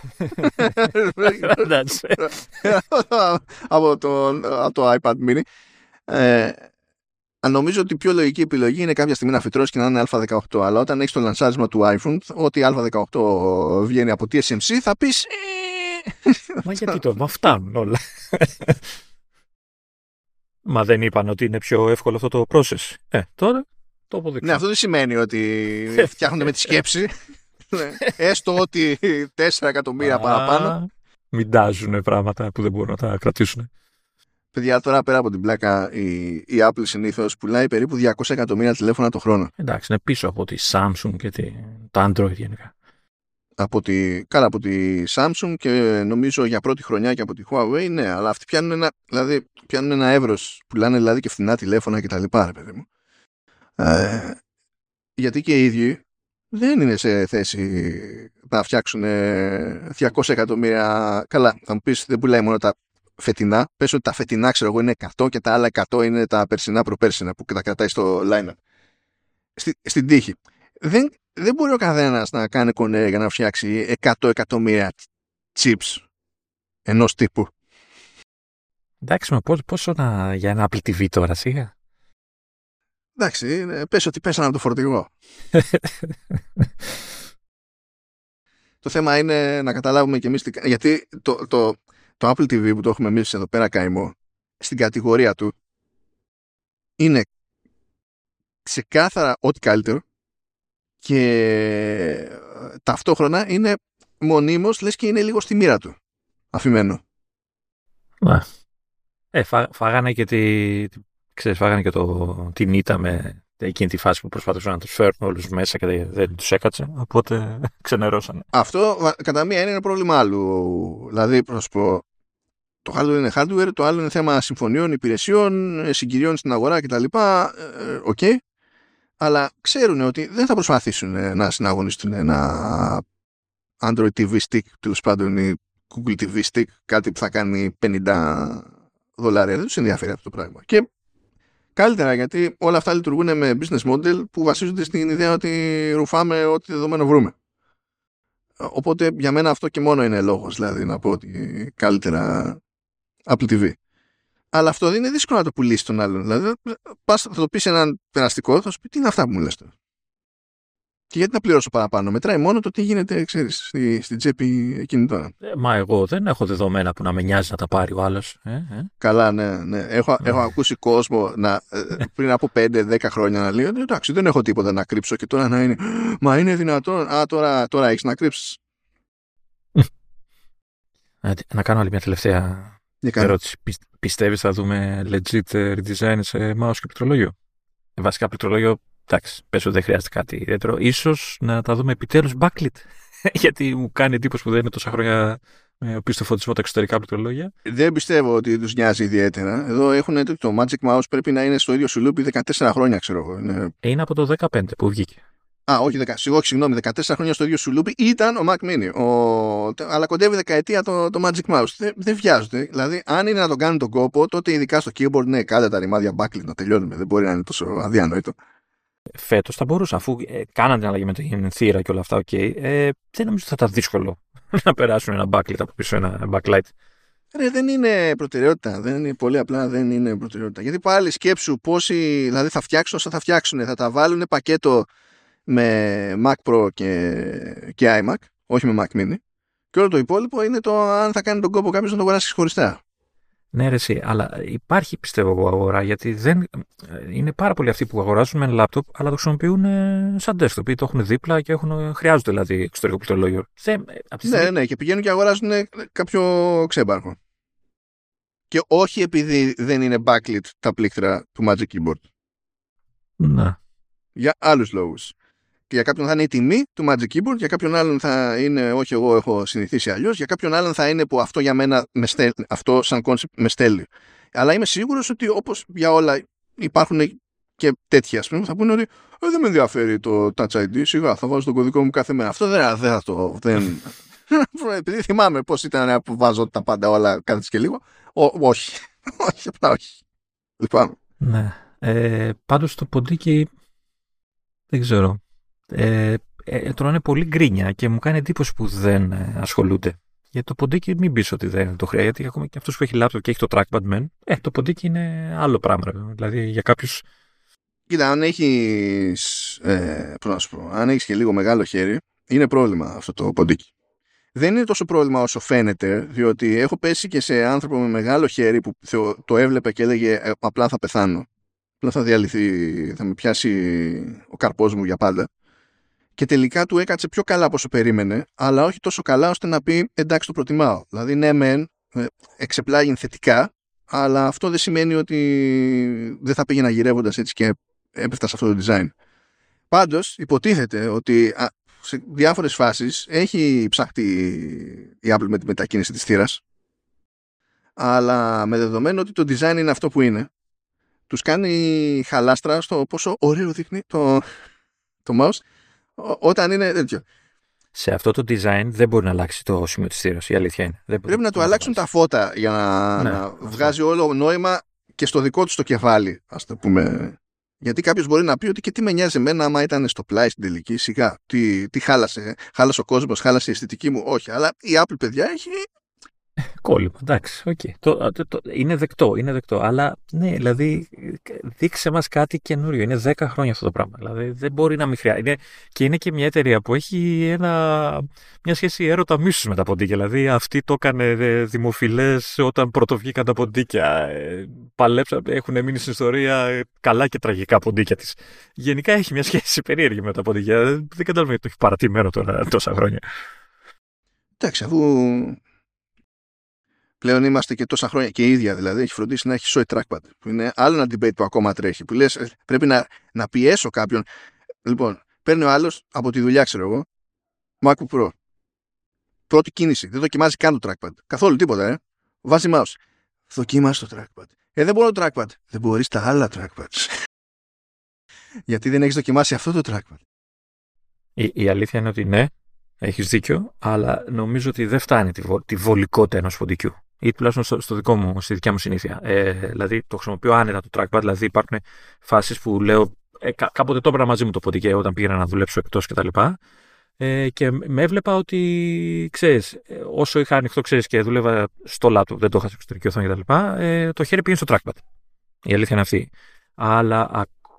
από, το, από το iPad mini. Ε, νομίζω ότι η πιο λογική επιλογή είναι κάποια στιγμή να φυτρώσει και να είναι Α δεκαοκτώ, αλλά όταν έχεις το λανσάρισμα του iPhone, ότι Α δεκαοκτώ βγαίνει από τι ες εμ σι, θα πεις Μα γιατί το, μα φτάνουν όλα. Μα δεν είπαν ότι είναι πιο εύκολο αυτό το process. Ε, τώρα το αποδείξαμε. Ναι, αυτό δεν σημαίνει ότι φτιάχνονται με τη σκέψη. Έστω ότι τέσσερα εκατομμύρια παραπάνω. Μην τάζουν πράγματα που δεν μπορούν να τα κρατήσουν. Παιδιά, τώρα πέρα από την πλάκα, η, η Apple συνήθως πουλάει περίπου διακόσια εκατομμύρια τηλέφωνα το χρόνο. Εντάξει, είναι πίσω από τη Samsung και τη, τα Android γενικά. Από τη, καλά, από τη Samsung και νομίζω για πρώτη χρονιά και από τη Huawei, ναι, αλλά αυτοί πιάνουν ένα, δηλαδή, πιάνουν ένα εύρος, πουλάνε δηλαδή και φθηνά τηλέφωνα και τα λοιπά, ρε παιδί μου. Ε, γιατί και οι ίδιοι δεν είναι σε θέση να φτιάξουν διακόσια εκατομμύρια. Καλά, θα μου πεις, δεν πουλάει μόνο τα φετινά. Πες ότι τα φετινά, ξέρω εγώ, είναι εκατό και τα άλλα εκατό είναι τα περσινά προπέρσινα που τα κρατάει στο line-up. Στη, στην τύχη. Δεν, δεν μπορεί ο καθένας να κάνει κονέ για να φτιάξει εκατό εκατομμύρια chips ενός τύπου. Εντάξει, μα πόσο, πόσο να, για ένα Apple τι βι τώρα, σιγά. Εντάξει, πες ότι πέσανε από το φορτηγό. Το θέμα είναι να καταλάβουμε και εμείς τι... Γιατί το, το, το Apple τι βι που το έχουμε εμείς εδώ πέρα καημό, στην κατηγορία του, είναι ξεκάθαρα ό,τι καλύτερο και ταυτόχρονα είναι μονίμως, λες και είναι λίγο στη μοίρα του αφημένο. Να. Ε, φά, φάγανε και τη, ξέρεις, φάγανε και το, την ήττα με εκείνη τη φάση που προσπαθούσαν να τους φέρουν όλους μέσα και δεν, δεν τους έκατσε, οπότε ξενερώσανε. Αυτό κατά μία είναι ένα πρόβλημα άλλου. Δηλαδή, προς πω, το hardware είναι hardware, το άλλο είναι θέμα συμφωνιών, υπηρεσιών, συγκυριών στην αγορά κτλ. Οκ. Okay. Αλλά ξέρουν ότι δεν θα προσπαθήσουν να συναγωνιστούν ένα Android τι βι Stick, τέλος πάντων, ή Google τι βι Stick, κάτι που θα κάνει πενήντα δολάρια. Δεν τους ενδιαφέρει αυτό το πράγμα. Και καλύτερα, γιατί όλα αυτά λειτουργούν με business model που βασίζονται στην ιδέα ότι ρουφάμε ό,τι δεδομένο βρούμε. Οπότε για μένα αυτό και μόνο είναι λόγος, δηλαδή, να πω ότι καλύτερα Apple τι βι. Αλλά αυτό δεν είναι δύσκολο να το πουλήσει τον άλλον. Δηλαδή, πας, θα το πει σε έναν περαστικό, θα σου πει τι είναι αυτά που μου λες τώρα. Και γιατί να πληρώσω παραπάνω? Μετράει μόνο το τι γίνεται, ξέρεις, στη, στην τσέπη εκείνη τώρα. Ε, μα εγώ δεν έχω δεδομένα που να με νοιάζει να τα πάρει ο άλλος. Ε, ε. Καλά, ναι, ναι. Έχω, έχω ακούσει κόσμο να, πριν από πέντε δέκα χρόνια να λέει: εντάξει, δεν έχω τίποτα να κρύψω, και τώρα να είναι. Μα είναι δυνατόν? Α, τώρα, τώρα έχεις να κρύψεις. Να, να κάνω άλλη μια τελευταία ερώτηση. Πιστεύεις θα δούμε legit redesign σε mouse και πληκτρολόγιο? Ε, βασικά πληκτρολόγιο, εντάξει, πες ότι δεν χρειάζεται κάτι ιδιαίτερο. Ίσως να τα δούμε επιτέλους backlit. Γιατί μου κάνει εντύπωση που δεν είναι τόσα χρόνια με οπίστο φωτισμό τα εξωτερικά πληκτρολόγια. Δεν πιστεύω ότι τους νοιάζει ιδιαίτερα. Εδώ έχουν το Magic Mouse, πρέπει να είναι στο ίδιο σουλούπι δεκατέσσερα χρόνια, ξέρω εγώ. Είναι... είναι από το δεκαπέντε που βγήκε. Α, όχι, δεκα... συγγνώμη, δεκατέσσερα χρόνια στο ίδιο σουλούπι ήταν ο Mac Mini. Ο... Αλλά κοντεύει δεκαετία το, το Magic Mouse. Δεν, δεν βιάζονται. Δηλαδή, αν είναι να τον κάνουν τον κόπο, τότε ειδικά στο keyboard, ναι, κάντε τα ρημάδια backlit να τελειώνουμε. Δεν μπορεί να είναι τόσο αδιανόητο. Φέτος θα μπορούσα, αφού ε, κάναν την αλλαγή με την θύρα και όλα αυτά, okay, ε, δεν νομίζω ότι θα ήταν δύσκολο να περάσουν ένα backlit από πίσω, ένα backlight. Ρε, δεν είναι προτεραιότητα. Δεν είναι, πολύ απλά δεν είναι προτεραιότητα. Γιατί πάλι σκέψου πόσοι, δηλαδή θα φτιάξουν όσα θα φτιάξουν. Θα τα βάλουν πακέτο με Mac Pro και, και iMac, όχι με Mac Mini. Και όλο το υπόλοιπο είναι το αν θα κάνει τον κόπο κάποιος να το αγοράσει χωριστά. Ναι, ρε, εσύ, αλλά υπάρχει, πιστεύω εγώ, αγορά, γιατί δεν, είναι πάρα πολλοί αυτοί που αγοράζουν με ένα λάπτοπ, αλλά το χρησιμοποιούν σαν desktop ή το έχουν δίπλα και έχουν, χρειάζονται δηλαδή εξωτερικό πληκτρολόγιο. Ναι, ναι, και πηγαίνουν και αγοράζουν κάποιο ξέμπαρχο. Και όχι επειδή δεν είναι backlit τα πλήκτρα του Magic Keyboard. Ναι. Για άλλους λόγους. Και για κάποιον θα είναι η τιμή του Magic Keyboard, για κάποιον άλλον θα είναι, όχι, εγώ έχω συνηθίσει αλλιώς, για κάποιον άλλον θα είναι που αυτό για μένα με στέλνει, αυτό σαν concept με στέλνει. Αλλά είμαι σίγουρος ότι όπως για όλα υπάρχουν και τέτοια, ας πούμε, θα πούνε ότι ε, δεν με ενδιαφέρει το Touch άι ντι, σιγά θα βάζω τον κωδικό μου κάθε μέρα. Αυτό δεν, δεν θα το... Δεν... Επειδή θυμάμαι πώς ήταν που βάζω τα πάντα όλα κάθε και λίγο. Ό, όχι, όχι, απλά όχι. Λυπάμαι. Ναι. Ε, πάντως το ποντίκι δεν ξέρω. Ε, ε, τρώνε πολύ γκρίνια και μου κάνει εντύπωση που δεν ε, ασχολούνται. Γιατί το ποντίκι μην πεις ότι δεν το χρειάζεται, γιατί ακόμα και αυτός που έχει λάπτοπ και έχει το trackpad μεν, ε, το ποντίκι είναι άλλο πράγμα. Δηλαδή για κάποιους... Κοίτα, αν έχεις, ε, πώς να σου πω, αν έχεις και λίγο μεγάλο χέρι, είναι πρόβλημα αυτό το ποντίκι. Δεν είναι τόσο πρόβλημα όσο φαίνεται, διότι έχω πέσει και σε άνθρωπο με μεγάλο χέρι που το έβλεπε και έλεγε ε, απλά θα πεθάνω. Απλά θα διαλυθεί, θα με πιάσει ο καρπός μου για πάντα. Και τελικά του έκατσε πιο καλά από όσο περίμενε, αλλά όχι τόσο καλά ώστε να πει εντάξει, το προτιμάω. Δηλαδή, ναι, μεν, εξεπλάγει θετικά, αλλά αυτό δεν σημαίνει ότι δεν θα πήγαινα γυρεύοντας έτσι και έπεφτα σε αυτό το design. Πάντως, υποτίθεται ότι σε διάφορες φάσεις έχει ψαχτεί η Apple με τη μετακίνηση της θύρας, αλλά με δεδομένο ότι το design είναι αυτό που είναι, τους κάνει χαλάστρα στο πόσο ωραίο δείχνει το, το mouse όταν είναι τέτοιο. Σε αυτό το design δεν μπορεί να αλλάξει το σημείο της θύρας, η αλήθεια είναι. Δεν Πρέπει να του αλλάξουν τα φώτα για να, ναι, να βγάζει όλο νόημα και στο δικό του το κεφάλι, ας το πούμε. Γιατί κάποιος μπορεί να πει ότι και τι με νοιάζει εμένα άμα ήταν στο πλάι στην τελική, σιγά, τι, τι χάλασε, χάλασε ο κόσμος, χάλασε η αισθητική μου, όχι, αλλά η Apple, παιδιά, έχει... Κόλλημα, εντάξει, okay. το, το, το, είναι δεκτό, είναι δεκτό, αλλά ναι, δηλαδή δείξε μας κάτι καινούριο, είναι δέκα χρόνια αυτό το πράγμα, δηλαδή δεν μπορεί να μην χρειάζεται, και είναι και μια εταιρεία που έχει ένα, μια σχέση έρωτα μίσους με τα ποντίκια, δηλαδή αυτή το έκανε δημοφιλές όταν πρωτοβγήκαν τα ποντίκια, ε, παλέψα, έχουν μείνει στην ιστορία καλά και τραγικά ποντίκια της. Γενικά έχει μια σχέση περίεργη με τα ποντίκια, δεν καταλαβαίνω γιατί το έχει παρατημένο τώρα τόσα χρόνια. Εντάξει, αφού... Πλέον είμαστε και τόσα χρόνια και η ίδια δηλαδή έχει φροντίσει να έχει Soy Trackpad. Που είναι άλλο ένα debate που ακόμα τρέχει. Που λες πρέπει να, να πιέσω κάποιον. Λοιπόν, παίρνει ο άλλος από τη δουλειά, ξέρω εγώ, MacBook Pro. Πρώτη κίνηση. Δεν δοκιμάζει καν το Trackpad. Καθόλου τίποτα, ε. Βάζει mouse. Δοκίμασε το Trackpad. Ε, δεν μπορώ το Trackpad. Δεν μπορείς τα άλλα Trackpads. Γιατί δεν έχεις δοκιμάσει αυτό το Trackpad. Η, η αλήθεια είναι ότι ναι. Έχεις δίκιο, αλλά νομίζω ότι δεν φτάνει τη, βο, τη βολικότητα ενός ποντικού. Ή τουλάχιστον στο, στο δικό μου, στη δικιά μου συνήθεια. Ε, δηλαδή το χρησιμοποιώ άνετα το trackpad, δηλαδή υπάρχουν φάσεις που λέω ε, κά, κάποτε το έπαιρνα μαζί μου το ποντικέ όταν πήγαινα να δουλέψω εκτός κτλ. Ε, και με έβλεπα ότι, ξέρεις, όσο είχα ανοιχτό, ξέρεις, και δούλευα στο laptop, δεν το είχα σε εξωτερική οθόνη κτλ. Ε, το χέρι πήγαινε στο trackpad. Η αλήθεια είναι αυτή. Αλλά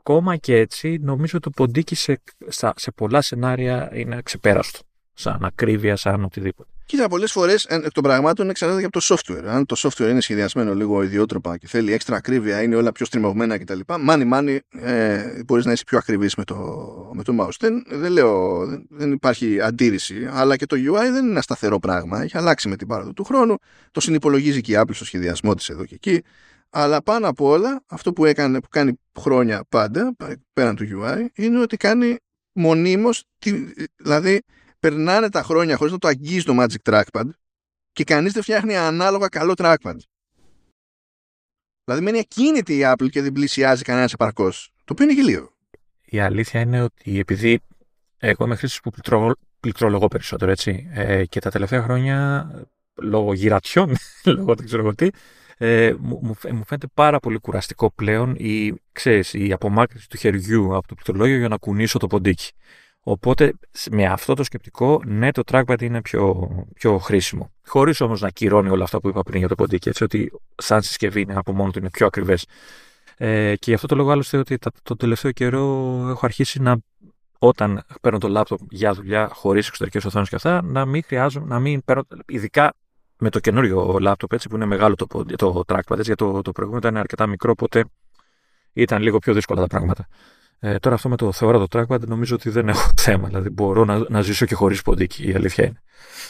ακόμα και έτσι νομίζω το ποντίκι σε, σε πολλά σενάρια είναι αξεπέραστο. Σαν ακρίβεια, σαν οτιδήποτε. Κοίτα, πολλές φορές εκ των πραγμάτων εξαρτάται και από το software. Αν το software είναι σχεδιασμένο λίγο ιδιότροπα και θέλει έξτρα ακρίβεια, είναι όλα πιο στριμωγμένα κτλ. Μάνι μάνι, ε, μπορείς να είσαι πιο ακριβής με το, με το mouse. Δεν, δεν λέω, δεν, δεν υπάρχει αντίρρηση, αλλά και το γιου άι δεν είναι ένα σταθερό πράγμα. Έχει αλλάξει με την πάροδο του χρόνου. Το συνυπολογίζει και η Apple στο σχεδιασμό της εδώ και εκεί. Αλλά πάνω απ' όλα, αυτό που, έκανε, που κάνει χρόνια πάντα, πέραν του γιου άι, είναι ότι κάνει μονίμως, δηλαδή περνάνε τα χρόνια χωρίς να το αγγίζει το Magic Trackpad και κανείς δεν φτιάχνει ανάλογα καλό trackpad. Δηλαδή μένει ακίνητη η Apple και δεν πλησιάζει κανένας επαρκώς. Το οποίο είναι γελίο. Η αλήθεια είναι ότι επειδή εγώ είμαι χρήστης που πληκτρο, πληκτρολογώ περισσότερο, έτσι, ε, και τα τελευταία χρόνια λόγω γυρατιών, λόγω δεν ξέρω τι, ε, μου, μου φαίνεται πάρα πολύ κουραστικό πλέον η, ξέρεις, η απομάκρυνση του χεριού από το πληκτρολόγιο για να κουνήσω το ποντίκι. Οπότε με αυτό το σκεπτικό, ναι, το trackpad είναι πιο, πιο χρήσιμο. Χωρίς όμως να κυρώνει όλα αυτά που είπα πριν για το ποντίκι, έτσι, ότι σαν συσκευή είναι από μόνο του είναι πιο ακριβές. Ε, και γι' αυτό το λόγο άλλωστε ότι το, το τελευταίο καιρό έχω αρχίσει να, όταν παίρνω το λάπτοπ για δουλειά χωρίς εξωτερικές οθόνες και αυτά, να μην χρειάζομαι, να μην παίρνω, ειδικά με το καινούριο λάπτοπ, έτσι, που είναι μεγάλο το, το trackpad, έτσι, γιατί το, το προηγούμενο ήταν αρκετά μικρό, οπότε ήταν λίγο πιο δύσκολα τα πράγματα. Ε, τώρα αυτό με το θεωρώ το trackpad νομίζω ότι δεν έχω θέμα. Δηλαδή μπορώ να, να ζήσω και χωρίς ποντίκι, η αλήθεια είναι.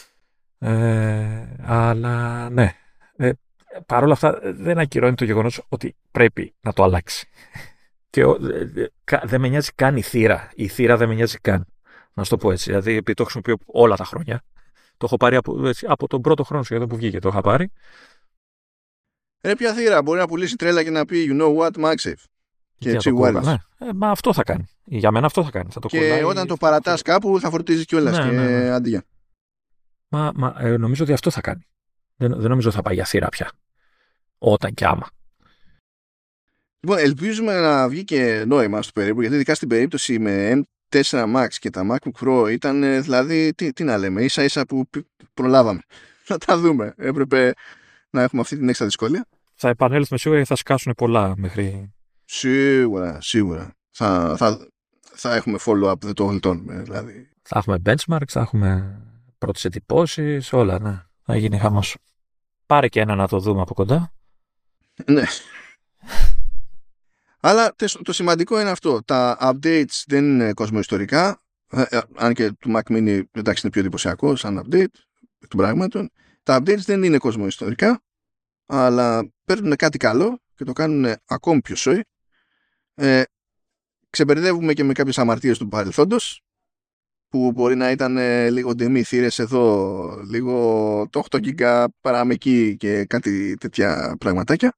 Ε, αλλά ναι. Ε, Παρ' όλα αυτά δεν ακυρώνει το γεγονός ότι πρέπει να το αλλάξει. Και ε, ε, δεν με νοιάζει καν η θύρα. Η θύρα δεν με νοιάζει καν. Να σου το πω έτσι. Δηλαδή επειδή το χρησιμοποιώ όλα τα χρόνια. Το έχω πάρει από, έτσι, από τον πρώτο χρόνο σχεδόν που βγήκε. Το είχα πάρει. Ρε, ποια θύρα μπορεί να πουλήσει τρέλα και να πει You know what, MagSafe. Και έτσι ναι. ε, Μα αυτό θα κάνει. Για μένα αυτό θα κάνει. Θα το και κολλάει, όταν το παρατάς θα... κάπου θα φορτίζει κιόλας. Ναι, και ναι, ναι. Αντί. Μα, μα ε, νομίζω ότι αυτό θα κάνει. Δεν, δεν νομίζω ότι θα πάει για θύρα πια. Όταν και άμα. Λοιπόν, ελπίζουμε να βγει και νόημα στο περίπου, γιατί ειδικά στην περίπτωση με εμ φορ Max και τα MacBook Pro ήταν δηλαδή, τι, τι να λέμε, ίσα ίσα που προλάβαμε. Να τα δούμε. Έπρεπε να έχουμε αυτή την έξτρα δυσκολία. Θα επανέλθουμε σίγουρα και θα σκάσουν πολλά μέχρι... Σίγουρα, σίγουρα. Θα, θα, θα έχουμε follow-up, δεν το γλιτώνουμε. Δηλαδή. Θα έχουμε benchmarks, θα έχουμε πρώτες εντυπώσεις, όλα, ναι. Θα γίνει χαμός. Πάρε και ένα να το δούμε από κοντά. Ναι. Αλλά το σημαντικό είναι αυτό. Τα updates δεν είναι κοσμοϊστορικά. Αν και του Mac Mini, εντάξει, είναι πιο εντυπωσιακό σαν update των πραγμάτων. Τα updates δεν είναι κοσμοϊστορικά, αλλά παίρνουν κάτι καλό και το κάνουν ακόμη πιο σοϊ. Ε, ξεμπερδεύουμε και με κάποιες αμαρτίες του παρελθόντος, που μπορεί να ήταν ε, λίγο ντεμή θύρες εδώ, λίγο το οκτώ γίγα παράμε εκεί και κάτι τέτοια πραγματάκια.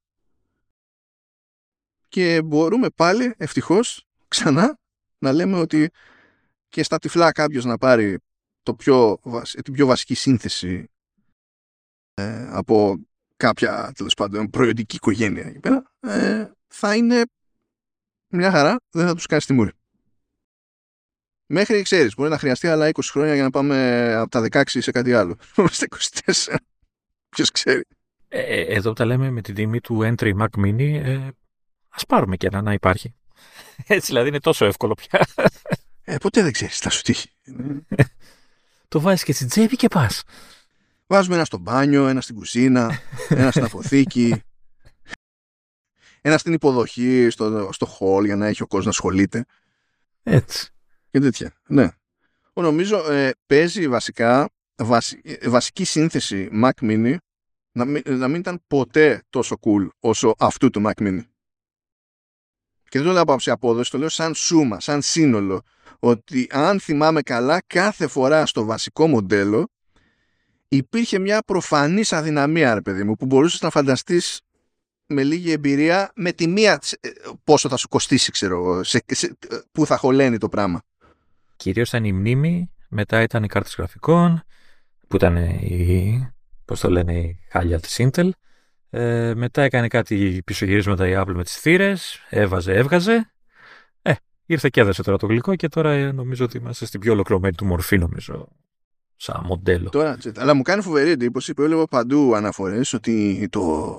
Και μπορούμε πάλι ευτυχώς ξανά να λέμε ότι και στα τυφλά κάποιος να πάρει το πιο, την πιο βασική σύνθεση ε, από κάποια, τέλος πάντων, προϊόντικη οικογένεια εκεί πέρα, ε, θα είναι μια χαρά, δεν θα τους κάνει στη μούρη. Μέχρι, ξέρεις, μπορεί να χρειαστεί άλλα είκοσι χρόνια για να πάμε από τα δεκαέξι σε κάτι άλλο. Είμαστε είκοσι τέσσερα. Ποιος ξέρει. Ε, εδώ τα λέμε με την τιμή του entry Mac Mini, ε, ας πάρουμε και ένα να υπάρχει. Έτσι δηλαδή είναι τόσο εύκολο πια. Ε, ποτέ δεν ξέρεις, θα σου τύχει. Το βάζεις και στην τσέπη και πας. Βάζουμε ένα στο μπάνιο, ένα στην κουζίνα, ένα στην αποθήκη, ένα στην υποδοχή, στο, στο hall για να έχει ο κόσμος να ασχολείται. Έτσι. Και τέτοια. Ναι. Νομίζω ε, παίζει βασικά βασι, βασική σύνθεση Mac Mini να μην, να μην ήταν ποτέ τόσο cool όσο αυτού του Mac Mini. Και δεν το λέω από απόδοση, το λέω σαν σούμα, σαν σύνολο. Ότι αν θυμάμαι καλά, κάθε φορά στο βασικό μοντέλο υπήρχε μια προφανής αδυναμία, ρε παιδί μου, που μπορούσες να φανταστείς με λίγη εμπειρία με τη μία πόσο θα σου κοστίσει, ξέρω, σε, σε, που θα χωλαίνει το πράγμα. Κυρίως ήταν η μνήμη, μετά ήταν οι κάρτες γραφικών, που ήταν η, πώς το λένε, η χάλια της Intel. Ε, μετά έκανε κάτι πισωγυρίσματα η Apple με τις θύρες, έβαζε, έβγαζε. Ε, ήρθε και έδωσε τώρα το γλυκό και τώρα νομίζω ότι είμαστε στην πιο ολοκληρωμένη του μορφή, νομίζω, σαν μοντέλο. Τώρα, αλλά μου κάνει φοβερή εντύπωση που έλεγα παντού αναφορές ότι το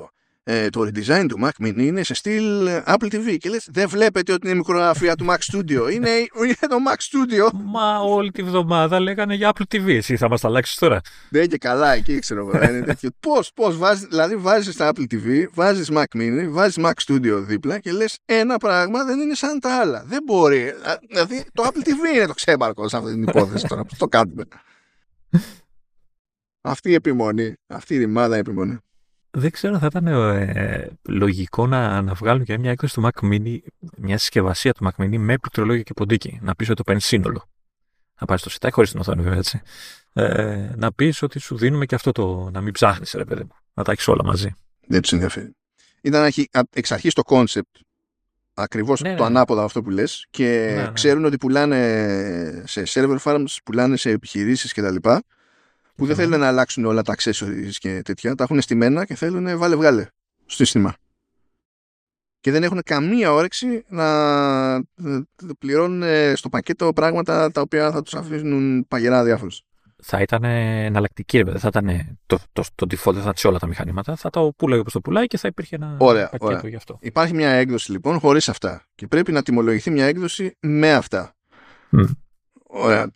ε, το redesign του Mac Mini είναι σε στυλ Apple τι βι και λες δεν βλέπετε ότι είναι μικρογραφία του Mac Studio, είναι, είναι το Mac Studio. Μα όλη τη βδομάδα λέγανε για Apple τι βι, εσύ θα μας τα αλλάξεις τώρα. Δεν και καλά εκεί ξέρω εγώ. Πώς, πώς βάζεις, δηλαδή βάζεις στα Apple τι βι, βάζεις Mac Mini, βάζεις Mac Studio δίπλα και λες ένα πράγμα δεν είναι σαν τα άλλα. Δεν μπορεί, δηλαδή το Apple τι βι είναι το ξέμπαρκο σε αυτή την υπόθεση τώρα, πώς το κάνουμε. Αυτή η επιμονή, αυτή η ρημάδα επιμονή. Δεν ξέρω, θα ήταν ε, λογικό να, να βγάλουν και μια έκδοση του Mac Mini, μια συσκευασία του Mac Mini με πληκτρολόγιο και ποντίκι. Να πεις ότι το παίρνει σύνολο. Να πάρεις το σιτάκι χωρίς την οθόνη, βέβαια έτσι. Ε, να πεις ότι σου δίνουμε και αυτό το. Να μην ψάχνεις, ρε παιδί μου. Να τα έχεις όλα μαζί. Δεν τους ενδιαφέρει. Ήταν εξ αρχής το concept ακριβώς ναι, το ναι. ανάποδο αυτό που λες και ναι, ναι. ξέρουν ότι πουλάνε σε server farms, πουλάνε σε επιχειρήσεις κτλ. Που mm. δεν θέλουν να αλλάξουν όλα τα accessories και τέτοια. Τα έχουν στημένα και θέλουν βάλε βγάλε στο σύστημα. Και δεν έχουν καμία όρεξη να πληρώνουν στο πακέτο πράγματα τα οποία θα τους αφήσουν παγερά διάφορους. Θα ήταν εναλλακτική, ρε, θα ήταν το, το, το default, δεν θα ήταν σε όλα τα μηχανήματα. Θα το πουλάει όπως το πουλάει και θα υπήρχε ένα ωραία, πακέτο ωραία. γι' αυτό. Υπάρχει μια έκδοση λοιπόν χωρίς αυτά. Και πρέπει να τιμολογηθεί μια έκδοση με αυτά. Mm. Ωραία.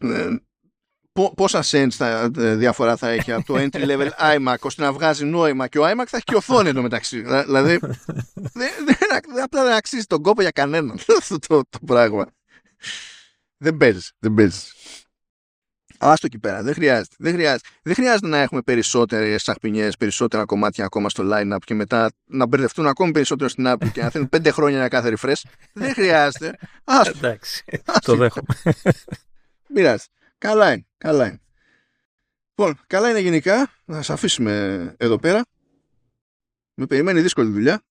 Πόσα cents θα, διαφορά θα έχει από το entry level iMac ώστε να βγάζει νόημα και ο iMac θα έχει και οθόνη εδώ μεταξύ. Δηλαδή δεν, δεν, απλά δεν αξίζει τον κόπο για κανέναν αυτό το, το πράγμα. Δεν παίζει, δεν παίζει. Άστο εκεί πέρα, δεν χρειάζεται. Δεν χρειάζεται, δεν χρειάζεται να έχουμε περισσότερες σαχπινιές, περισσότερα κομμάτια ακόμα στο line-up και μετά να μπερδευτούν ακόμη περισσότερο στην Apple και να θέλουν πέντε χρόνια για κάθε refresh. Δεν χρειάζεται. Άστο. Εντάξει, το δέχομαι. Πειράζει. Καλά είναι, καλά είναι. Λοιπόν, καλά είναι γενικά. Να σας αφήσουμε εδώ πέρα. Με περιμένει δύσκολη δουλειά,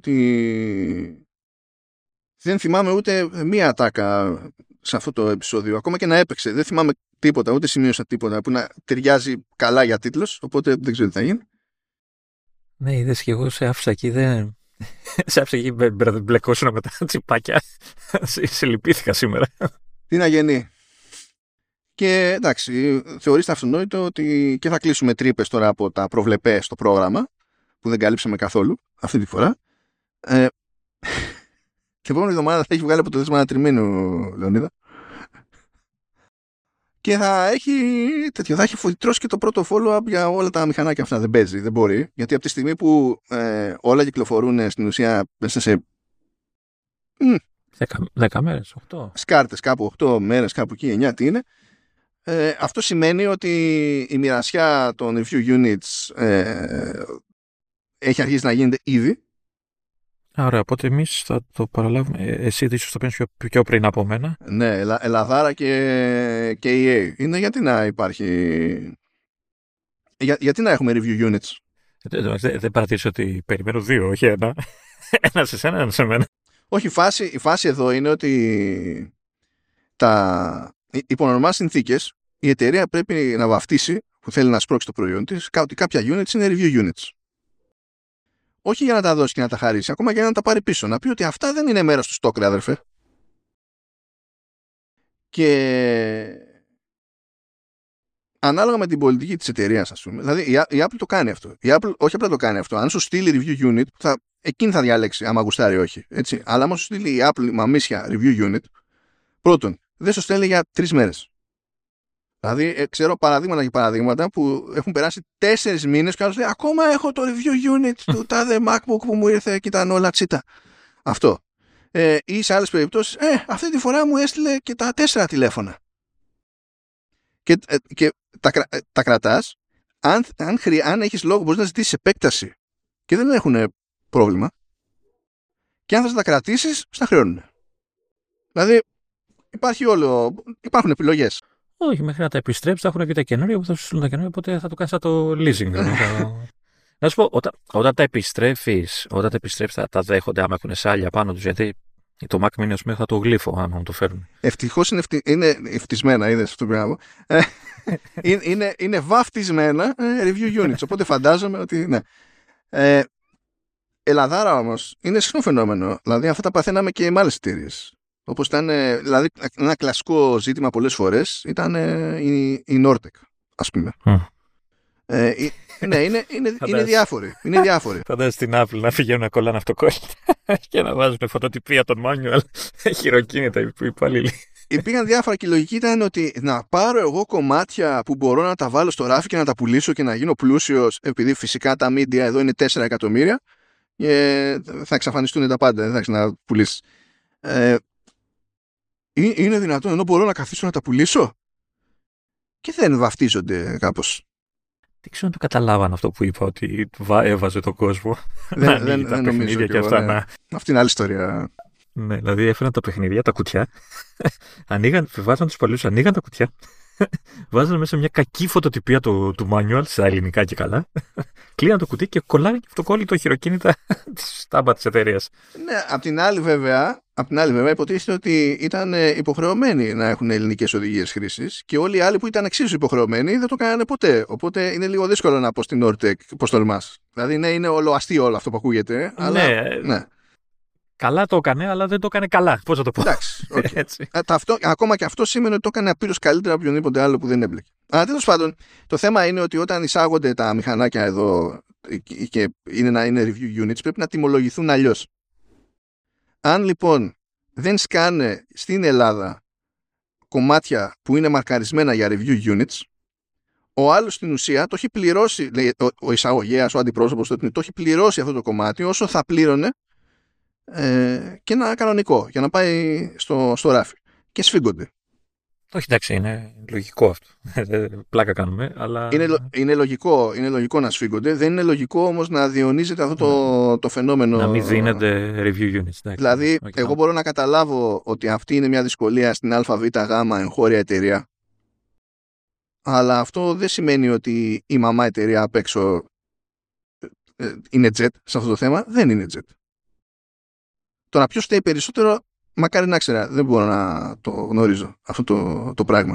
διότι δεν θυμάμαι ούτε μία ατάκα σε αυτό το επεισόδιο. Ακόμα και να έπαιξε. Δεν θυμάμαι τίποτα, ούτε σημείωσα τίποτα που να ταιριάζει καλά για τίτλος, οπότε δεν ξέρω τι θα γίνει. Ναι, είδες και εγώ σε άφησα εκεί, δεν... σε άφησα εκεί μπλεκόσουνα με τα τσιπάκια. Σε λυπήθηκα σήμερα. Τι να γεννεί. Και εντάξει, θεωρήστε αυτονόητο ότι και θα κλείσουμε τρύπες τώρα από τα προβλεπέ στο πρόγραμμα, που δεν καλύψαμε καθόλου αυτή τη φορά. Ε, την επόμενη εβδομάδα θα έχει βγάλει από το δέσμα ανατριμμένο, Λεωνίδα. Και θα έχει, τέτοιο, θα έχει φωτιτρώσει και το πρώτο follow-up για όλα τα μηχανάκια αυτά. Δεν παίζει, δεν μπορεί. Γιατί από τη στιγμή που ε, όλα κυκλοφορούν στην ουσία μέσα σε δέκα μέρες, οκτώ. Σκάρτες, κάπου οκτώ μέρες, κάπου εκεί, εννιά τι είναι. Ε, αυτό σημαίνει ότι η μοιρασιά των review units ε, έχει αρχίσει να γίνεται ήδη. Άρα, οπότε εμείς θα το παραλάβουμε. Εσύ ίσως το παίρνεις πιο, πιο πριν από μένα. Ναι, Ελλα, Ελλαδάρα και, και ι έι. Είναι γιατί να υπάρχει... Για, γιατί να έχουμε review units. Δεν δε, δε παρατήρησα ότι περιμένω δύο, όχι ένα. Ένα σε σένα, ένα σε μένα. Όχι, η φάση, η φάση εδώ είναι ότι τα... υπό νορμάλ συνθήκες η εταιρεία πρέπει να βαφτίσει που θέλει να σπρώξει το προϊόν της ότι κάποια units είναι review units. Όχι για να τα δώσει και να τα χαρίσει, ακόμα και για να τα πάρει πίσω. Να πει ότι αυτά δεν είναι μέρος του stock, ρε αδερφέ. Και ανάλογα με την πολιτική της εταιρείας, ας πούμε. Δηλαδή η, η Apple το κάνει αυτό. Η Apple όχι απλά το κάνει αυτό. Αν σου στείλει review unit, θα, εκείνη θα διαλέξει άμα γουστάρει όχι. Έτσι. Αλλά άμα σου στείλει η Apple μαμίσια review unit, πρώτον, δεν σου στέλνει για τρεις μέρες. Δηλαδή, ε, ξέρω παραδείγματα και παραδείγματα που έχουν περάσει τέσσερις μήνες και άλλος λέει ακόμα έχω το review unit του τάδε MacBook που μου ήρθε και ήταν όλα τσίτα. Αυτό. Ε, ή σε άλλες περιπτώσεις, ε, αυτή τη φορά μου έστειλε και τα τέσσερα τηλέφωνα. Και, ε, και τα, ε, τα κρατάς. Αν, αν, χρει, αν έχεις λόγο, μπορείς να ζητήσεις επέκταση και δεν έχουν πρόβλημα. Και αν θα τα κρατήσεις, στα χρεώνουν. Δηλαδή, υπάρχει όλο, υπάρχουν επιλογές. Όχι, μέχρι να τα επιστρέψει, θα έχουν και τα καινούργια που θα σου στείλουν τα καινούργια, οπότε θα το κάνεις το leasing. Να σου πω, όταν, όταν τα επιστρέφεις, όταν τα επιστρέφεις, θα τα δέχονται άμα έχουν σάλια πάνω τους, γιατί το Mac Mini, ας πούμε, θα το γλύφω άμα το φέρουν. Ευτυχώς είναι, ευτι... είναι ευτισμένα, είδες αυτό το πράγμα. είναι, είναι, είναι βαφτισμένα review units, οπότε φαντάζομαι ότι ναι. Ε, Ελλαδάρα όμως είναι συχνό φαινόμενο, δηλαδή αυτά τα παθαίναμε και με άλλες εταιρείες. Όπως ήταν, δηλαδή ένα κλασικό ζήτημα πολλές φορές ήταν η, η Nortec, ας πούμε. Mm. Ε, Ναι, είναι, είναι, είναι διάφοροι. Είναι διάφοροι. Φαντάζεσαι στην Apple να πηγαίνουν να κολλάνε αυτοκόλλητα και να βάζουν φωτοτυπία των manual χειροκίνητα υπάλληλοι. Υπήρχαν διάφορα και η λογική ήταν ότι να πάρω εγώ κομμάτια που μπορώ να τα βάλω στο ράφι και να τα πουλήσω και να γίνω πλούσιος, επειδή φυσικά τα media εδώ είναι τέσσερα εκατομμύρια και θα εξαφανιστούν τα πάντα, δεν θα ξαναπουλήσεις. Ε, είναι δυνατόν ενώ μπορώ να καθίσω να τα πουλήσω και δεν βαφτίζονται κάπως. Δεν ξέρω αν το καταλάβαν αυτό που είπα, ότι έβαζε τον κόσμο. Δεν, δεν, δεν νομίζω και αυτά. Ναι. Να... Αυτή είναι άλλη ιστορία. Ναι, δηλαδή έφεραν τα παιχνίδια, τα κουτιά, ανοίγαν, βάζαν τους παλιούς, ανοίγαν τα κουτιά, βάζαν μέσα μια κακή φωτοτυπία του, του manual, στα ελληνικά και καλά, κλείναν το κουτί και κολλάγαν και αυτοκόλλητο χειροκίνητα της στάμπα της εταιρείας. Ναι, απ' την άλλη βέβαια, απ' την άλλη βέβαια υποτίθεται ότι ήταν υποχρεωμένοι να έχουν ελληνικές οδηγίες χρήσης και όλοι οι άλλοι που ήταν εξίσου υποχρεωμένοι δεν το κάνανε ποτέ. Οπότε είναι λίγο δύσκολο να πω στην Ortec πώς τολμάς. Δηλαδή ναι, είναι όλο αστείο όλο αυτό που ακούγεται, αλλά ναι. ναι. Καλά το έκανε, αλλά δεν το έκανε καλά. Πώς θα το πω. Εντάξει. Okay. Έτσι. Α, αυτό, ακόμα και αυτό σήμαινε ότι το έκανε απείρως καλύτερα από οποιονδήποτε άλλο που δεν έμπλεκε. Αλλά τέλος πάντων, το θέμα είναι ότι όταν εισάγονται τα μηχανάκια εδώ και είναι να είναι review units, πρέπει να τιμολογηθούν αλλιώς. Αν λοιπόν δεν σκάνε στην Ελλάδα κομμάτια που είναι μαρκαρισμένα για review units, ο άλλος στην ουσία το έχει πληρώσει, λέει, ο, ο εισαγωγέας, ο αντιπρόσωπος, το, το έχει πληρώσει αυτό το κομμάτι όσο θα πλήρωνε Ε, και ένα κανονικό για να πάει στο, στο ράφι και σφίγγονται. Όχι, εντάξει, είναι λογικό αυτό. Πλάκα κάνουμε, αλλά... Είναι, είναι, λογικό, είναι λογικό να σφίγγονται, δεν είναι λογικό όμως να διονύζεται αυτό το, το φαινόμενο. Να μην δίνεται review units. Εντάξει. Δηλαδή, okay, εγώ μπορώ να καταλάβω ότι αυτή είναι μια δυσκολία στην ΑΒΓ εγχώρια εταιρεία, αλλά αυτό δεν σημαίνει ότι η μαμά εταιρεία απ' έξω είναι jet σε αυτό το θέμα. Δεν είναι jet. Τώρα ποιος φταίει περισσότερο, μακάρι να ξέρα. Δεν μπορώ να το γνωρίζω αυτό το, το πράγμα.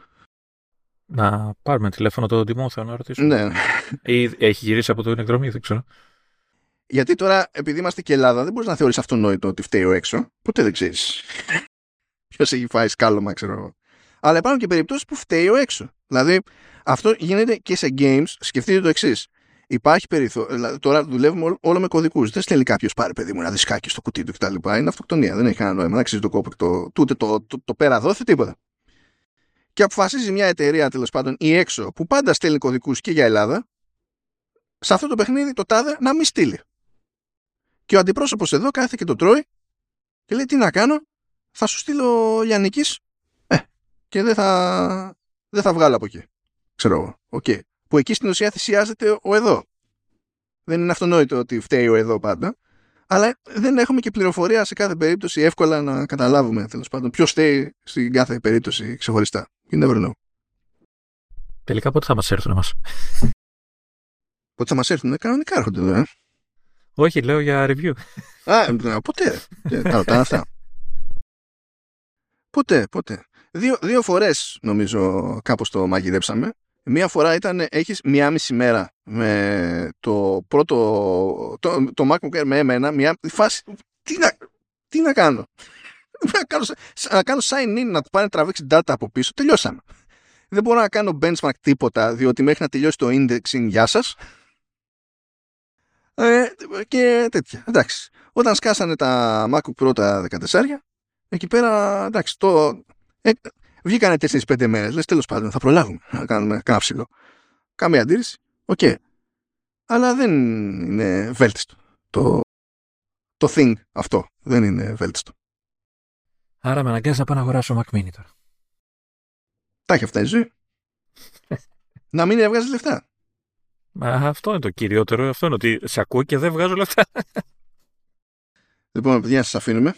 Να πάρουμε τηλέφωνο το Δημόθεο να ρωτήσουμε. Ναι. Ή έχει γυρίσει από την εκδρομή, δεν ξέρω. Γιατί τώρα, επειδή είμαστε και Ελλάδα, δεν μπορείς να θεωρείς αυτονόητο ότι φταίει ο έξω. Ποτέ δεν ξέρεις ποιος έχει φάει σκάλωμα, ξέρω εγώ. Αλλά υπάρχουν και περιπτώσεις που φταίει ο έξω. Δηλαδή, αυτό γίνεται και σε games. Σκεφτείτε το εξής. Υπάρχει περιθώριο. Τώρα δουλεύουμε όλο με κωδικούς. Δεν στέλνει κάποιος πάρε παιδί μου ένα δισκάκι στο κουτί του κτλ. Είναι αυτοκτονία. Δεν έχει κανένα νόημα. Δεν αξίζει το κόπο. Το, ούτε το, το, το πέρα δόθε τίποτα. Και αποφασίζει μια εταιρεία τέλος πάντων ή έξω που πάντα στέλνει κωδικούς και για Ελλάδα, σε αυτό το παιχνίδι το τάδε να μην στείλει. Και ο αντιπρόσωπος εδώ κάθεται και το τρώει και λέει τι να κάνω, θα σου στείλω Λιαννικής ε, και δεν θα, δεν θα βγάλω από εκεί. Ξέρω εγώ. Okay. Που εκεί στην ουσία θυσιάζεται ο εδώ. Δεν είναι αυτονόητο ότι φταίει ο εδώ πάντα, αλλά δεν έχουμε και πληροφορία σε κάθε περίπτωση εύκολα να καταλάβουμε τέλος πάντων ποιος φταίει στην κάθε περίπτωση ξεχωριστά. You never know. Τελικά πότε θα μας έρθουν εμάς? Πότε θα μας έρθουν, κανονικά έρχονται εδώ, ε. Όχι, λέω για review. Α, ποτέ. Τα ρωτάνε αυτά. Ποτέ, ποτέ. Δύο, δύο φορές νομίζω κάπως το μαγειρέψαμε. Μία φορά ήταν, έχεις μία μισή μέρα με το πρώτο, το, το MacBook Air με εμένα, μία φάση, τι να, τι να κάνω. Να κάνω, να κάνω sign in, να του πάνε τραβήξει data από πίσω, τελειώσαμε. Δεν μπορώ να κάνω benchmark τίποτα, διότι μέχρι να τελειώσει το indexing, γεια σας. Ε, και τέτοια, εντάξει. Όταν σκάσανε τα MacBook Pro τα δεκατέσσερα, εκεί πέρα, εντάξει, το... Ε, βγήκανε τέσσερις πέντε μέρες. Λες τέλος πάντων θα προλάβουμε να κάνουμε κάνα ψηλό. Κάμια αντίρρηση. Οκ. Okay. Αλλά δεν είναι βέλτιστο. Το, το thing αυτό δεν είναι βέλτιστο. Άρα με αναγκάζει να πάω να αγοράσω Mac Mini τώρα. Τα έχει αυτά η ζωή. Να μην έβγαζε λεφτά. Μα αυτό είναι το κυριότερο. Αυτό είναι ότι σε ακούω και δεν βγάζω λεφτά. Λοιπόν, παιδιά, σας αφήνουμε.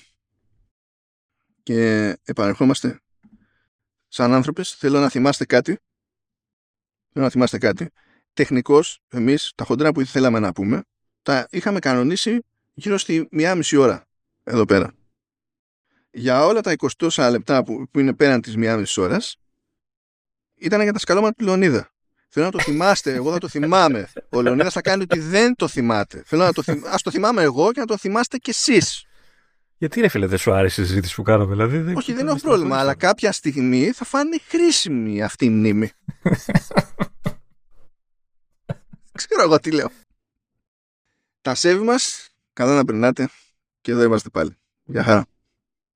Και επανερχόμαστε. Σαν άνθρωπες, θέλω να θυμάστε κάτι. Θέλω να θυμάστε κάτι. Τεχνικώς, εμείς, τα χοντρά που θέλαμε να πούμε, τα είχαμε κανονίσει γύρω στη μία μισή ώρα εδώ πέρα. Για όλα τα είκοσι λεπτά που, που είναι πέραν της μία μισή ώρας, ήταν για τα σκαλώματα του Λεωνίδα. Θέλω να το θυμάστε, εγώ θα το θυμάμαι. Ο Λεωνίδας θα κάνει ότι δεν το θυμάται. Θέλω να το θυμ... Ας το θυμάμαι εγώ και να το θυμάστε κι εσείς. Γιατί ρε φίλε δεν σου άρεσε η συζήτηση που κάναμε, δηλαδή. Δεν Όχι, δεν έχω πρόβλημα, αλλά κάποια στιγμή θα φάνει χρήσιμη αυτή η μνήμη. ξέρω εγώ τι λέω. Τα σέβη μας, καλά να περνάτε και εδώ είμαστε πάλι. Γεια χαρά.